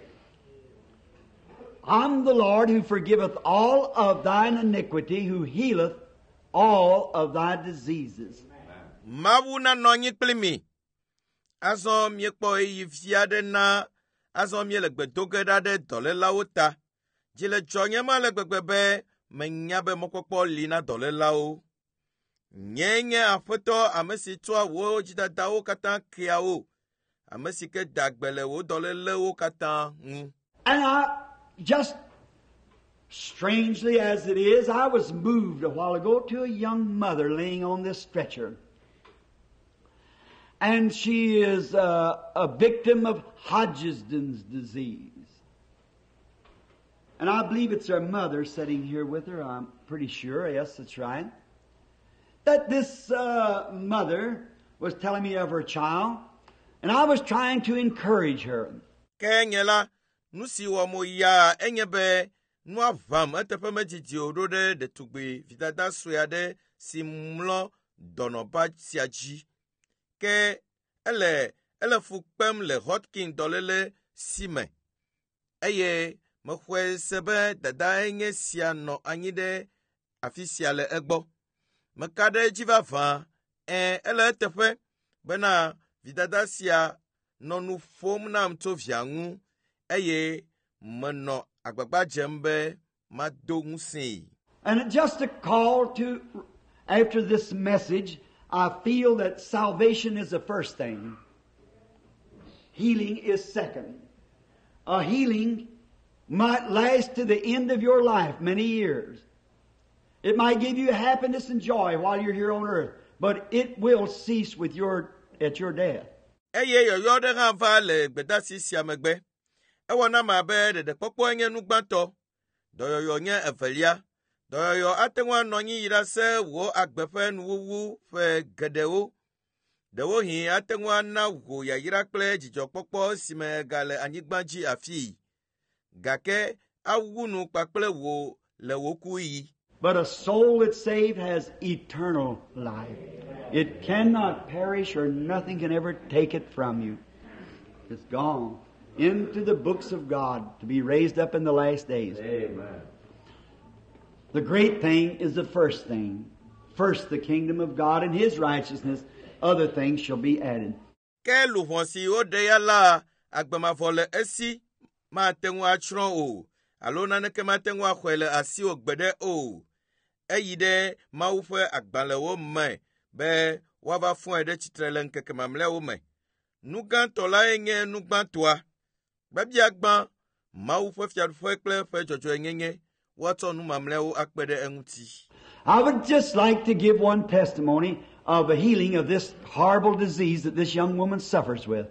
C: I'm the Lord who forgiveth all of thine iniquity, who healeth all of thy diseases.
A: Mawu na nɔ anyi kpli mi. Azɔ miekpɔ eyi fia ɖe na, azɔ miele gbe do ge ɖa ɖe dɔlélawo ta. Dzi le dzɔ nye ma le gbegbe be menya be mɔkpɔkpɔ li na dɔlélawo. Nye nye aƒetɔ ame si toa wo dzidadawo katã kea wo, ame si ke da gbe le wo dɔlélewo katã ŋu.
C: And I just, strangely as it is, I was moved a while ago to a young mother laying on this stretcher. And she is a victim of Hodgkin's disease. And I believe it's her mother sitting here with her. I'm pretty sure. Yes, that's right. That this mother was telling me of her child. And I was trying to encourage her.
A: Kenyela, nusi wa mo ya enyebe, nu avam eteƒe medzidzi o ɖo ɖe ɖetugbi vidada sue aɖe si mlɔ dɔnɔba sia dzi. Ke ele fu kpem le Hodgkin dɔléle si me. Eye mexɔe se be dada enye sia nɔ anyi ɖe afi sia le egbɔ. Meka ɖe edzi vavã, ele eteƒe bena vidada sia nɔ nu ƒom nam tso via ŋu, eye menɔ agbagba dzem be mado ŋusẽe.
C: And just a call to, after this message, I feel that salvation is the first thing. Healing is second. A healing might last to the end of your life, many years. It might give you happiness and joy while you're here on earth, but it will cease with at your death.
A: Eye yɔyɔ ɖe hã va le gbedasi sia megbe. Ewɔ nam abe ɖeɖekpɔkpɔ nye nugbãtɔ. Dɔyɔyɔ nye evelia. Dɔyɔyɔ ate ŋu anɔ anyi yi ɖe se wò agbe ƒe nuwuwu ƒe geɖewo. Ɖewohĩ ate ŋu ana wò yayra kple dzidzɔkpɔkpɔ si me gale anyigba dzi afii. Gake awu nu kpakple wò le wò kuyi.
C: But a soul that's saved has eternal life. It cannot perish or nothing can ever take it from you. It's gone into the books of God to be raised up in the last days.
D: Amen.
C: The great thing is the first thing. First the kingdom of God and His righteousness. Other things shall be added.
A: Ke luʋɔ si woɖe ya la agbemavɔ le esi mate ŋu atsrɔ̃ o alo naneke mate ŋu axɔe le asiwò gbe ɖe o. Eyi ɖe Mawu ƒe agbalẽwo me be woava fɔe ɖe tsitre le ŋkeke mamlɛawo me. Nugãtɔ lae nye nugbãtɔa. Gbebiagbã Mawu ƒe fiaɖuƒe kple ƒe dzɔdzɔenyenye woatsɔ nu mamlɛawo akpe ɖe eŋuti.
C: I would just like to give one testimony of a healing of this horrible disease that this young woman suffers with.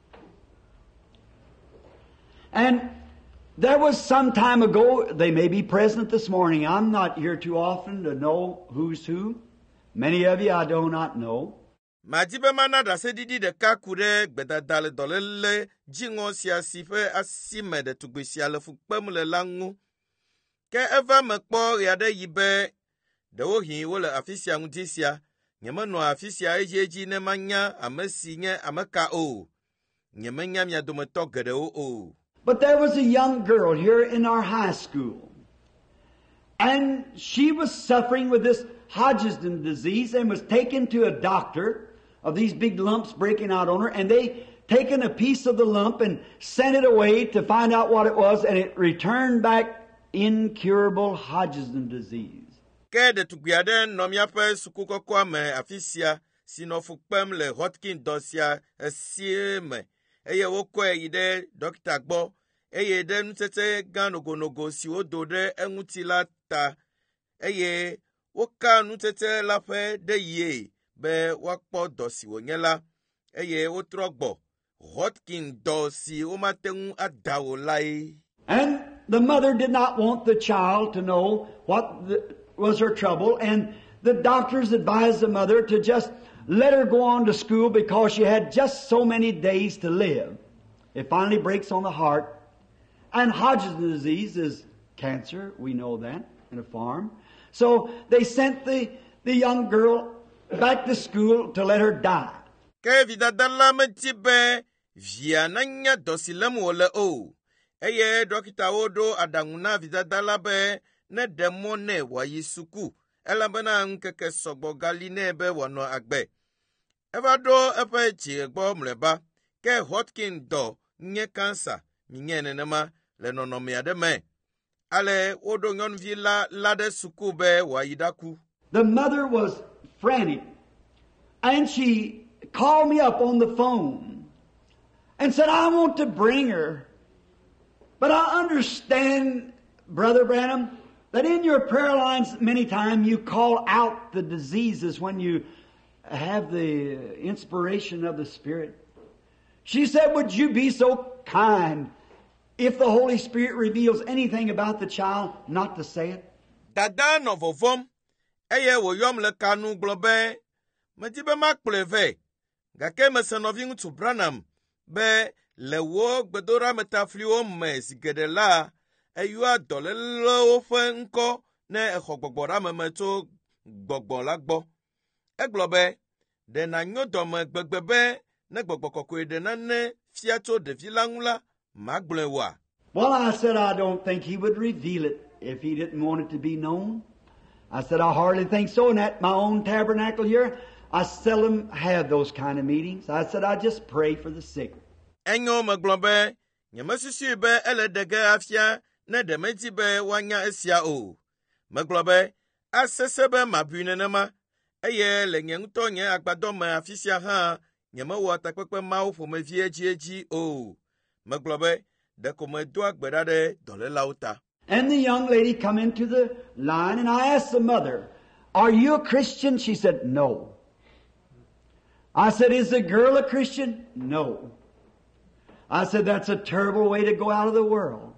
C: And there was some time ago, they may be present this morning. I'm not here too often to know who's who. Many of you I do not know.
A: Madibe mana ɖase ɖiɖi ɖeka ku ɖe gbedada le dɔléle dziŋɔ sia si ƒe asi me ɖetugbi sia le fu kpem le la ŋu. Ke eva me kpɔ ɣe aɖe yi be ɖewohĩ wole afi sia ŋdi sia. Nyemenɔ afi sia edzi ne manya ame si nye ame ka o. Nyemenya mia dometɔ geɖewo o.
C: But there was a young girl here in our high school. And she was suffering with this Hodgkin disease and was taken to a doctor of these big lumps breaking out on her. And they taken a piece of the lump and sent it away to find out what it was. And it returned back incurable Hodgkin disease.
A: Ke ɖetugbi aɖe nɔ míaƒe sukukɔkɔa me afi sia si nɔ fu kpem le Hodgkin dɔ sia esie me. Eye wokɔe yi ɖe dɔkita gbɔ. Eye ɖe nutsetse gã nogonogo si wodo ɖe eŋuti la ta. Eye woka nutsetse la ƒe ɖe yie be woakpɔ dɔ si wònye la. Eye wotrɔ gbɔ Hodgkin dɔ si womate ŋu ada o lae.
C: And the mother did not want the child to know what was her trouble, and the doctors advised the mother to just let her go on to school because she had just so many days to live. It finally breaks on the heart. And Hodgkin's disease is cancer, we know that, in a farm. So they sent the young girl back to school to let her die.
A: Ke vidadala menti be via nanya dosilem wole o. Eye dokitawo do adanguna vidadala be ne demone wa yisuku. Elabena nkeke sogbo galine be wano agbe. Eva do epe chiegbo mleba. Ke Hodgkin do nye cancer minye nenema le nonomia de me. Ale wodo nyon vila lade suku be wa yidaku.
C: The mother was frantic. And she called me up on the phone and said, I want to bring her. But I understand, Brother Branham, that in your prayer lines many times you call out the diseases when you have the inspiration of the Spirit. She said, would you be so kind, if the Holy Spirit reveals anything about the child, not to say it?
A: Dada no vovom, eye wo yom le kanu globe, metibe mak pleve, gake me senoving tu Branham, be le wo gbedora metafliwo me sigede la, eyua dole lo fe nko, ne echogbora me meto gbogbo lagbo. Eglobe, de na nyodome gbegbebe, ne gbogbo de na ne fiato de vilangula, magblewa.
C: Well, I said I don't think he would reveal it if he didn't want it to be known. I said I hardly think so. And at my own tabernacle here, I seldom have those kind of meetings. I said I just pray for the sick.
A: Enyo maglobe, nyamasusu be ele dege afia, ne ɖe medi be woanya esia o. Megblɔ be asese be mabui nenema, eye le nye ŋutɔ nye agbadɔ me afi sia hã nyemewɔ takpekpe mawo ƒomevi edzi o. Megblɔ be ɖeko medo agbe ɖa ɖe dɔlélawo ta.
C: And the young lady come into the line, and I asked the mother, "Are you a Christian?" She said, "No." I said, "Is the girl a Christian?" "No." I said, "That's a terrible way to go out of the world."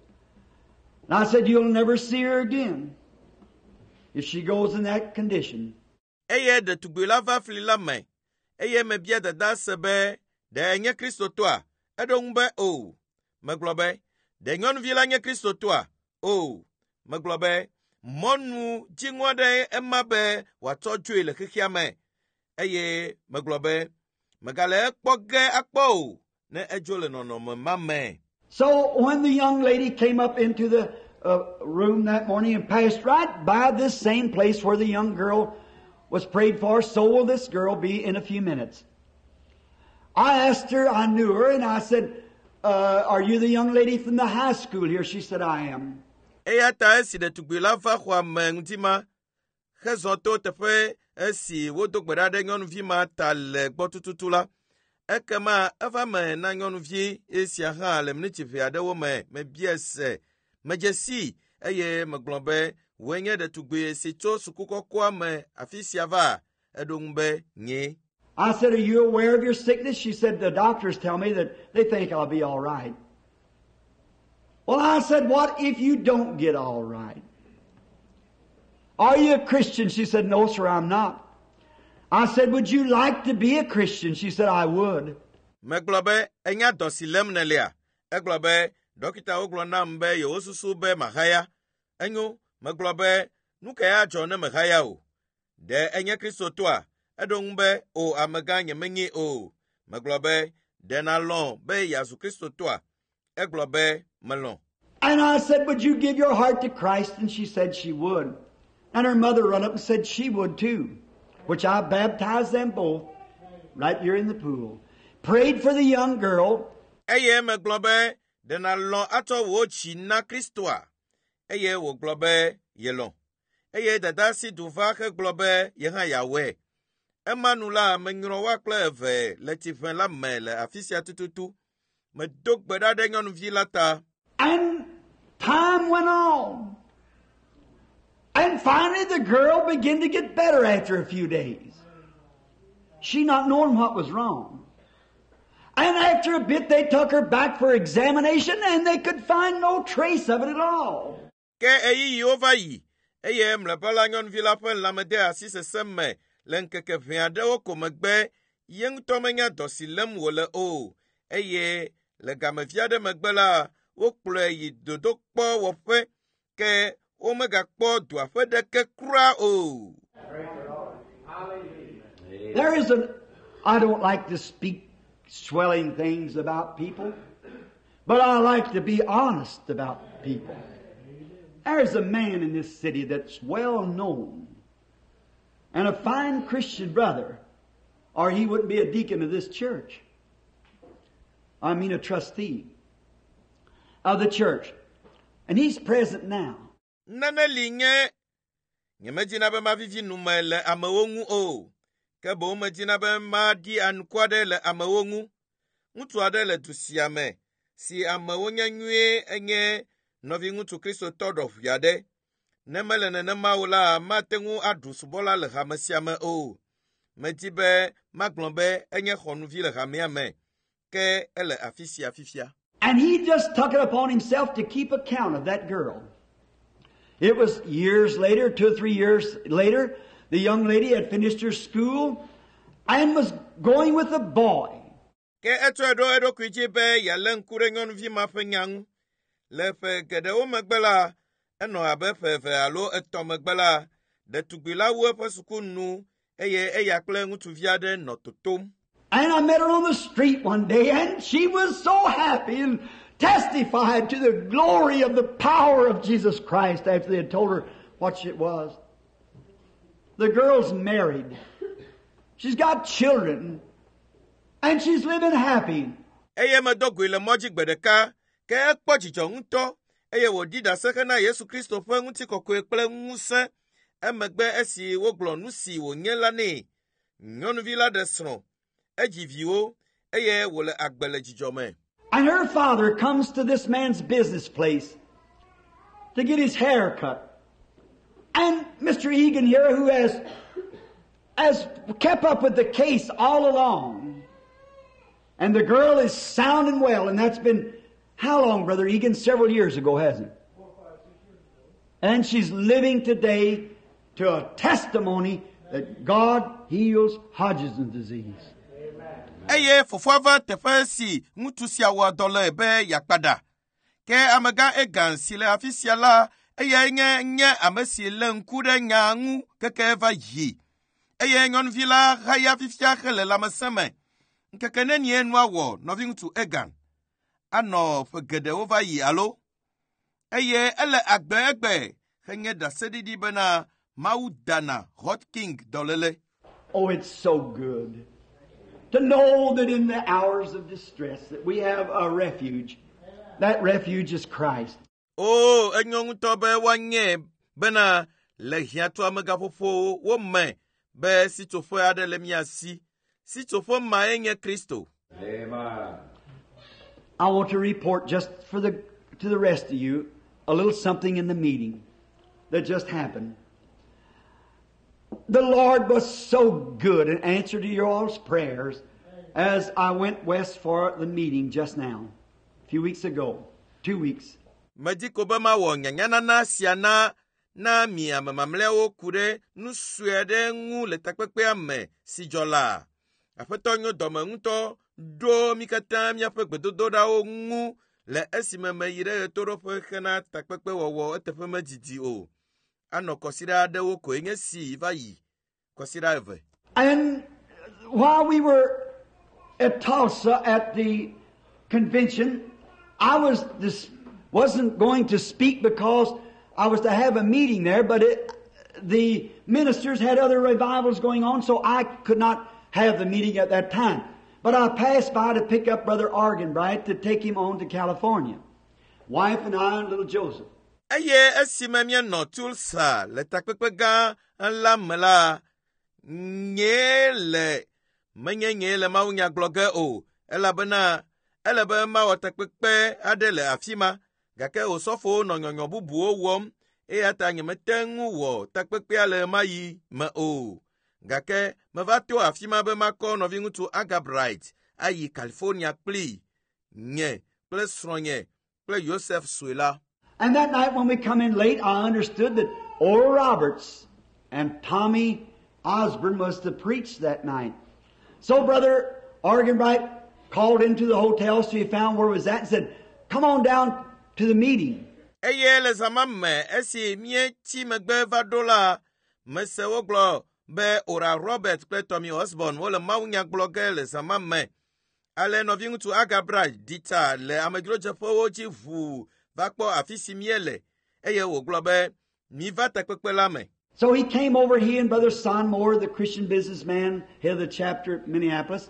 C: And I said, "You'll never see her again if she goes in that condition."
A: Eye ɖetugbi la va fli la me, eye mebia dada se be ɖe nye kristotoa, eɖo ŋu be o. Megblɔ be ɖe nyɔnuvi la nye kristotoa, o. Megblɔ be mɔnu dziŋu aɖe ema be wòatsɔ dzoe le xexea me, eye megblɔ be megale ekpɔ ge akpɔ o ne edzo le nɔnɔme ma me.
C: So when the young lady came up into the room that morning and passed right by this same place where the young girl was prayed for, so will this girl be in a few minutes. I asked her, I knew her, and I said, "Are you the young lady from the high school here?" She said, "I am."
A: Eya ta esi ɖetugbi la va xɔa me ŋuti ma, hezɔ to teƒe esi wodo gbe ɖa ɖe nyɔnuvi ma ta le gbɔ tututu la, ekema eva me na nyɔnuvi esia hã le miniti ʋe aɖewo me mebia se, medze si, eye megblɔ be woe nye ɖetugbi si tso suku kɔkɔa me afi sia va, eɖo ŋu be nye.
C: I said, "Are you aware of your sickness?" She said, "The doctors tell me that they think I'll be all right." Well, I said, "What if you don't get all right? Are you a Christian?" She said, "No, sir, I'm not." I said, "Would you like to be a Christian?" She said, "I would."
A: Megblɔ be enya dɔ si lém nelia, egblɔ be dɔkitawo gblɔ nam be yewo susu be mahaya. Enyo, megblɔ be nu ka ya dzɔ ne mehaya o. Ɖe enye kristotoa, eɖo ŋu be o amegã nyemenyi o. Megblɔ be ɖe nalɔ̃ be yeazu kristotoa, egblɔ be melɔ̃.
C: And I said, "Would you give your heart to Christ?" And she said she would. And her mother ran up and said she would too, which I baptized them both right here in the pool. Prayed for the young girl.
A: Eye megblɔ be ɖe nalɔ̃ atsɔ wò tsi na kristoa, eye wògblɔ be yelɔ̃. Eye dada si du va hegblɔ be ye hã yeawɔe. Ema nu la menyrɔ wa kple eve le tsiʋe la me le afi sia tututu. Medo gbe ɖa ɖe nyɔnuvi la ta.
C: And time went on. And finally the girl began to get better after a few days. She not knowing what was wrong. And after a bit they took her back for examination and they could find no trace of it at all.
A: Ke eyi yiwo va yi, eye mlɔƒe la nyɔnuvi la ƒe lãme de asi sese me le ŋkeke ʋɛ aɖewo ko megbe, ye ŋutɔ menya dɔ si lém wòle o, eye le gamevi aɖe megbe la, wokplɔe yi dodokpɔ wɔƒe, ke womegakpɔ dua ƒe ɖeke kura o.
C: There is I don't like to speak swelling things about people, but I like to be honest about people. There's a man in this city that's well known, and a fine Christian brother, or he wouldn't be a deacon of this church. I mean a trustee of the church. And he's present now.
A: Nane li nye nyemedzina be mavivi nume le amewo ŋu o, ke boŋ medzina be madi anuku aɖe le amewo ŋu. Ŋutsu aɖe le du sia me si amewo nye nyuie enye nɔvi ŋutsu kristotɔ ɖɔʋui aɖe. Ne mele nenema o la, mate ŋu aɖu subɔla le hame sia me o. Medi be magblɔ be enye xɔnuvi le hamea me, ke ele afi sia fifia.
C: And he just took it upon himself to keep account of that girl. It was years later, 2 or 3 years later, the young lady had finished her school and was going with a boy.
A: Ke etrɔ ɖo eɖokui dzi be yealé ŋku ɖe nyɔnuvi ma ƒe nya ŋu. Le ƒe geɖewo megbe la, enɔ abe ƒe 2 alo 3 megbe la, ɖetugbi la wu eƒe sukunu, eye eya kple ŋutsuvi aɖe nɔ totom.
C: And I met her on the street one day, and she was so happy and testified to the glory of the power of Jesus Christ after they had told her what it was. The girl's married. She's got children. And she's living happy.
A: Eye medo goe le mɔdzi gbe ɖeka, ke ekpɔ dzidzɔ ŋutɔ, eye wòdi daseke na Yesu Kristo ƒe ŋutikɔkɔe kple ŋusẽ emegbe esi wogblɔ nu si wònye la nɛ. Nyɔnuvi la ɖe srɔ̃, edzi viwo, eye wòle agbe le dzidzɔ me.
C: And her father comes to this man's business place to get his hair cut. And Mr. Egan here, who has kept up with the case all along. And the girl is sound and well, and that's been, how long, Brother Egan? Several years ago, hasn't it?
D: 4, 5, 6 years ago.
C: And she's living today to a testimony that God heals Hodgkin's disease.
A: Eye fofoava teƒe si ŋutsu sia wɔ dɔ le be yakpada. Ke amegã Egan si le afi sia la, eye nye ame si le ŋku ɖe nya ŋu keke va yi. Eye nyɔnuvi la haya fifia hele lãmesẽ me. Nkeke nenie nua wɔ nɔvi ŋutsu Egan. Anɔ ƒe geɖewo va yi alo? Eye ele agbe henye ɖaseɖiɖi bena Mawu dana Hodgkin dɔléle.
C: Oh, it's so good to know that in the hours of distress that we have a refuge. That refuge is Christ.
A: Oh, enyo ŋutɔ be woanye bena le hiãtɔ amegaƒoƒo wo me be sitsoƒe aɖe le mia si. Sitsoƒe mae nye Kristo.
D: Amen.
C: I want to report just to the rest of you a little something in the meeting that just happened. The Lord was so good in answer to your all's prayers as I went west for the meeting just now, a few weeks ago, 2 weeks.
A: Mediko be mawɔ nyanyanana sia na mi ame mamlɛawo ku ɖe nu sue ɖe ŋu le takpekpea me si dzɔ la. Aƒetɔ nyo dɔme ŋutɔ ɖo mi katã miaƒe gbedodoɖawo ŋu le esime meyi ɖe ɣetoɖoƒe hena takpekpe wɔwɔ eteƒe medidi o. Anɔ kɔsiɖa aɖewo koe nye si va yi. Kɔsiɖa eve.
C: And while we were at Tulsa at the convention, I wasn't going to speak because I was to have a meeting there, but the ministers had other revivals going on, so I could not have the meeting at that time. But I passed by to pick up Brother Arganbright to take him on to California. Wife and I and little Joseph.
A: Eye esime mienɔ Tulsa le takpekpe gã la me la, menye le mawunya gblɔ ge o, elabena ele be mawɔ takpekpe aɖe le afi ma, gake osɔfowo nɔ nyɔnyɔ bubuwo wɔm, eya ta nyemete ŋu wɔ takpekpea le mayi me o. Gake meva to afi ma be makɔ nɔvi ŋutsu Arganbright ayi California kpli nye kple srɔ̃nye kple Joseph sue la.
C: And that night when we come in late, I understood that Oral Roberts and Tommy Osborne was to preach that night. So Brother Arganbright called into the hotel, so he found where it was at, and said, "Come on down to the meeting."
A: Eye le zama me esi mietsi megbe va ɖo la, mese wogblɔ be Oral Robert kple Tommy Osborne wole mawunya gblɔ ge le zama me. Ale nɔvi ŋutsu Arganbright dita le amedzrodzeƒewo dzi ʋu va kpɔ afi si miele, eye wògblɔ be mi va takpekpe la me.
C: So he came over, he and Brother Son Moore, the Christian businessman, head of the chapter at Minneapolis.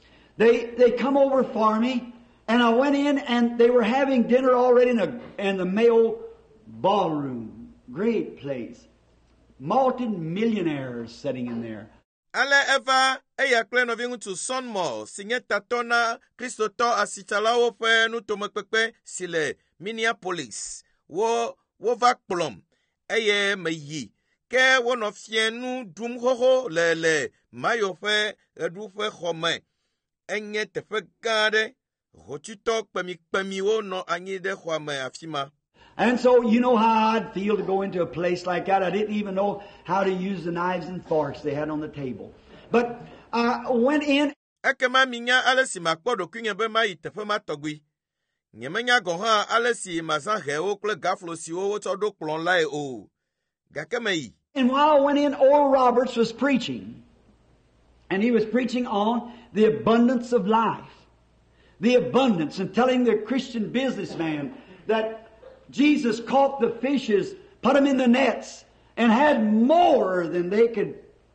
C: They come over for me, and I went in, and they were having dinner already in the Mayo Ballroom. Great place. Multi-millionaires sitting in there.
A: Ale eva eya kple nɔvi ŋutsu Sonmore si nye tatɔ na kristotɔ asitsalawo ƒe nutomekpekpe si le Minneapolis. Wova kplɔm eye meyi ke wonɔ fienu ɖum xoxo le Mayo ƒe ɣeɖuƒe xɔ me. Enye teƒe gã aɖe. Hotitɔ kpemikpemiwo nɔ anyi ɖe xɔa me afi ma.
C: And so you know how I'd feel to go into a place like that. I didn't even know how to use the knives and forks they had on the table. But I went in.
A: Ekema minya ale si makpɔ ɖokuinye be mayi teƒe ma tɔgbi. Nyemenya gɔ̃ hã ale si mazã hɛwo kple gaflo siwo wotsɔ ɖo kplɔ̃ lae o. Gake meyi.
C: And while I went in, Oral Roberts was preaching. And he was preaching on the abundance of life. The abundance, and telling the Christian businessman that Jesus caught the fishes, put them in the nets, and had more than they could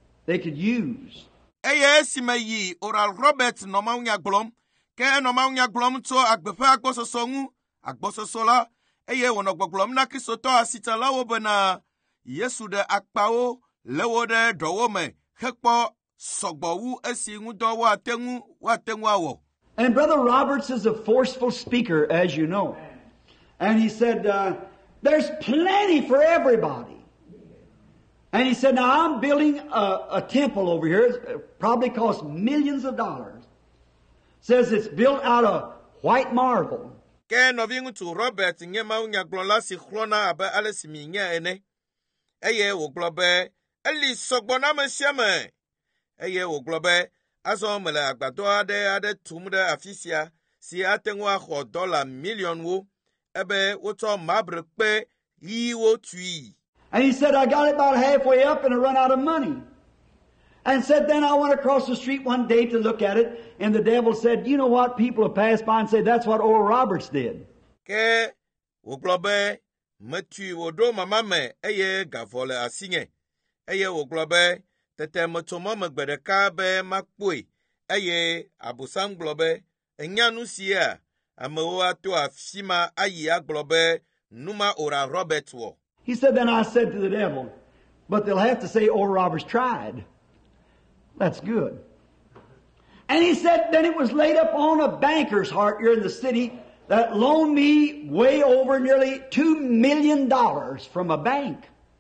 C: use.
A: Eye esi meyi Oral Robert nɔ mawunya gblɔm, ke enɔ mawunya gblɔm tso agbeƒe agbɔsɔsɔ ŋu, agbɔsɔsɔ la, eye wònɔ gbɔgblɔm na kristotɔ asitsalawo bena Yesu ɖe akpawo le wo ɖe ɖɔwo me hekpɔ sɔgbɔwu esi ŋudɔ woate ŋu awɔ.
C: And Brother Roberts is a forceful speaker, as you know. And he said, there's plenty for everybody. And he said, now I'm building a temple over here. It probably costs millions of dollars. Says it's built out of white marble.
A: Ke nɔvi ŋutsu Robert nye Mawu nyagblɔla si xlɔna abe ale si mi nye ene. Eye wògblɔ be eli sɔgbɔ na ame sia me. Eye wògblɔ be azɔ mele agbadɔ aɖe tum ɖe afi sia si ate ŋu axɔ $1,000,000 ebe wotsɔ marbre kpe ɣiwo tui.
C: And he said, I got it about halfway up and I run out of money. And said, then I went across the street one day to look at it, and the devil said, you know what? People have passed by and say, that's what Oral Roberts did.
A: Ke wògblɔ be metui wòɖo mama me eye gavɔ le asinye. Eye wògblɔ be tete metso mɔ megbe ɖeka be makpɔe. Eye abosam gblɔ be enya nu sia amewo ato afi ma ayi agblɔ be numa Oral Roberts wɔ.
C: He said, then I said to the devil, but they'll have to say Oral Roberts tried. That's good. And he said, then it was laid up on a banker's heart here in the city that loaned me way over nearly $2 million from a bank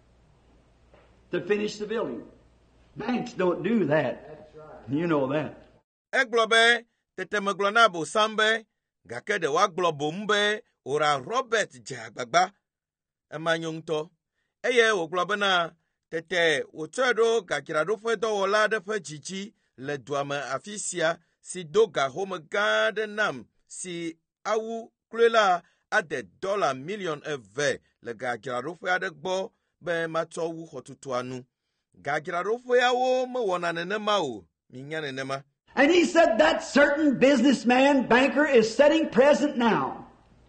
C: to finish the building. Banks don't do that. That's right. You know that.
A: Egblɔ be tete megblɔ na abosam be gake ɖe woagblɔ bom be Oral Robert dze agbagba. Emanyo ŋutɔ. Eye wògblɔ bena tete wòtsɔe ɖo gadzraɖoƒe dɔwɔla aɖe ƒe dzidzi le dua me afi sia si do ga home gã aɖe nam si awu kloe la ade $2,2 le gadzraɖoƒe aɖe gbɔ be matsɔ wu xɔtutua nu. Gadzraɖoƒeawo mewɔna nenema o, minya nenema.
C: And he said that certain businessman, banker, is sitting present now.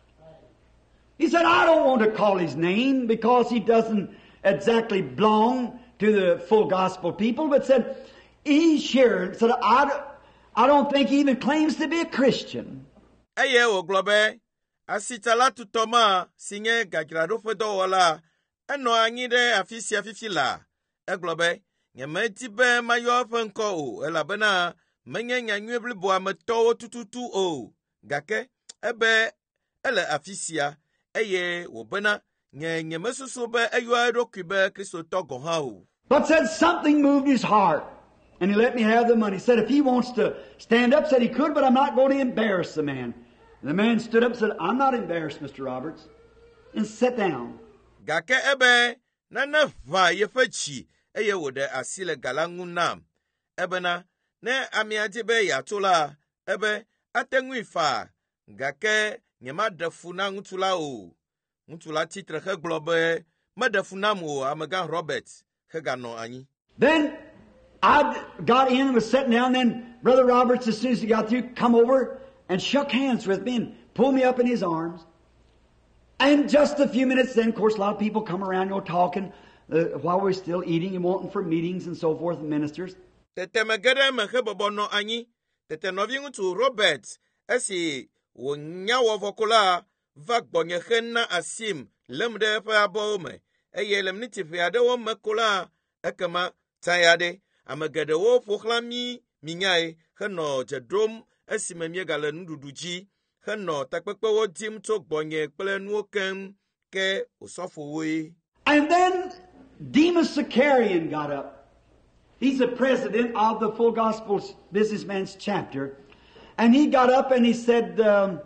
C: He said, I don't want to call his name because he doesn't exactly belong to the full gospel people, but said, he's here. Said, I don't think he even claims to be a Christian.
A: Eye wògblɔ be asitsala tutɔ ma si nye gadzraɖoƒe dɔwɔla enɔ anyi ɖe afi sia fifi la. Egblɔ be nyemedi be mayɔ eƒe ŋkɔ o elabena menye nyanyuie bliboa me tɔwo tututu o. Gake ebe ele afi sia eye wòbena nyemesusu be eyɔa eɖokui be kristotɔ gɔ̃ hã o.
C: But said something moved his heart. And he let me have the money. Said if he wants to stand up, said he could, but I'm not going to embarrass the man. And the man stood up and said, I'm not embarrassed, Mr. Roberts. And sat down.
A: Gake ebe nane va yeƒe dzi eye wòɖe asi le ga la ŋu nam. Ebena ne amea di be yeato la, ebe ate ŋui fa. Gake nyemaɖe fu na ŋutsu la o. Ŋutsu la tsitre hegblɔ be meɖe fu nam o, amegã Robert heganɔ anyi.
C: Then I got in and was sitting down. Then Brother Roberts, as soon as he got through, come over and shook hands with me and pulled me up in his arms. And just a few minutes then, of course, a lot of people come around, talking while we're still eating and wanting for meetings and so forth, and ministers.
A: Tete megede mehe bɔbɔ nɔ anyi. Tete nɔvi ŋutsu Robert esi wònya wɔvɔ la va gbɔnye hena asim lem ɖe eƒe abɔwo me. Eye le miniti ʋe aɖewo me ko la, ekema tanya ɖe. Ame geɖewo ƒo xlã minyae henɔ dze ɖom esime míegale nuɖuɖu dzi henɔ takpekpewo dim tso gbɔnye kple nuwo kem ke osɔfowoe.
C: And then Demas Zakarian got up. He's the president of the Full Gospel Businessman's chapter. And he got up and he said,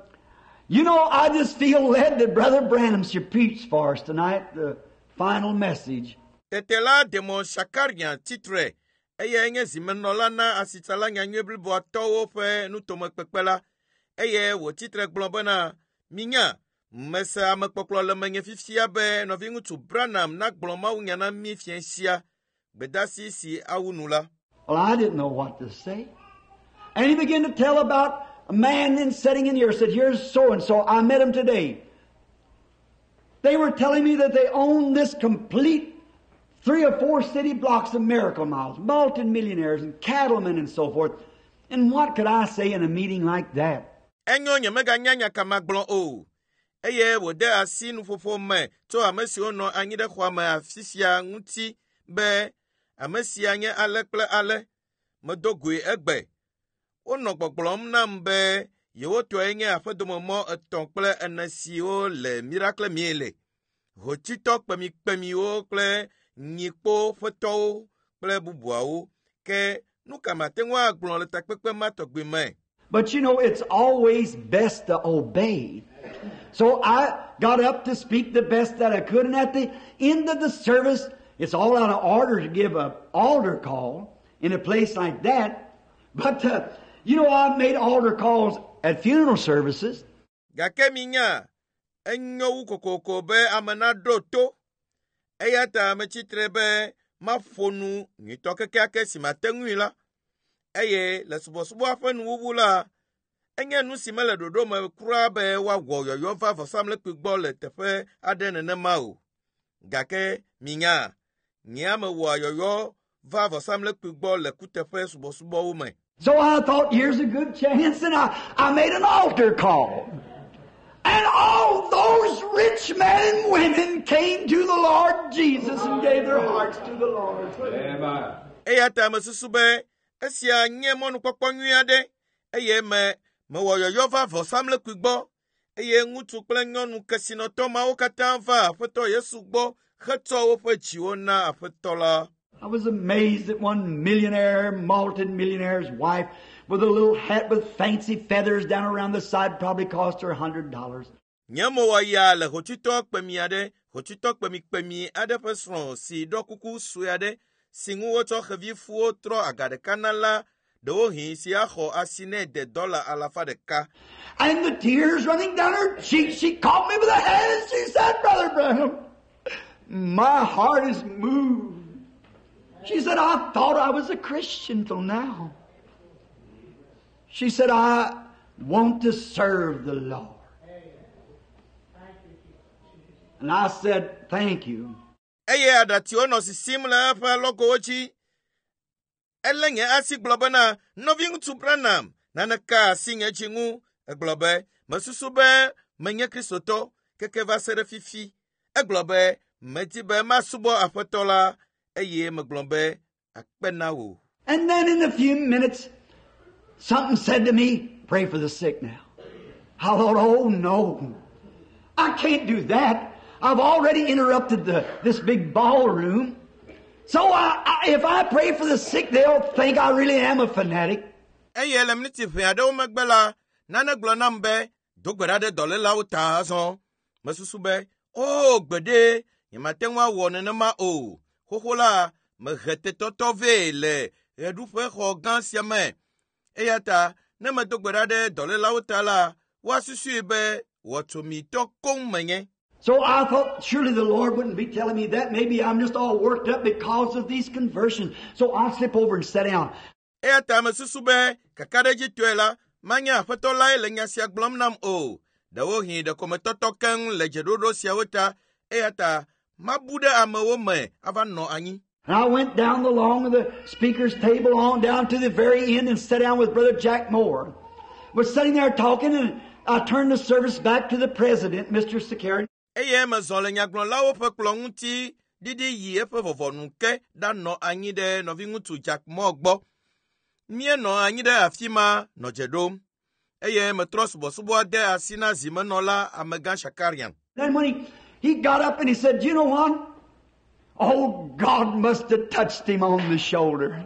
C: I just feel led that Brother Branham should preach for us tonight, the final message.
A: Tete la Demo Shakarian titre. Eye nye zimenɔla na asitsala nyanyue blibo atɔwo ƒe nutomekpekpe la. Eye wò titre gblɔ bena minya mese amekpɔkplɔ le menye fifia be nɔvi ŋutsu Branham na gblɔ Mawu nya na mi fie sia gbedasi si awu nu la.
C: Well, I didn't know what to say. And he began to tell about a man then sitting in here, said, here's so-and-so, I met him today. They were telling me that they own this complete 3 or 4 city blocks of Miracle Miles, multi-millionaires and cattlemen and so forth. And what could I say in a meeting like that?
A: Enyo nye mega nyanya kama gblɔ o. eye wode asi nufofo me to amesi ono anyi de khwa me afisia nguti be amesi anye ale kple ale medogui egbe ono gbogblom nam be yewoto enye afedomomo eton kple enesiwo le miracle miele hotito kpemi kple nyikpo fetowo kple bubuawo ke nukamatenwa agblon le takpekpe matogbe me.
C: But you know, it's always best to obey. So I got up to speak the best that I could, and at the end of the service, it's all out of order to give an altar call in a place like that. But, you know, I've made altar calls at funeral services.
A: Gake minya, enyo ukokoko be amanado to, eyata mechitre be mafonu nitoke kake simatengwila, eye le subo afenu wubula, enye nusi mele dodo me kura be wagwo yoyo va vosamle kugbo le tefe adene ne mao. Gake minya, nyame wa yoyo va vosamle kugbo le kutefe subo wume.
C: So I thought, here's a good chance, and I made an altar call. And all those rich men and women came to the Lord Jesus and gave their hearts to the Lord.
D: Amen.
A: Eyata mesusube, esia nye monu kwakwanwiade, eye me woyoyo va vosamle kugbo, eye ngutu kple nyonu kesinoto ma okata va afeto Yesu gbo, kheto wo fe jiwo na afeto la.
C: I was amazed that one millionaire, multi-millionaire's wife, with a little hat with fancy feathers down around the side, probably cost her $100.
A: Nyamo wa ya le hochito kpemi ade fesron si dokuku suyade, singu woto hevifuo tro agade kanala, do hi si aho asine de $1 alafa de ka.
C: And the tears running down her cheeks, she caught me by the hand and she said, Brother Branham, my heart is moved. She said, I thought I was a Christian till now. She said, I want to serve the Lord. And I said, thank you.
A: Eye adati ono si simla pa loko ochi. Elenye asi globana noving tu Branham. Nanaka singe chingu eglobe. Masusube menye kristoto keke va sere fifi. Eglobe metibe masubo afetola. Eye meglombe akpenawo.
C: And then in a few minutes, something said to me, pray for the sick now. I thought, oh no, I can't do that. I've already interrupted this big ballroom. So if I pray for the sick, they'll think I really am a fanatic.
A: Eye lemniti fiado megbela, nana glonambe, dogberade dole lauta son. Masusube, oh gbede, yematenwa wonenema o. Hohola, me rete totove le, redufe hogan siame. Eyata, ne me dogberade dole lauta la, wasusuibe, watumito kong menye.
C: So I thought, surely the Lord wouldn't be telling me that. Maybe I'm just all worked up because of these conversions. So I'll slip over and sit down.
A: Eyata me susube, kakadeji tuela, manya fetola lenya siya glomnam o. Dawo hi de kometoto keng lejedodo siaweta, eyata, mabude amewome, avano anyi.
C: And I went down along the speaker's table on down to the very end and sat down with Brother Jack Moore. We're sitting there talking, and I turned the service back to the president, Mr. Sakarian.
A: Eye me zole nyaglon lawo pe klonguti, didi yi efe vovonuke, dan no anyi de novingutu Jack Moore gbo. Mie no anyi de afima no jedom. Eye me tros bosubo de asina zimenola amegan Shakarian.
C: Then when he got up and he said, you know what? Oh, God must have touched him on the shoulder.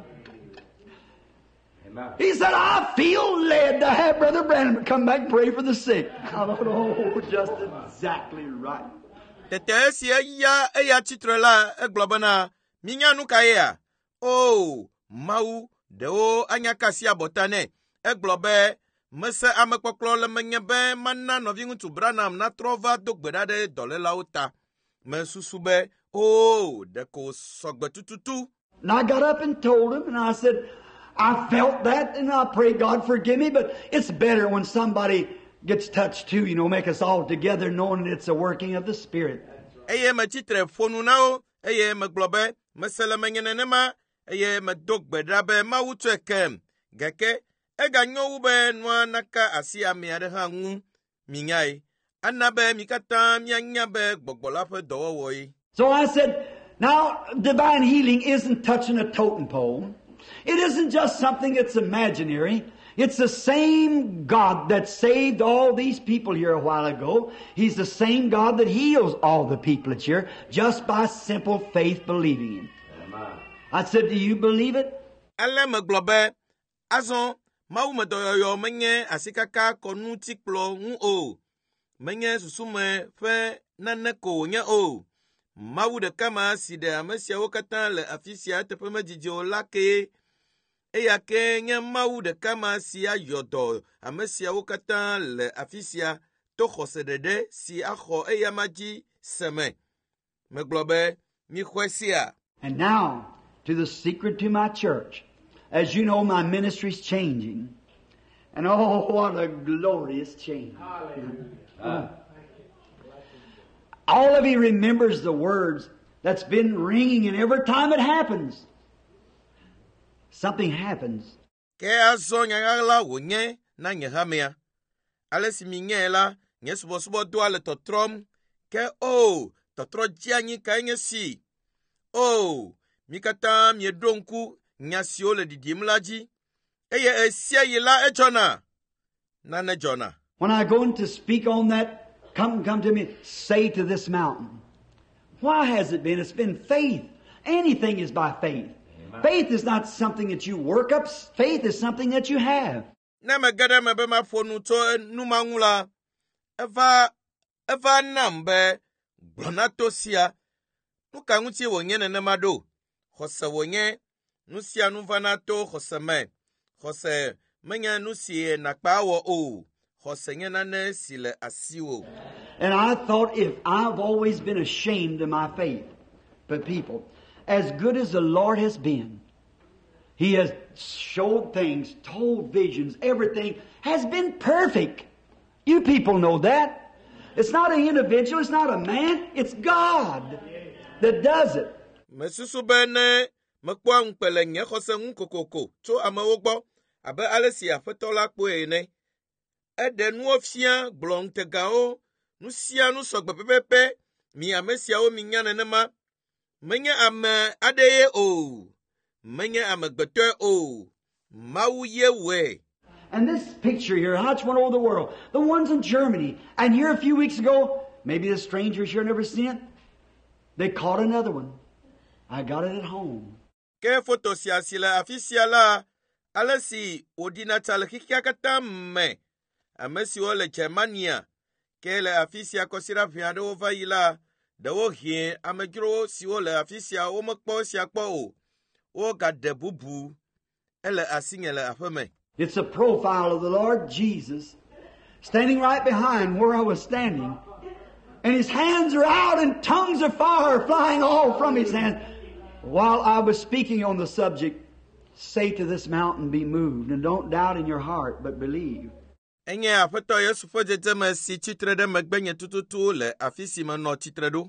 D: Amen.
C: He said, I feel led to have Brother Branham come back and pray for the sick. I thought, oh, just exactly right.
A: Tete siya ya eya chitrela eglobana, minya nukaya. Oh, mau, deo anyakasia botane, eglobe, mese amekpoklo le menyebe mana novingutu Branham na trova dogberade dole lauta. Mesusube, oh, deko sogbetututu.
C: And I got up and told him, and I said, I felt that, and I pray God forgive me, but it's better when somebody gets touched too, you know, make us all together knowing it's a working of the Spirit.
A: Eye me chitre fonu nao, eye me globe, mesele menyenenema, eye me dogbedabe mawutu ekem. Geke, ega nyo ube nwa naka asi amiade hangu, minyai, Anabe mikata mianyabe gbogbola fe dowo yi.
C: So I said, now, divine healing isn't touching a totem pole. It isn't just something that's imaginary. It's the same God that saved all these people here a while ago. He's the same God that heals all the people that's here just by simple faith believing Him. I said, do you believe it?
A: Ale me globe azon mawu me doyoyo menye asikaka konu tikplo hu o. Menye susume fe naneko nye o. Mawu de kama si de amesia wokatan le afisia tepe mejijo lake. Eya ke nye mawu de kama si ayodo amesia wokatan le afisia to khosedede si akho eya maji seme. Me globe mi khwesia.
C: And now, to the secret to my church. As you know, my ministry's changing. And oh, what a glorious change. All of you remembers the words that's been ringing, and every time it happens, something happens.
A: Ke azo nyagala wonye na nyehamia. Alesi minyela nye subo do ale totrom ke totro jianyi ka nyesi. Mikata miedonku nyasio le didimlaji. Eye esia yila ejona. Nane jona.
C: When I go in to speak on that, come to me, say to this mountain. Why has it been? It's been faith. Anything is by faith. Amen. Faith is not something that you work up. Faith is something that you have.
A: Nema gada mebema fonu to numangula. Eva nambe blonato sia. Nuka nguti wonye nemado. Hose wonye nusia nuvanato hose me. Hose menye nusie nakpawo o. Hose nye nane sile asiwo.
C: And I thought, if I've always been ashamed of my faith, but people, as good as the Lord has been, He has showed things, told visions, everything has been perfect. You people know that. It's not an individual, it's not a man, it's God that does it.
A: Mesusu bene mekwa nkpele nye khose nkokoko to amewogbo abe alesi afetola kpo ene. Ede nu ofia glong tegao nusia nu sogbe pepepe mi amesia o minyane nema menye ame adeye o menye ame gbeto o mawu ye we.
C: And this picture here, how it's went over the world, the ones in Germany, and here a few weeks ago, maybe the strangers here never seen it, they caught another one. I got it at home.
A: Ke foto siasila afisiala alesi odina talakika katame amesi ole Germania ke le afisia kosira fiado ova ila dawo hie amegro si ole afisia o mekpo sia kpo o gade bubu ele asinyele afeme.
C: It's a profile of the Lord Jesus standing right behind where I was standing. And His hands are out and tongues of fire flying all from His hands. While I was speaking on the subject, say to this mountain, be moved, and don't doubt in your heart, but believe.
A: Enye afeto Yesu fojete mesi chitrede megbenye tututu le afisi mano chitredo.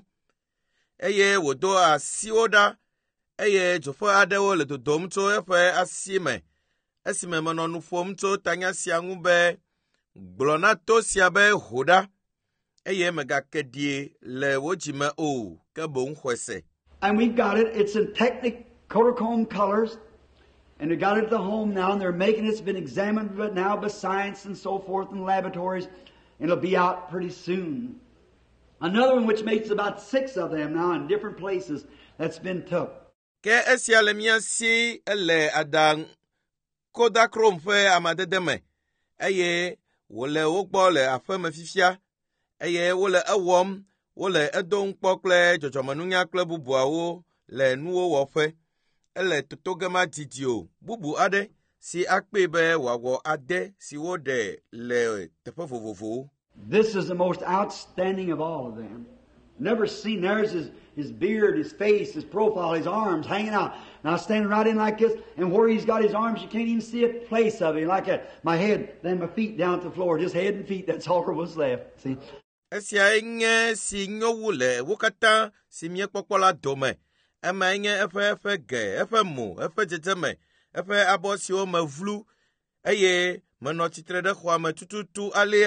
A: Eye wodo asioda. Eye jofo adewo le dodomto efe asime. Esime mano nufomto tanya siangube. Glonato siabe hoda. Eye megakedie le wojime o kebo nkwese.
C: And we've got it. It's in Technicolor colors. And they got it at the home now, and they're making it. It's been examined but now by science and so forth in laboratories. And it'll be out pretty soon. Another one which makes about 6 of them now in different places that's been took.
A: Ke esiale miasi ele adang Kodachrome fe amadedeme. Eye wole wogbo le afeme fifia. Eye wole ewom wole edon pokle jojomanunya kle bubuawo le nuwo wofe. Ele totogema didio bubu ade si akpebe wago ade si wode le tepe vovovo.
C: This is the most outstanding of all of them. Never seen. There's his beard, his face, his profile, his arms hanging out. Now standing right in like this, and where he's got his arms, you can't even see a place of him like that. My head, then my feet down to the floor, just head and feet. That's all there was left. See.
A: Esia inge si nyowule wukata si miekpokola dome. Ema inge efe ge, efe mo, efe jeteme, efe abosi o mevlu. Eye meno chitrede kwa me tututu alea.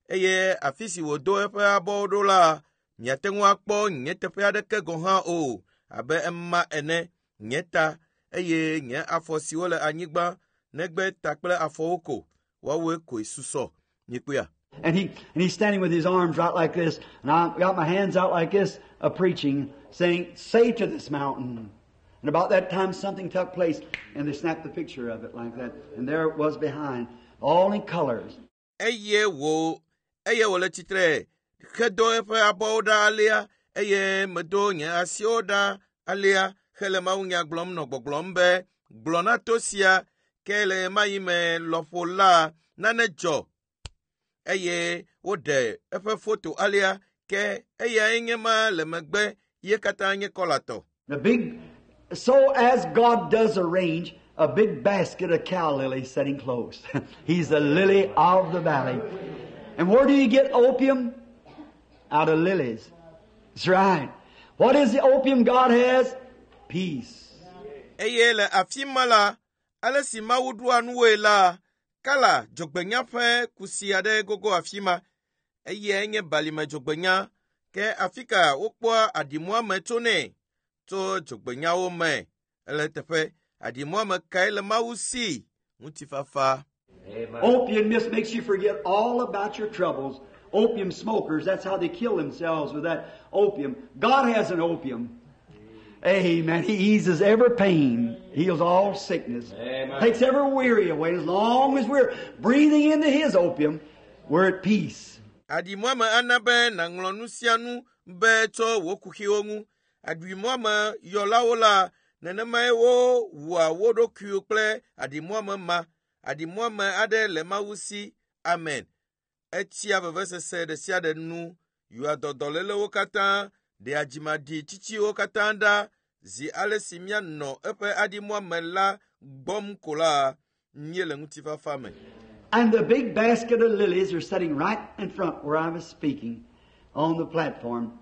A: eye afi si wòdo eƒe abɔwo ɖo la, miate ŋu akpɔ nye teƒe aɖeke gɔ̃ hã o, abe ema ene, nye ta, eye nye afɔ siwo le anyigba, negbe ta kple afɔwo ko, woawoe koe susɔ. Mikpɔa.
C: And he's standing with his arms right like this, and I got my hands out like this, preaching, saying, "Say to this mountain." And about that time something took place, and they snapped the picture of it like that, and there it was behind, all in colors.
A: Eye wò le tsitre, hedo eƒe abɔwo ɖa alea, eye medo nye asiwo ɖa alea, hele mawunya gblɔm nɔ gbɔgblɔm be, gblɔ na to sia, ke le mayi me lɔƒo la, nane dzɔ. Eye woɖe eƒe foto alea, ke eya nye ma le megbe, ye katã nye kɔlatɔ.
C: So as God does arrange a big basket of cow lilies sitting close. He's the lily of the valley. And where do you get opium? Out of lilies. That's right. What is the opium God has? Peace.
A: Eye le afima la, ale si Mawu ɖo anuwoe la, kala dzogbenya ƒe kusi aɖe gogo afima, eye nye balime dzogbenya, ke afika wokpɔa aɖimua me tsonɛ, tso dzogbenyawo me, ele teƒe, aɖimua me kae le Mawu si, ŋutifafa.
C: Opium just makes you forget all about your troubles. Opium smokers, that's how they kill themselves, with that opium. God has an opium. Amen. He eases every pain, heals all sickness, takes every weary away. As long as we're breathing into His opium, we're at peace.
A: Aɖimua me anabe na ŋlɔ nu sia nu be tso wo kuxiwo ŋu. Aɖimua me yɔlawo la, nenemae wo wua wo ɖokuiwo kple aɖimua me ma. Aɖimua me aɖe le Mawu si. Amen. Etia vevesese ɖe sia ɖe nu, yɔa dɔdɔlélewo katã, ɖe adzimaɖi tsitsiwo katã ɖa, zi ale si mianɔ eƒe aɖimua me la gbɔm ko la, nye le ŋutifafa me.
C: And the big basket of lilies are sitting right in front where I was speaking on the platform.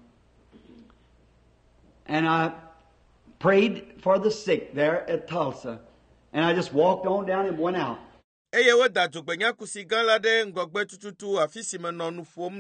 C: And I prayed for the sick there at Tulsa. And I just walked on down and went out.
A: Eye woda dzogbenya kusi gã la ɖe ŋgɔgbe tututu afi si menɔ nu ƒom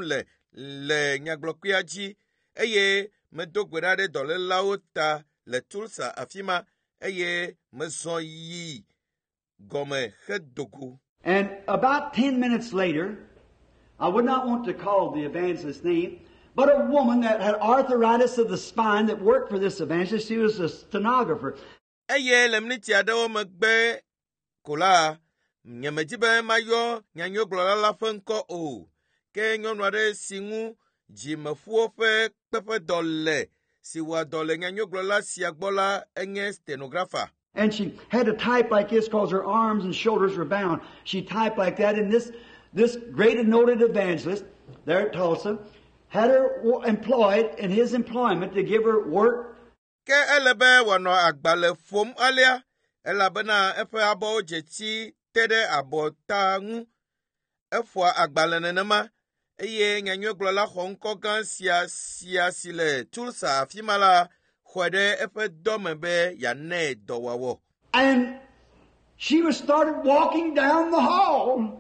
A: le nyagblɔkpea dzi, eye medo gbe ɖa ɖe dɔlélawo ta le Tulsa afi ma, eye mezɔ yi gɔme hedogo.
C: And about 10 minutes later, I would not want to call the evangelist's name, but a woman that had arthritis of the spine that worked for this evangelist, she was a stenographer.
A: Eye le miniti aɖewo megbe ko la, nyemedzi be mayɔ nyanyogblɔla la ƒe ŋkɔ o, ke nyɔnu aɖe si ŋu dzimeƒuwo ƒe kpeƒedɔ le, si wɔa dɔ le nyanyogblɔla sia gbɔ la, enye stenographer.
C: And she had to type like this because her arms and shoulders were bound. She typed like that, and this great and noted evangelist there at Tulsa had her employed in his employment to give her work.
A: Ke ele be wòanɔ agbalẽ ƒom alea, elabena eƒe abɔwo dze tsi te ɖe abɔta ŋu. Efɔa agbalẽ nenema, eye nyanyogblɔla xɔ ŋkɔ gã sia si le Tulsa afi ma la, xɔe ɖe eƒe dɔ me be yeanɛ dɔwɔwɔ.
C: And she was started walking down the hall.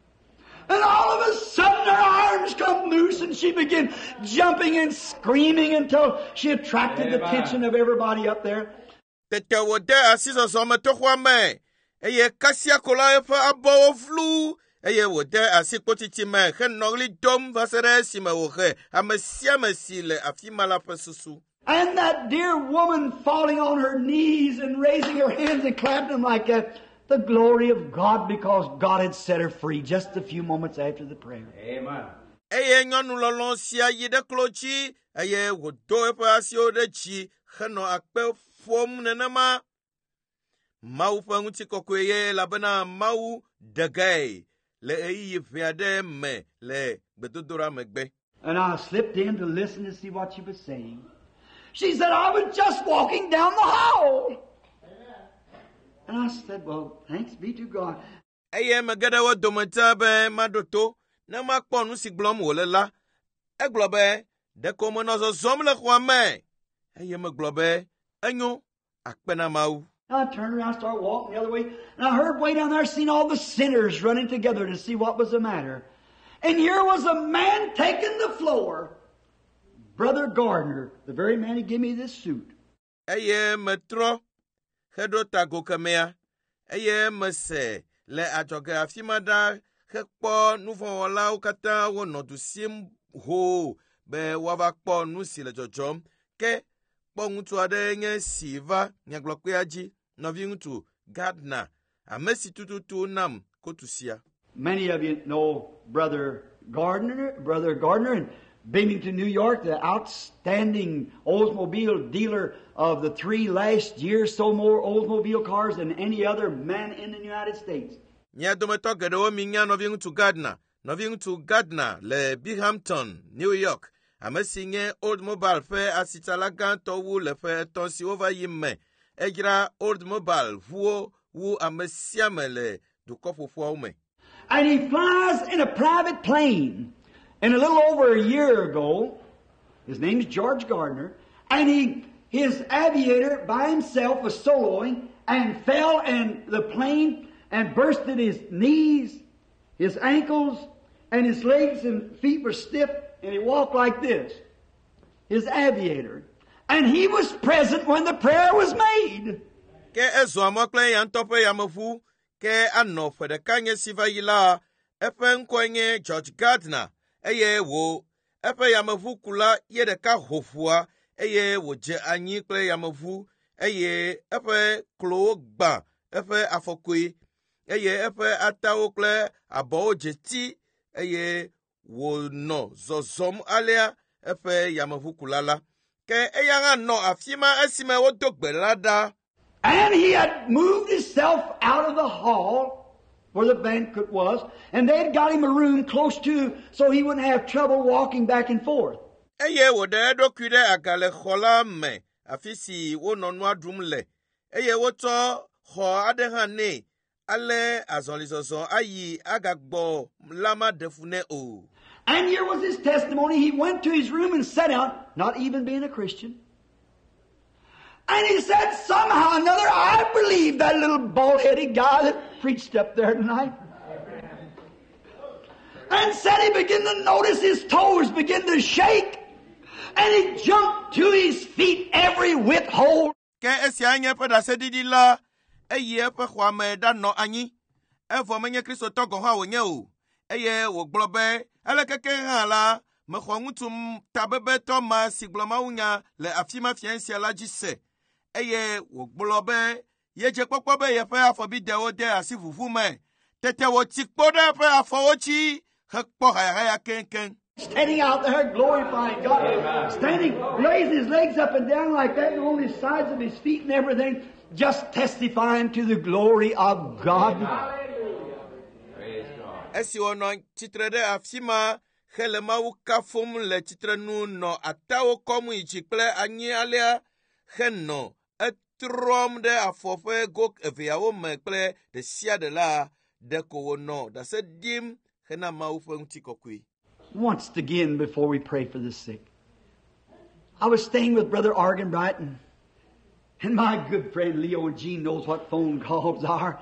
C: And all of a sudden her arms come loose and she began jumping and screaming until she attracted the attention of everybody up there.
A: Tete wòde asi zɔzɔ me toxoa me, eye kasia ko la eƒe abɔwo flu, eye wòde asi kpotiti me henɔ ɣli dom va se ɖe esime wòhe ame sia ame si le afi ma la ƒe susu.
C: And that dear woman falling on her knees and raising her hands and clapping them like that. The glory of God, because God had set her free just a few moments after the prayer.
D: Amen.
A: Eye nyɔnu lɔlɔ̃ sia yi ɖe klo dzi, eye wòdo eƒe asiwo ɖe dzi henɔ akpe ƒom nenema. Mawu ƒe ŋutikɔkɔe ye elabena Mawu ɖe gae le ɣeyiɣi ʋɛ aɖe me le gbedodoɖa megbe.
C: And I slipped in to listen to see what she was saying. She said, "I was just walking down the hall." And I said, "Well, thanks be to God."
A: Eye mege ɖe wo dometa be maɖo to, ne makpɔ nu si gblɔm wòle la. Egblɔ be, ɖeko menɔ zɔzɔm le xɔa me. Eye megblɔ be, enyo, akpe na Mawu.
C: I turned around, started walking the other way, and I heard way down there, seen all the sinners running together to see what was the matter. And here was a man taking the floor. Brother Gardner, the very man who gave me this suit.
A: Eye metro hedo tago kamea. Eye mese le ajoge afimada hekpo nufo wala ukata wono du sim ho be wava kpo nusi le jojom ke kpo ngutu ade nye siva nyaglokwe aji novi ngutu Gardner amesi tututu nam kotusia.
C: Many of you know Brother Gardner, in Binghamton, New York, the outstanding Oldsmobile dealer of the 3 last years, sold more Oldsmobile cars than any other man in the United States.
A: Nya dometo gedo minya novi ngutu Gardner le Binghamton, New York. Amesi nye Oldsmobile fe asitalaga towu le fe tonsi over yimme. Ejra Oldsmobile vuo wu amesiame le dukofufu ume.
C: And he flies in a private plane. And a little over a year ago, his name's George Gardner, and his aviator by himself was soloing and fell in the plane and bursted his knees, his ankles, and his legs and feet were stiff, and he walked like this. His aviator. And he was present when the prayer was made.
A: Ke ezo amokle yantope yamofu ke anno fede kanye siva yila efe nkwenye George Gardner eye wo efe yamofu kula yede ka hofua eye wo je anyi kle yamofu eye efe klo gba efe afokui eye efe atawo kle abo jeti eye wo no zozom alia efe yamofu kulala ke eyanga no afima esime wo dogbelada.
C: And he had moved himself out of the hall where the banquet was, and they had got him a room close to so he wouldn't have trouble walking back and forth.
A: Eye wo de do kude agale khola me afisi wo nonwa drumle eye wo to ho adehane ale azolizozo ayi agagbo lama defune o.
C: And here was his testimony. He went to his room and sat down, not even being a Christian. And he said, somehow or another, I believe that little bald-headed guy that preached up there tonight. And said he began to notice his toes begin to shake. And he jumped to his feet every whit whole.
A: Ke esianye pe da sedidi la eye pe khwame da no anyi. Efo menye Kristo togo ha wonye o. Eye wo gblobe elekeke han la me khwangutum tabebe to ma sigloma unya le afima fiansia la jise. Eye wo gblobe ye je popobe ye fe afobi de o de asifufu me. Tete wo tikpode fe afowochi hekpo ha kenken.
C: Standing out there glorifying God. Amen. Standing, raising his legs up and down like that and on the sides of his feet and everything, just testifying to the glory of God.
D: Praise God.
A: Esi ono chitre de afima helema ukafum le chitre nu no atawo komu ichikle anyi alia henno etrom de afofe gok eviawo mekle de sia de la de ko no da se dim hena maufe ntikokui.
C: Once again, before we pray for the sick, I was staying with Brother Arganbright, and my good friend Leo and Jean knows what phone calls are.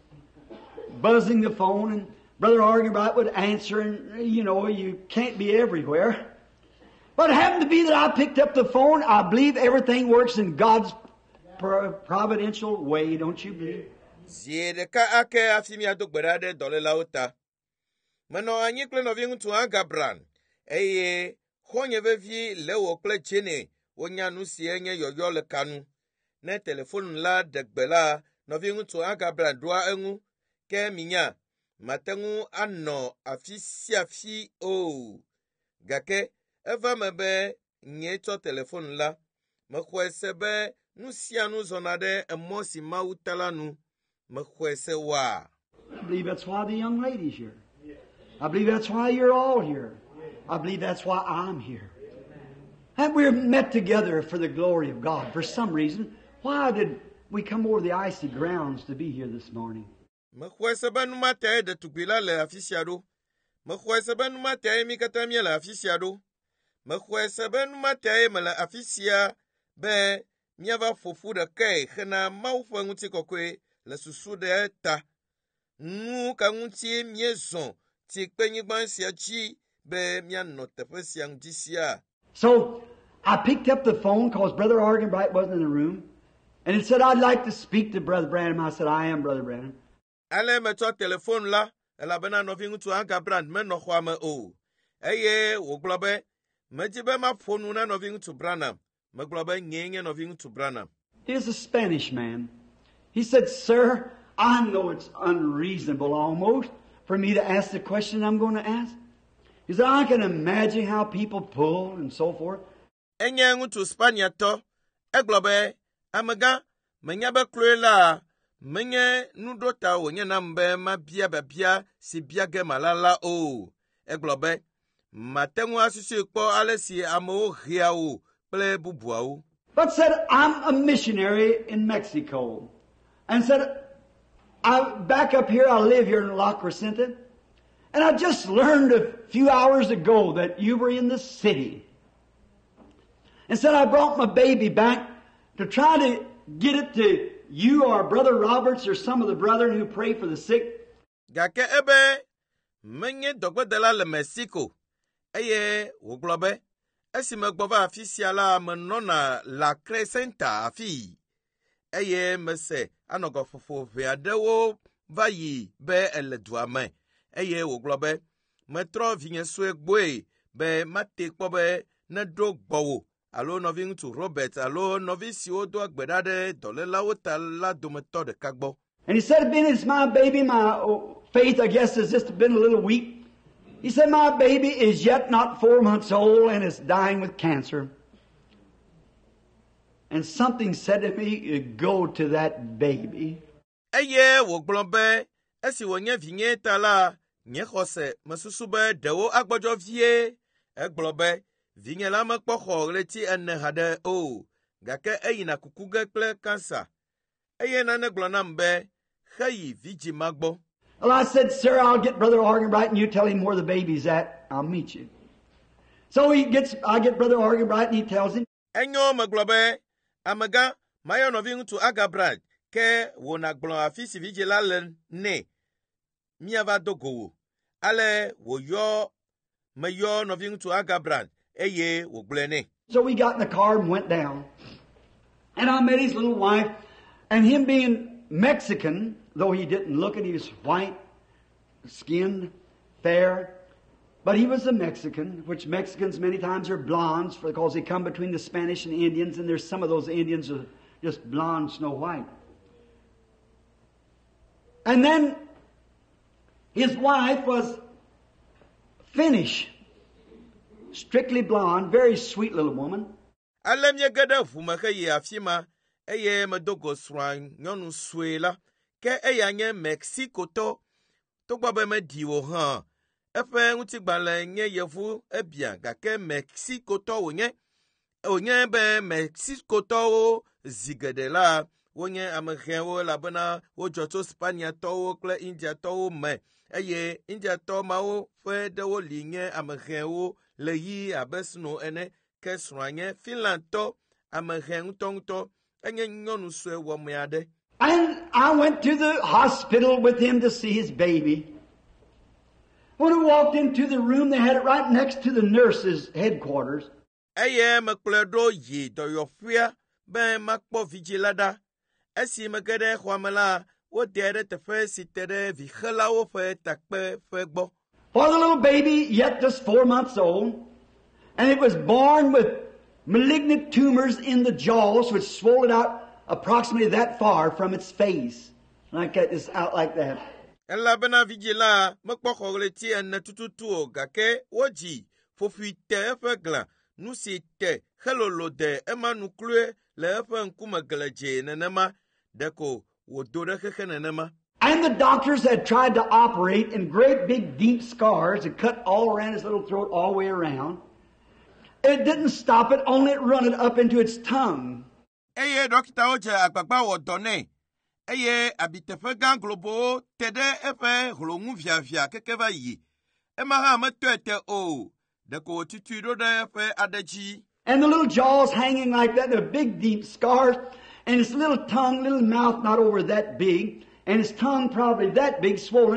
C: Buzzing the phone, and Brother Arganbright would answer, and you can't be everywhere. But it happened to be that I picked up the phone. I believe everything works in God's providential way, don't you believe?
A: Ziedeka ake afimia dokberade dole lauta. Mano anyi kle no vingu Gabran. Eye honye vevi lewo kle chene wonya nusi enye yoyo le kanu. Ne telefon la degbela no vingu Gabran dua engu ke minya matengu anno afisi afi o. Gake eva mebe nyeto telefon la mekwesebe nusi anu zonade emosi mautalanu mekwese wa.
C: I believe that's why the young lady's here. I believe that's why you're all here. I believe that's why I'm here. And we're met together for the glory of God. For some reason, why did we come over the icy grounds to be here this morning?
A: Mekwesebe numate de tukbila le afisiado. Mekwesebe numate mikatamia le afisiado. Mekwesebe numate mele afisia be miava fofu de kei hena maufe nguti kokwe le susu de ta. Nu ka nguti miezon ti kpenyigba sia dzi be mianɔ teƒe sia ŋdzi sia.
C: So I picked up the phone because Brother Arganbright wasn't in the room. And it said, I'd like to speak to Brother Branham. I said, I am Brother Branham.
A: Ale metsɔ telefon la elabena nɔvi ŋutsu Arganbright menɔ xɔa me o. Eye wògblɔ be medzi be maƒo nu na nɔvi ŋutsu Branham. Megblɔ be nyee nye nɔvi ŋutsu Branham.
C: He is a Spanish man. He said, Sir, I know it's unreasonable almost for me to ask the question I'm going to ask. He said, I can imagine how people pull and so forth.
A: Enye ŋutsu Spaniatɔ, egblɔ be amegã menya be kloe la menye nuɖota wònye nam be mabia biabia si bia ge malala o. Egblɔ be mate ŋu asusui kpɔ ale si amewo hea wo kple bubuawo.
C: But said, I'm a missionary in Mexico. And said, back up here, I live here in La Crescenta. And I just learned a few hours ago that you were in the city. And said, I brought my baby back to try to get it to you or Brother Roberts or some of the brethren who pray for the sick.
A: Gake ebe menye dɔgbedela le Mexico. Eye wògblɔ be esi megbɔ va afi sia la menɔna La Crescenta afi. Eye mese anɔgɔƒoƒo ʋe aɖewo va yi be ele dua me. Eye wògblɔ be metrɔ vinye sue gboe be mate kpɔ be neɖo gbɔwò alo nɔvi ŋutsu Robert alo nɔvi siwo do agbe ɖa ɖe dɔlélawo ta la dometɔ ɖeka gbɔ.
C: And he said, being it's my baby, my faith, I guess, has just been a little weak. He said, my baby is yet not 4 months old and is dying with cancer. And something said to me, go to that baby.
A: Eye wògblɔ be esi wònye vinye ta la nye xɔse mesusu be ɖewo agbɔdzɔ vie. Egblɔ be vinye la mekpɔ xɔ ɣleti 4 haɖe o, gake eyina kuku ge kple kansa. Eye nane gblɔ nam be xeyi vidzi ma gbɔ.
C: Well, I said, sir, I'll get Brother Arganbright and you tell him where the baby's at. I'll meet you. So I get Brother Arganbright and he tells him.
A: Enyo megblɔ be amegã mayɔ nɔvi ŋutsu Arganbright ke wòna gblɔ afi si vidzi la le nɛ. Míava do go wò. Ale meyɔ nɔvi ŋutsu Arganbright eye wògblɔe nɛ.
C: So we got in the car and went down. And I met his little wife. And him being Mexican, though he didn't look it, he was white, skinned, fair. But he was a Mexican, which Mexicans many times are blondes because they come between the Spanish and Indians, and there's some of those Indians who are just blonde, snow white. And then his wife was Finnish, strictly blonde, very sweet little woman.
A: Ale míege ʋu me heyi afi ma, eye medo go srɔ̃a nyɔnu sue la, ke eya nye Mexicotɔ, togbɔ be meɖi wò hã. Eƒe ŋutigbalẽ nye yevu ebia, gake Mexicotɔ wònye be Mexicotɔwo zi geɖe la wonye amehẽwo elabena wodzɔ tso Spaniatɔwo kple Indiatɔwo me, eye Indiatɔ mawo ƒe ɖewo li nye amehẽwo le yi abe sno ene. Ke srɔ̃a nye Finlandtɔ amehẽ ŋutɔŋutɔ enye nyɔnu sue wɔme aɖe.
C: And I went to the hospital with him to see his baby. When we walked into the room, they had it right next to the nurse's headquarters.
A: Eye mekplɔe ɖo yi dɔyɔƒea be makpɔ vidzi la ɖa. Esi mege ɖe xɔa me la, wodea ɖe teƒe si te ɖe vixelawo ƒe takpe ƒe gbɔ.
C: For the little baby, yet just 4 months old, and it was born with malignant tumors in the jaws, which swelled out approximately that far from its face. Like that, it's out like that.
A: Elabena vidzi la mekpɔ xɔ ɣleti 4 tututu o, gake wodzi ƒoƒui te eƒe glã, nu si te helolo de ema nuklue le eƒe ŋkume gledze nenema, ɖeko wòdo ɖe xexe nenema.
C: And the doctors had tried to operate in great big deep scars and cut all around his little throat all the way around. It didn't stop it, only it run it up into its tongue.
A: Eye dɔkitawo dze agbagba wɔ dɔ nɛ. Eye abiteƒe gã globowo te ɖe eƒe hlonu viavia keke va yi. Ema hã metɔe te o. Ɖeko wòtutui ɖo ɖe eƒe aɖe dzi.
C: And the little jaws hanging like that, the big deep scars, and his little tongue, little mouth not over that big, and his tongue probably that big swollen,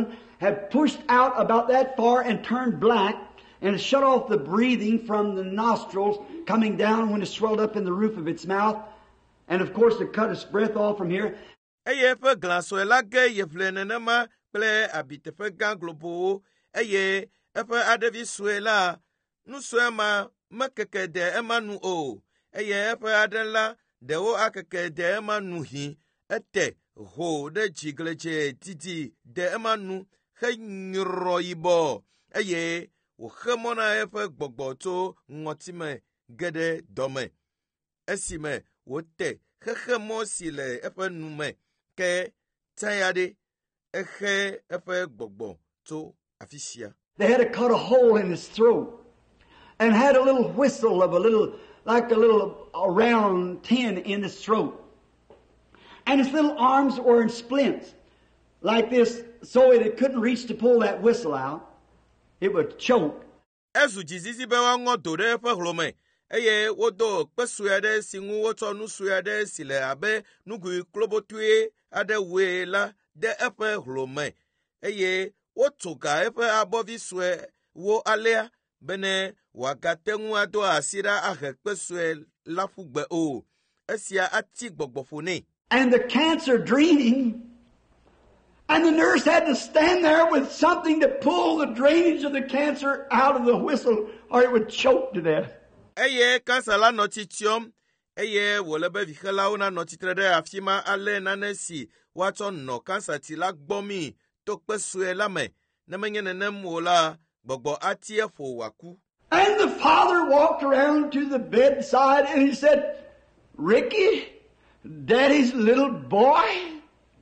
C: had pushed out about that far and turned black and shut off the breathing from the nostrils coming down when it swelled up in the roof of its mouth. And of course it cut its breath off from here.
A: Eye fe glaso la ge ye flene na ma ple abite fe gan globo eye efe adevi suela nu suema makeke de emanu o eye efe adela de o akeke de emanu hi ete ho de jigleje titi de emanu he nyro ibo eye o khemona efe gbogbo to ngotime gede dome esime wote khemo sile efe nume ke tayade efe efe gbogbo to afisia.
C: They had to cut a hole in his throat and had a little whistle of like a little round tin in his throat. And his little arms were in splints like this so that it couldn't reach to pull that whistle out. It would choke.
A: Esu jizizi bewa ngodo de efe hlome. Eye wodo kpesuade singu woto nusuade sile abe nugu klobotue ade wela de efe hlome. Eye wotoga efe abovi sue wo alea bene wagatengu ado asira ahe kpesue lafugbe o. Esia ati gbogbofone.
C: And the cancer draining. And the nurse had to stand there with something to pull the drainage of the cancer out of the whistle or it would choke to death.
A: Eye kansa la notitium eye wolebe vihela una notitrede afima ale nanesi wato no kansa ti la gbomi to pesue lame na menye nenem wola gbogbo atie fo waku.
C: And the father walked around to the bedside and he said, "Ricky, Daddy's little boy."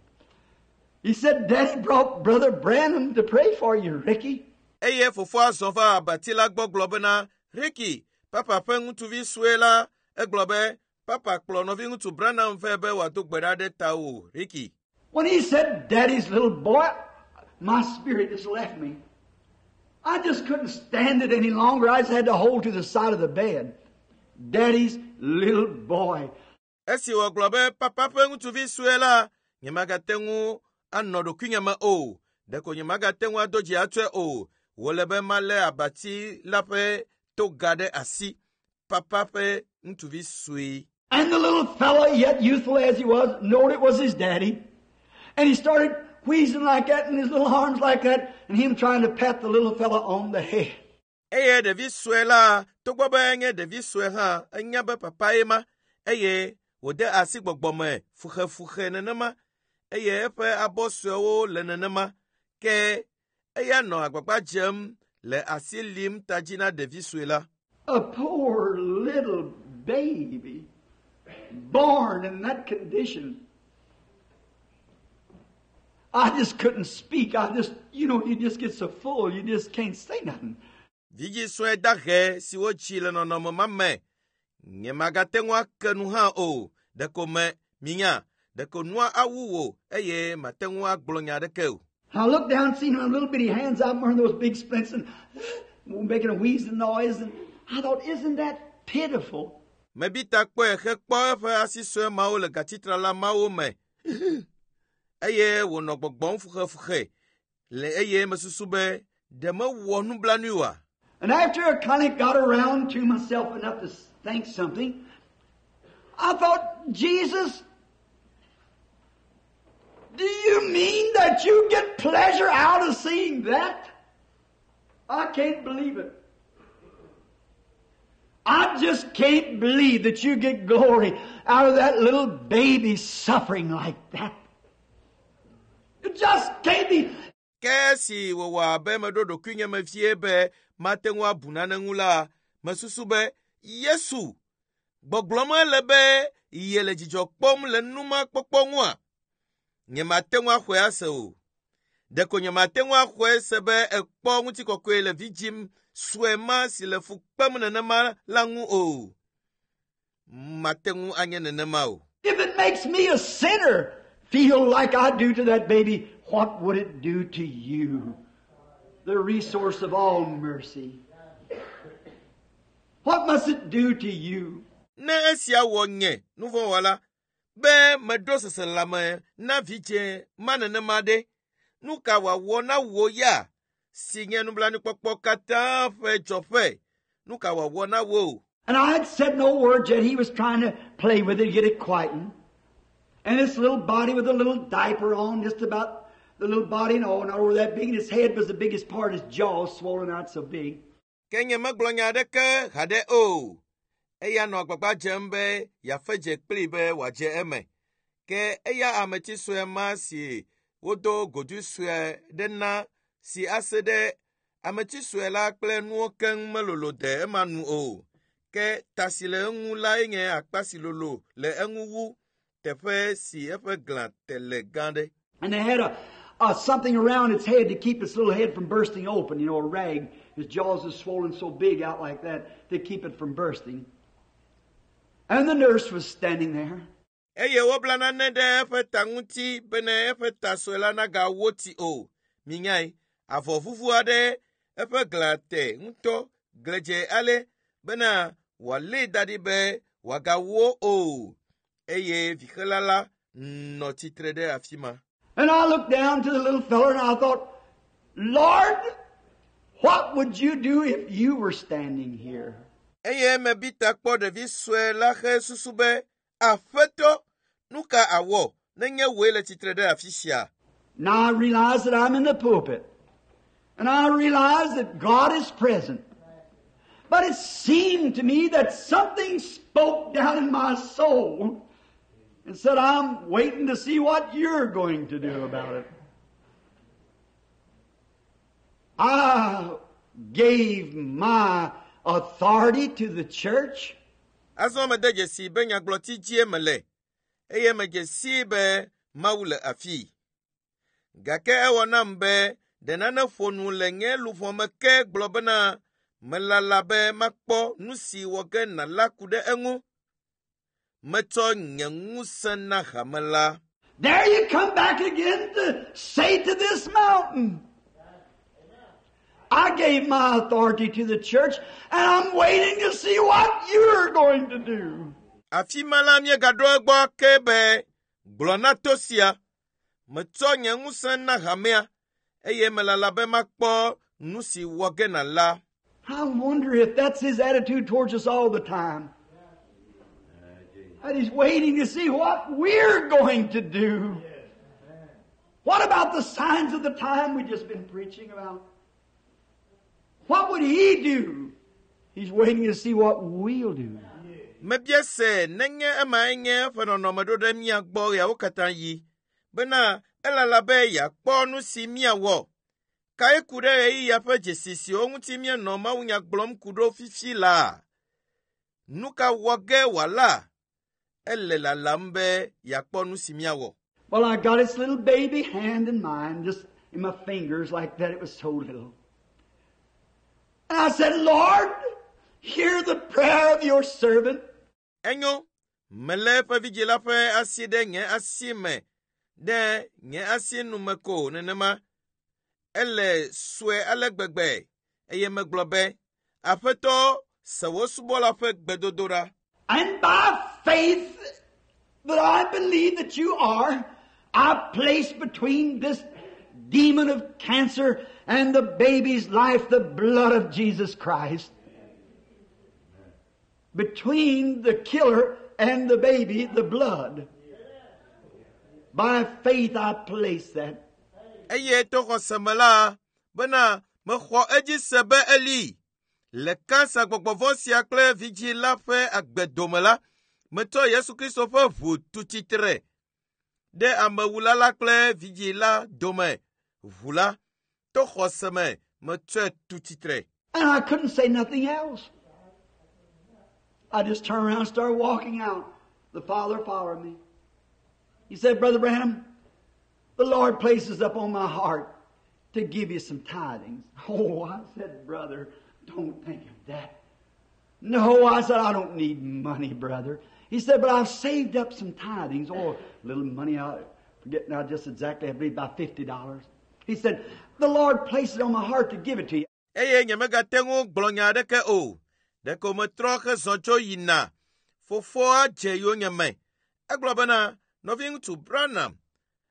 C: He said, "Daddy brought Brother Branham to pray for you, Ricky."
A: Eye fofo asonfa abatila gboglobena Ricky Papa pengu tu vi suela eglobe Papa klono vingu tu Branham febe watu gberade tau Ricky.
C: When he said, "Daddy's little boy," my spirit just left me. I just couldn't stand it any longer. I just had to hold to the side of the bed. Daddy's little boy.
A: Esi wa globe Papa pengu tu vi suela nyemaga tengu anodo kunyama o deko nyemaga tengu adoji atwe o wolebe male abati lape to gade asi Papa pe ntuvi sui.
C: And the little fella, yet youthful as he was, knowed it was his daddy. And he started wheezing like that and his little arms like that and him trying to pat the little fella on the head.
A: Eye devi suela to gbobenge devi sueha enyabe papa ema eye wode asi gbogbome fuhe nenema eye efe abosuo lenenema ke eye no agbagba jem le asilim tajina devi suela.
C: A poor little baby born in that condition. I just couldn't speak. You just get so full, you just can't say nothing.
A: Vigi sue dahe siwo chile no mame. Nyemagatengwa kenuha o. Deko me minya. Deko nwa awuwo. Eye matengwa gblonya dekeu.
C: I looked down, seen my little bitty hands out wearing those big splints and making a wheezing noise. And I thought, isn't that pitiful?
A: Mebita kwe hekpo efe asiswe mao le gatitra la mao me. Eye wono gbogbon fuhe. Le eye mesusube deme wonu blaniwa.
C: And after I kind of got around to myself enough to think something, I thought, Jesus, do you mean that you get pleasure out of seeing that? I can't believe it. I just can't believe that you get glory out of that little baby suffering like that. It just can't be.
A: Kesi wa be medodo kunye mefiebe matengwa bunanengula mesusube Yesu gbogloma lebe yele jijokpom le numa kpokpongwa nye matengwa hwe ase o deko nye matengwa hwe sebe ekpo nguti kokwe le vijim swema si le fukpem nenema langu o matengu anye nenema o.
C: If it makes me a sinner feel like I do to that baby, what would it do to you? The resource of all mercy. What must it do to you?
A: Ne esia wonye nuvo wala be medosese lame na vije manene made nuka wawɔ na wo ya si nye nublanuikpɔkpɔ katã ƒe dzɔƒe nuka wawɔ na wo.
C: And I had said no words yet. He was trying to play with it, get it quietened. And this little body with a little diaper on, just about the little body and all, not over that big. And his head was the biggest part, his jaw swollen out so big.
A: Kenye megblɔ nya aɖeke haɖe o. Eya nɔ agbagba dzem be yeafe dze kpli be wòadze eme. Ke eya ameti sue ma si wodo godu sue ɖe na si ase ɖe ameti sue la kple nuwo keŋ melolo de ema nu o. Ke tasi le eŋu lae nye akpa si lolo le eŋu wu teƒe si eƒe glã te le gã ɖe.
C: And they had a something around its head to keep its little head from bursting open, you know, a rag. His jaws was swollen so big out like that to keep it from bursting. And the nurse was standing there.
A: Eye wobla nane ɖe eƒe ta ŋuti bene eƒe ta sue la nagawo ti o. Minyae, avɔ vuvu aɖe eƒe glã te ŋutɔ gledze ale bena wòalée da ɖi be wòagawo o. Eye vixela la nɔ tsitre ɖe afi ma.
C: And I looked down to the little fellow and I thought, Lord, what would you do if you were standing here?
A: Eye mebita kpɔ ɖevi sue la xe susu be aƒetɔ nuka awɔ nenye woe le tsitre ɖe afi sia.
C: Now I realize that I'm in the pulpit. And I realize that God is present. But it seemed to me that something spoke down in my soul and said, I'm waiting to see what you're going to do about it. I gave my authority to the church.
A: Azɔ mede dzesi be nyagblɔti dzie mele, eye medze si be Mawu le afi. Gake ewɔ nam be ɖe nane ƒo nu le nye luʋɔ me ke gblɔ bena melala be makpɔ nu si wɔ ge nala ku ɖe eŋu. Metsɔ nye ŋusẽ na hame la.
C: There you come back again to say to this mountain, I gave my authority to the church, and I'm waiting to see what you're going to do.
A: Afi ma la miegaɖo egbɔ ke be gblɔ na to sia. Metsɔ nye ŋusẽ na hamea, eye melala be makpɔ nu si wɔ ge nala.
C: I wonder if that's his attitude towards us all the time. And he's waiting to see what we're going to do. What about the signs of the time we've just been preaching about? What would he do? He's waiting to see what we'll do.
A: Mebie se nenye ema enye ƒe nɔnɔme ɖo ɖe mia gbɔ yawo katã yi, bena elala be yakpɔ nu si miawɔ. Kae ku ɖe ɣeyiɣia ƒe dzesisiwo ŋuti mienɔ mawunya gblɔm ku ɖo fifi la. Nu ka wɔ ge wòala? Ele lalam be yakpɔ nu si miawɔ.
C: Well, I got his little baby hand in mine, just in my fingers like that. It was so little. And I said, Lord, hear the prayer of your servant.
A: Enyo, mele ƒe vidzi la ƒe asi ɖe nye asi me, ɖe nye asi nume ko nenema. Ele sue ale gbegbe, eye megblɔ be, Aƒetɔ, se wo subɔla ƒe gbedodoɖa.
C: And by faith that I believe that you are, I place between this demon of cancer and the baby's life the blood of Jesus Christ. Between the killer and the baby, the blood. By faith I place that.
A: Eye toxɔ seme la, bena mexɔ edzi se be Eli. Le kansa gbɔgbɔvɔ sia kple vidzi la ƒe agbedome la, metsɔ Yesu Kristo ƒe ʋu tu tsitre ɖe amewula la kple vidzi la dome. Ʋu la, to xɔse me, metsɔe tu tsitre.
C: And I couldn't say nothing else. I just turned around and started walking out. The Father followed me. He said, Brother Branham, the Lord places up on my heart to give you some tithings. Oh, I said, brother, don't think of that. No, I said, I don't need money, brother. He said, but I've saved up some tithings. Oh, a little money, I forget now just exactly, I believe about $50. He said, the Lord placed it on my heart to give it to you.
A: Eye nye megateŋu gblɔ nya aɖeke o. Ɖeko metrɔ xe zɔ tso yina. Fofoa dze yo nye me. Egblɔ bena, nɔvi ŋutsu Branham,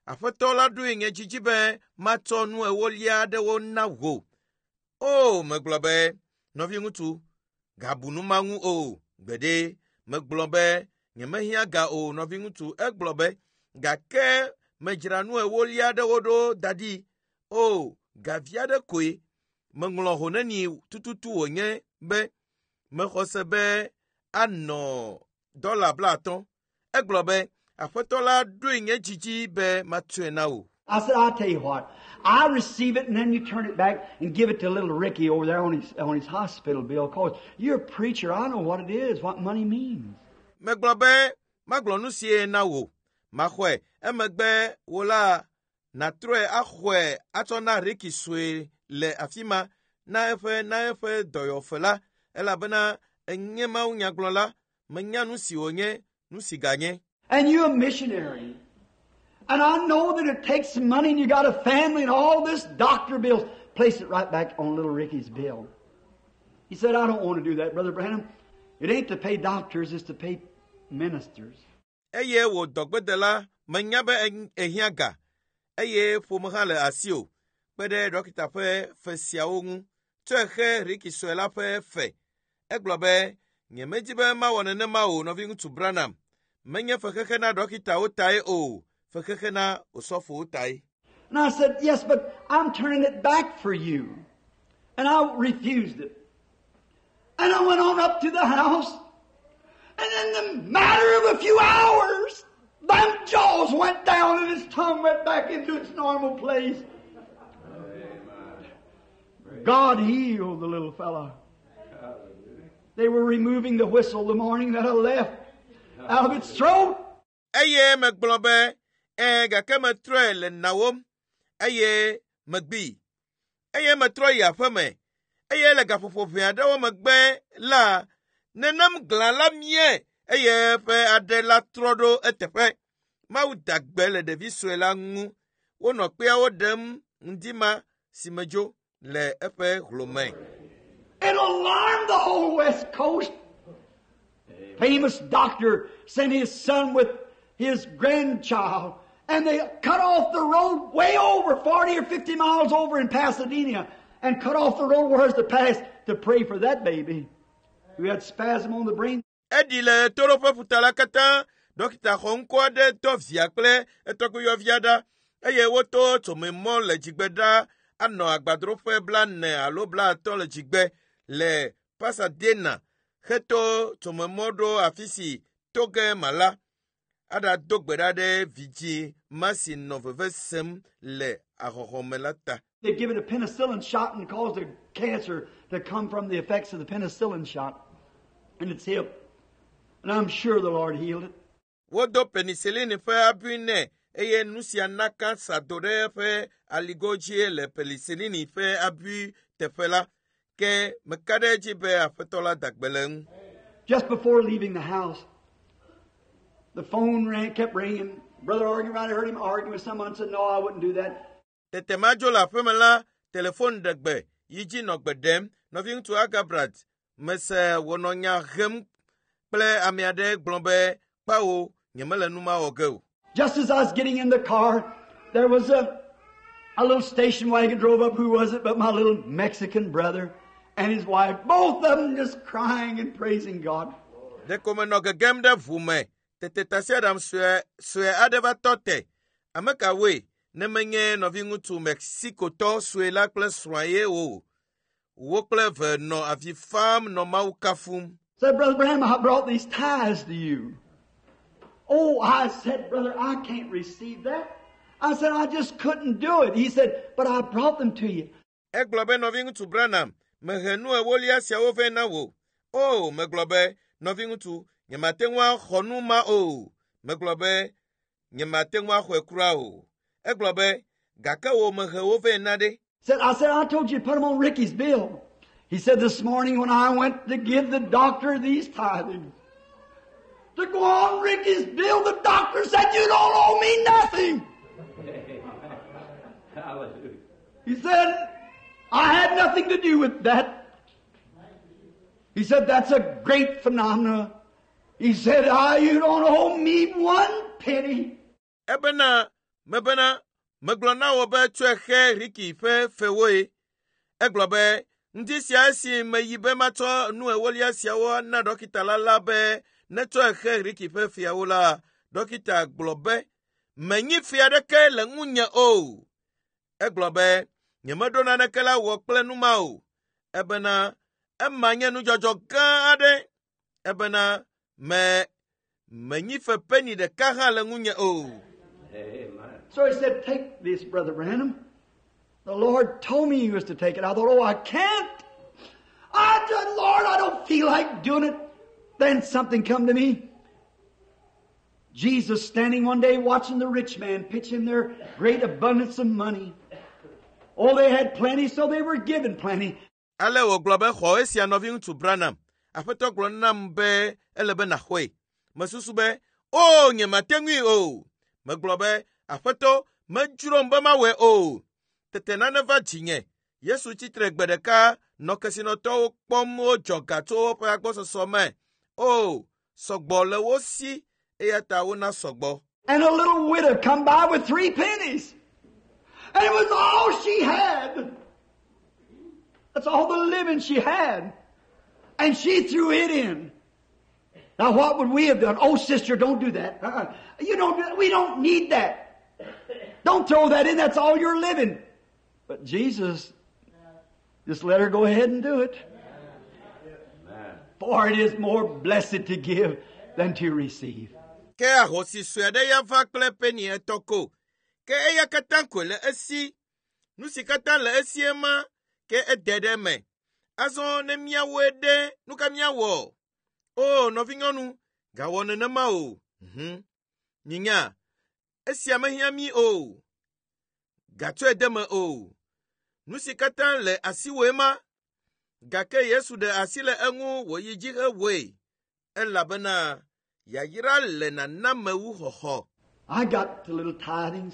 A: aƒetɔ la ɖoe nye dzidzi be matsɔ nu ewolia aɖewo na wò. O, megblɔ be, nɔvi ŋutsu, gabu nu ma ŋu o, gbede, megblɔ be, nyemehiã ga o, nɔvi ŋutsu, egblɔ be, gake medzra nu ewolia aɖewo ɖo da ɖi. O, gavi aɖe koe, meŋlɔ ho neni tututu wònye be, mexɔ se be anɔ $50. Egblɔ be, aƒetɔ la ɖoe nye dzidzi be matsɔe na wò.
C: I said, I'll tell you what. I receive it and then you turn it back and give it to little Ricky over there on his hospital bill. Cause you're a preacher. I know what it is, what money means.
A: Megblɔ be, magblɔ nu sie na wò. Maxɔe, emegbe wò la, natrɔe axɔe atsɔ na Ricky sue le afi ma na eƒe dɔyɔƒe la, elabena enye Mawu nyagblɔla, menya nu si wònye, nu si ganye.
C: And you're a missionary. And I know that it takes some money and you got a family and all this doctor bills. Place it right back on little Ricky's bill. He said, I don't want to do that, Brother Branham. It ain't to pay doctors, it's to pay ministers.
A: Eye wo dɔgbedela menya be ehia ga. Eye ƒomeha le asi o. Kpe ɖe dɔkita ƒe fe siawo ŋu. Tsɔe xe Ricky sue la ƒe fe. Egblɔ be, nyemedi be mawɔ nenema o, nɔvi ŋutsu Branham. Menye fexexe na dɔkitawo tae o. Fexexe na osɔfowo tae.
C: And I said, yes, but I'm turning it back for you. And I refused it. And I went on up to the house. And in the matter of a few hours, them jaws went down and his tongue went back into its normal place. God healed the little fella. They were removing the whistle the morning that I left out of its throat.
A: Eye megblɔ be, gake metrɔe le nawom. Eye megbi. Eye metrɔ yi aƒe me. Eye le gaƒoƒo ʋɛ aɖewo megbe la, nenam glã la mie. Eye ƒe aɖe la trɔ ɖo eteƒe. Mawu da gbe le ɖevi sue la ŋu. Wonɔ kpeawo ɖem ŋdima si medzo le eƒe hlome.
C: It alarmed the whole West Coast. Famous doctor sent his son with his grandchild, and they cut off the road way over 40 or 50 miles over in Pasadena, and cut off the road where's to pass to pray for that baby who had spasm on the brain.
A: Edi le toroƒe ƒutala katã, dɔkita xɔŋkɔ aɖe tɔ via kple etɔkpeyɔvia ɖa, eye woto tsomemɔ le dzigbe ɖa anɔ agbadroƒe 40 alo 50 le dzigbe le Pasadena, heto tsomemɔ ɖo afi si toge mala, aɖado gbe ɖa ɖe vidzi masi nɔ veve sem le ahɔhɔme la ta.
C: They've given a penicillin shot and caused the cancer to come from the effects of the penicillin shot. And it's healed. And I'm sure the Lord healed it.
A: Wodo penicillin ƒe abui nɛ, eye nu sia na kansa do ɖe eƒe aligodzi le penicillin ƒe abui teƒe la, ke meka ɖe edzi be aƒetɔ la da gbe le ŋu.
C: Just before leaving the house, the phone kept ringing. Brother Argyright, I heard him arguing with someone, said, no, I wouldn't do that.
A: Tete madzo le aƒeme la, telefon ɖe gbe, yi dzi nɔ gbe ɖem, nɔvi ŋutsu Agabrat, mese wònɔ nya hem kple ame aɖe gblɔ be, kpawo, nyemele nu ma wɔ ge o.
C: Just as I was getting in the car, there was a little station wagon drove up. Who was it but my little Mexican brother and his wife, both of them just crying and praising God.
A: Ɖeko menɔ gegem ɖe ʋu me, tete tasiaɖam sue aɖe va tɔ te. Ame kawoe, ne menye nɔvi ŋutsu Mexicotɔ sue la kple srɔ̃a ye o. Wo kple ve nɔ avi fam nɔ Mawu kafum.
C: Said, Brother Branham, I brought these tithes to you. Oh, I said, brother, I can't receive that. I said, I just couldn't do it. He said, but I brought them to you.
A: Egblɔ be nɔvi ŋutsu Branham, mehe nu ewolia siawo vɛ na wo. O, megblɔ be nɔvi ŋutsu, nyemate ŋu axɔ nu ma o. Megblɔ be nyemate ŋu axɔe kura o. Egblɔ be gake wo mehe wo vɛ na ɖe.
C: I said, I told you to put them on Ricky's bill. He said, this morning when I went to give the doctor these tithings, to go on Ricky's bill, the doctor said, you don't owe me nothing.
D: Hallelujah.
C: He said, I had nothing to do with that. He said, that's a great phenomenon. He said, you don't owe me one penny.
A: Ebena mebena megblɔ na wo be tso exe Riki ƒe fewoe. Egblɔ be ŋdi sia esi meyi be matsɔ nu ewolia siawo na dɔkita la be netsɔ exe Riki ƒe fiawo la, dɔkita gblɔ be menyi fia aɖeke le ŋunye o. Egblɔ be nyemeɖo naneke la wɔ kple nu ma o, ebena ema nye nudzɔdzɔ gã aɖe, ebena menyi fe peni ɖeka hã le ŋunye o.
C: So he said, take this, Brother Branham. The Lord told me he was to take it. I thought, oh, I can't. I said, Lord, I don't feel like doing it. Then something come to me. Jesus standing one day watching the rich man pitch in their great abundance of money. Oh, they had plenty, so they were given plenty.
A: Ale wo gblɔ be xɔ esia nɔvi ŋutsu Branham. Aƒetɔ gblɔ nam be ele be naxɔe. Mesusu be, o nye mate ŋui o. Megblɔ be aƒetɔ medzrom be mawɔe o. Tete nane va dzinye. Yesu tsitre gbe ɖeka nɔ kesinɔtɔwo kpɔm wodzɔ ga tso woƒe agbɔsɔsɔ me. O, sɔgbɔ le wo si, eya ta wona sɔgbɔ.
C: And a little widow come by with 3 pennies. And it was all she had. That's all the living she had. And she threw it in. Now what would we have done? Oh, sister, don't do that. You don't do that. We don't need that. Don't throw that in. That's all you're living. But Jesus just let her go ahead and do it. For it is more blessed to give than to receive.
A: Ke ahosi sue ɖe ya va kple peni etɔ ko. Ke eya katã koe le esi. Nu si katã le esie ma, ke ede ɖe me. Azɔ ne míawoe ɖe, nu ka míawɔ? O, nɔvinyɔnu, gawɔ nenema o. Nyinya, esia mehia mí o. Gatsɔe de me o. Nu si katã le asiwoe ma, gake Yesu ɖe asi le eŋu wòyi dzi hewoe. Elabena yayra le naname wu xɔxɔ.
C: I got the little tithings.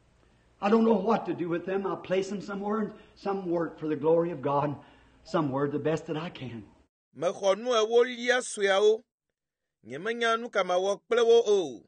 C: I don't know what to do with them. I'll place them somewhere, some work for the glory of God, somewhere the best that I can.
A: Mexɔ nu ewolia sueawo. Nyemenya nu ka mawɔ kple wo o.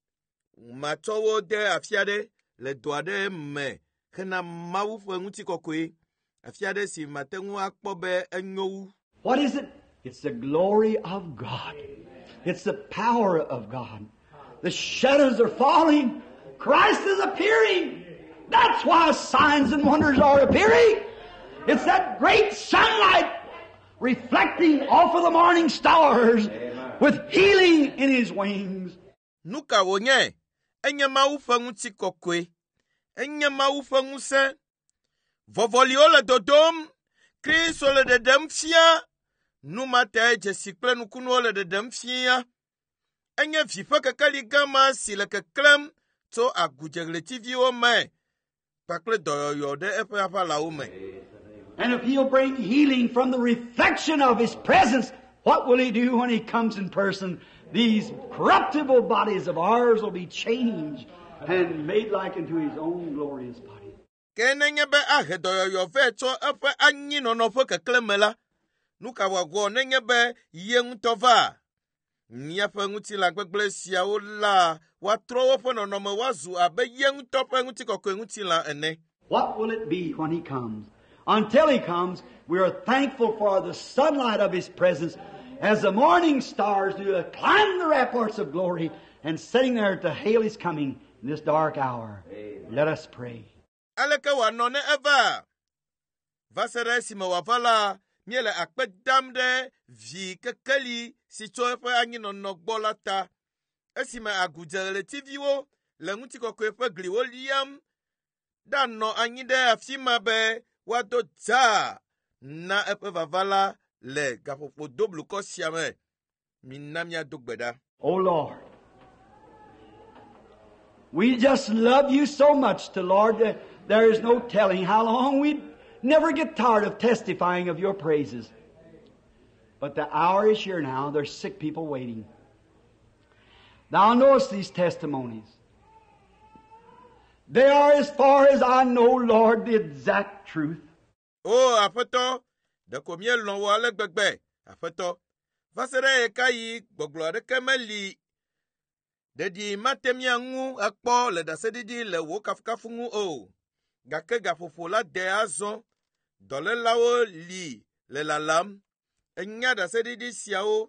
A: Matsɔ wo de afi aɖe le dɔ aɖe me hena Mawu ƒe ŋutikɔkɔe. Afi aɖe si mate ŋu akpɔ be enyo wu.
C: What is it? It's the glory of God. It's the power of God. The shadows are falling. Christ is appearing. That's why signs and wonders are appearing. It's that great sunlight reflecting off of the morning stars with healing in his wings.
A: Nuka wonye, enye Mawu ƒe ŋutikɔkɔe. Enye Mawu ƒe ŋusẽ. Vɔvɔliwo le dodom. Kristo le ɖeɖem fia. Nu mate dzesi kple nukunuwo le ɖeɖem fia. Enye vi ƒe kekeli gama si le keklem tso agudzeɣletiviwo me. Kpakple dɔyɔyɔ ɖe eƒe aƒalawo me.
C: And if he'll bring healing from the reflection of his presence, what will he do when he comes in person? These corruptible bodies of ours will be changed and made like unto his own glorious body.
A: Ke nenye be ahe dɔyɔyɔ ve tso eƒe anyinɔnɔ ƒe kekle me la, nu ka wòagwɔ nenye be ye ŋutɔ va? Míaƒe ŋutilã gbegblẽ siawo la, woatrɔ woƒe nɔnɔme woazu abe ye ŋutɔ ƒe ŋutikɔkɔe ŋutilã ene.
C: What will it be when he comes? Until he comes, we are thankful for the sunlight of his presence as the morning stars do climb the ramparts of glory and sitting there to hail his coming in this dark hour. Let us pray.
A: Aleke wòanɔ ne eva? Va se ɖe esime wòava la, míele akpe dam ɖe vi kekeli si tso eƒe anyinɔnɔ gbɔ la ta. Esime agudzeɣletiviwo le ŋutikɔkɔe ƒe gliwo liam, ɖanɔ anyi ɖe afi ma be woado dzaa na eƒe vava la le gaƒoƒo doblukɔ sia me. Mina míado gbe ɖa.
C: Oh Lord, we just love you so much, to Lord, that there is no telling how long we'd never get tired of testifying of your praises. But the hour is here now. There's sick people waiting. Thou knowest these testimonies. They are, as far as I know, Lord, the exact truth.
A: Oh, aƒetɔ, ɖeko míelɔ̃ wò ale gbegbe, aƒetɔ. Va se ɖe ɣe ka ɣi gbɔgblɔ aɖeke meli Dedi matemia ngu akpo le dasedidi le wo kafukafu ngu o. Gake gafofo la de azon. Dole lao li le lalam. Enya dasedidi siao.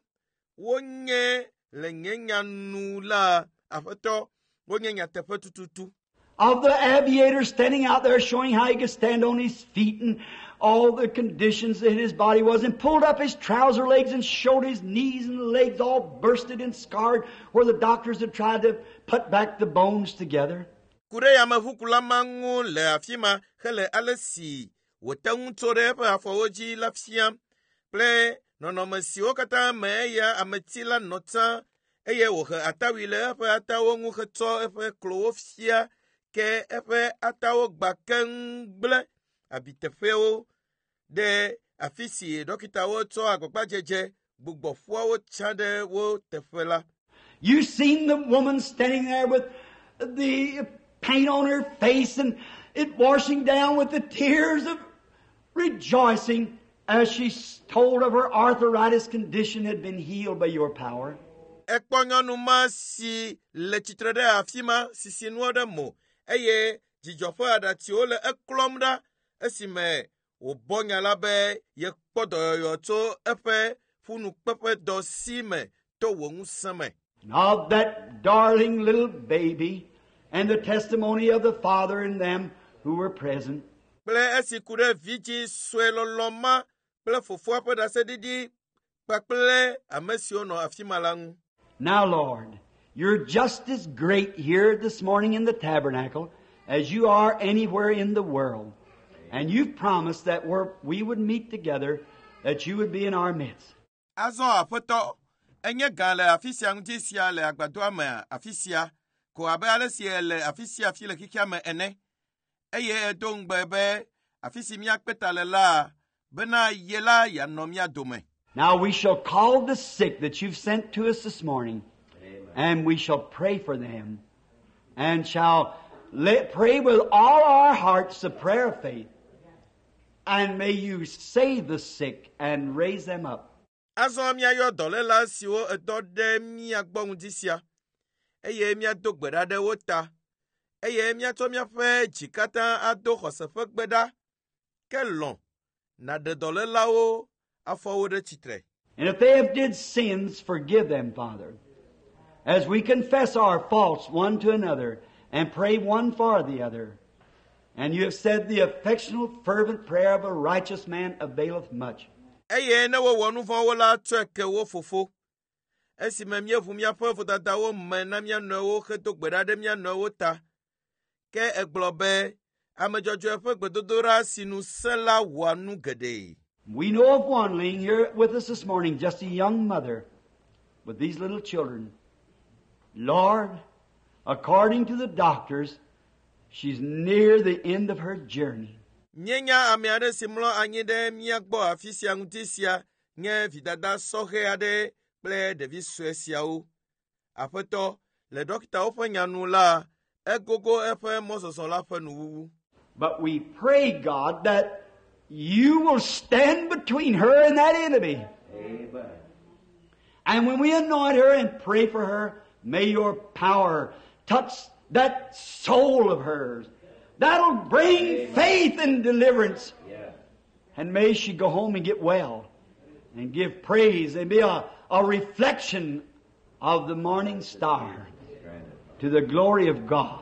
A: Wonye le nyenya nu la afeto. Wonye nyatefe tututu.
C: Of the aviator standing out there showing how he could stand on his feet and all the conditions that his body was, and pulled up his trouser legs and showed his knees and legs all bursted and scarred where the doctors had tried to put back the bones together.
A: Kure ya mahukula mangu le afima hele alesi. Wotangu tore pa afawoji lafsiam. Ple nonomesi okata meya ametila nota. Eye wohe atawile pa atawongu heto efe kloofsia. Ke efe atawo gbaken ble abitefeo de afisi dokita wo to agbagba jeje gbogbo fo wo chade wo tefela.
C: You seen the woman standing there with the paint on her face and it washing down with the tears of rejoicing as she told of her arthritis condition had been healed by your power.
A: Ekponyonu ma si le chitre de afima sisi nuoda mo. Eye jijofo adati ole eklomda esime obonya labe ye kpodoyo to efe funu pepe do sime to wongu seme.
C: Of that darling little baby and the testimony of the father and them who were present.
A: Ple esikure viji swelo loma ple fofo ape da sedidi pakple amesiono afimalangu.
C: Now, Lord, you're just as great here this morning in the tabernacle as you are anywhere in the world. And you've promised that we would meet together, that you would be in our midst.
A: Azo apoto, enye gale afisia ngtisia le agbado ama afisia, ko abe alesie le afisia file kikiame ene. Eye edong bebe, afisi miakpeta le la, bena yela ya nomia dome.
C: Now we shall call the sick that you've sent to us this morning, and we shall pray for them, and shall pray with all our hearts the prayer of faith, and may you save the sick and raise them up.
A: Azo mia yo dolela siwo edode mia gbong disia. Eye mia do gbeda de wota. Eye mia to mia fe jikata ado khosefe gbeda. Kelon na de dolela o afawo de chitre.
C: And if they have did sins, forgive them, Father, as we confess our faults one to another and pray one for the other. And you have said the affectionate, fervent prayer of a righteous man availeth much.
A: Eye ne wo wonu fo wo la tweke wo fofo. Esi me mie fu mia fo dada wo me na mia no wo keto gbeda de mia no wo ta. Ke eglobe amejojo efe gbedodora sinu sela wanu gede.
C: We know of one laying here with us this morning, just a young mother with these little children. Lord, according to the doctors, she's near the end of her journey.
A: Nyenya amiade simlo anyide miagbo afisia ngutisia nye vidada sohe ade ple de visuesiao. Apeto le dokita ofanyanu la egogo efe mososon la fenu.
C: But we pray, God, that you will stand between her and that enemy.
D: Amen.
C: And when we anoint her and pray for her, may your power touch that soul of hers. That'll bring faith and deliverance.
D: Yeah.
C: And may she go home and get well and give praise and be a reflection of the morning star to the glory of God.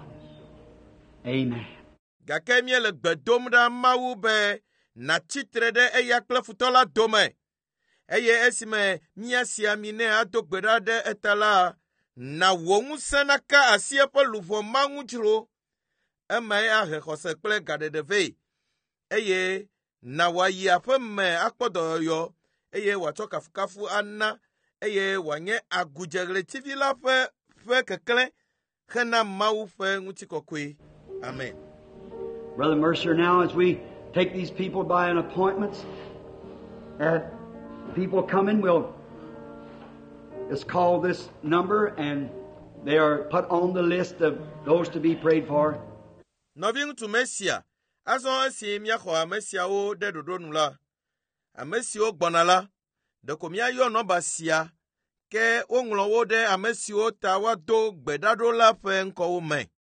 C: Amen.
A: Gakemie le gbedomda mawu be na chitre de eya kple futola dome. Eye esime miasia mine adogbeda de etala na wongu senaka asie pe luvo mangu jro. Eme ahe khose kple gade de ve. Eye na wayi afe me akpodo yo. Eye wato kafukafu anna. Eye wanye agujegre TV la fe kekle. Khena mawu fe nguti kokwe. Amen.
C: Brother Mercer, now as we take these people by an appointment, people coming, we'll just call this number and they are put on the list of those to be prayed for.
A: Noving to Messia, as on see Miaho, Messia o de Dodonula, a Messio Bonala, the Comia yo no basia, ke woŋlɔ wo ɖe ame siwo ta woado gbeɖaɖo la ƒe ŋkɔwo me.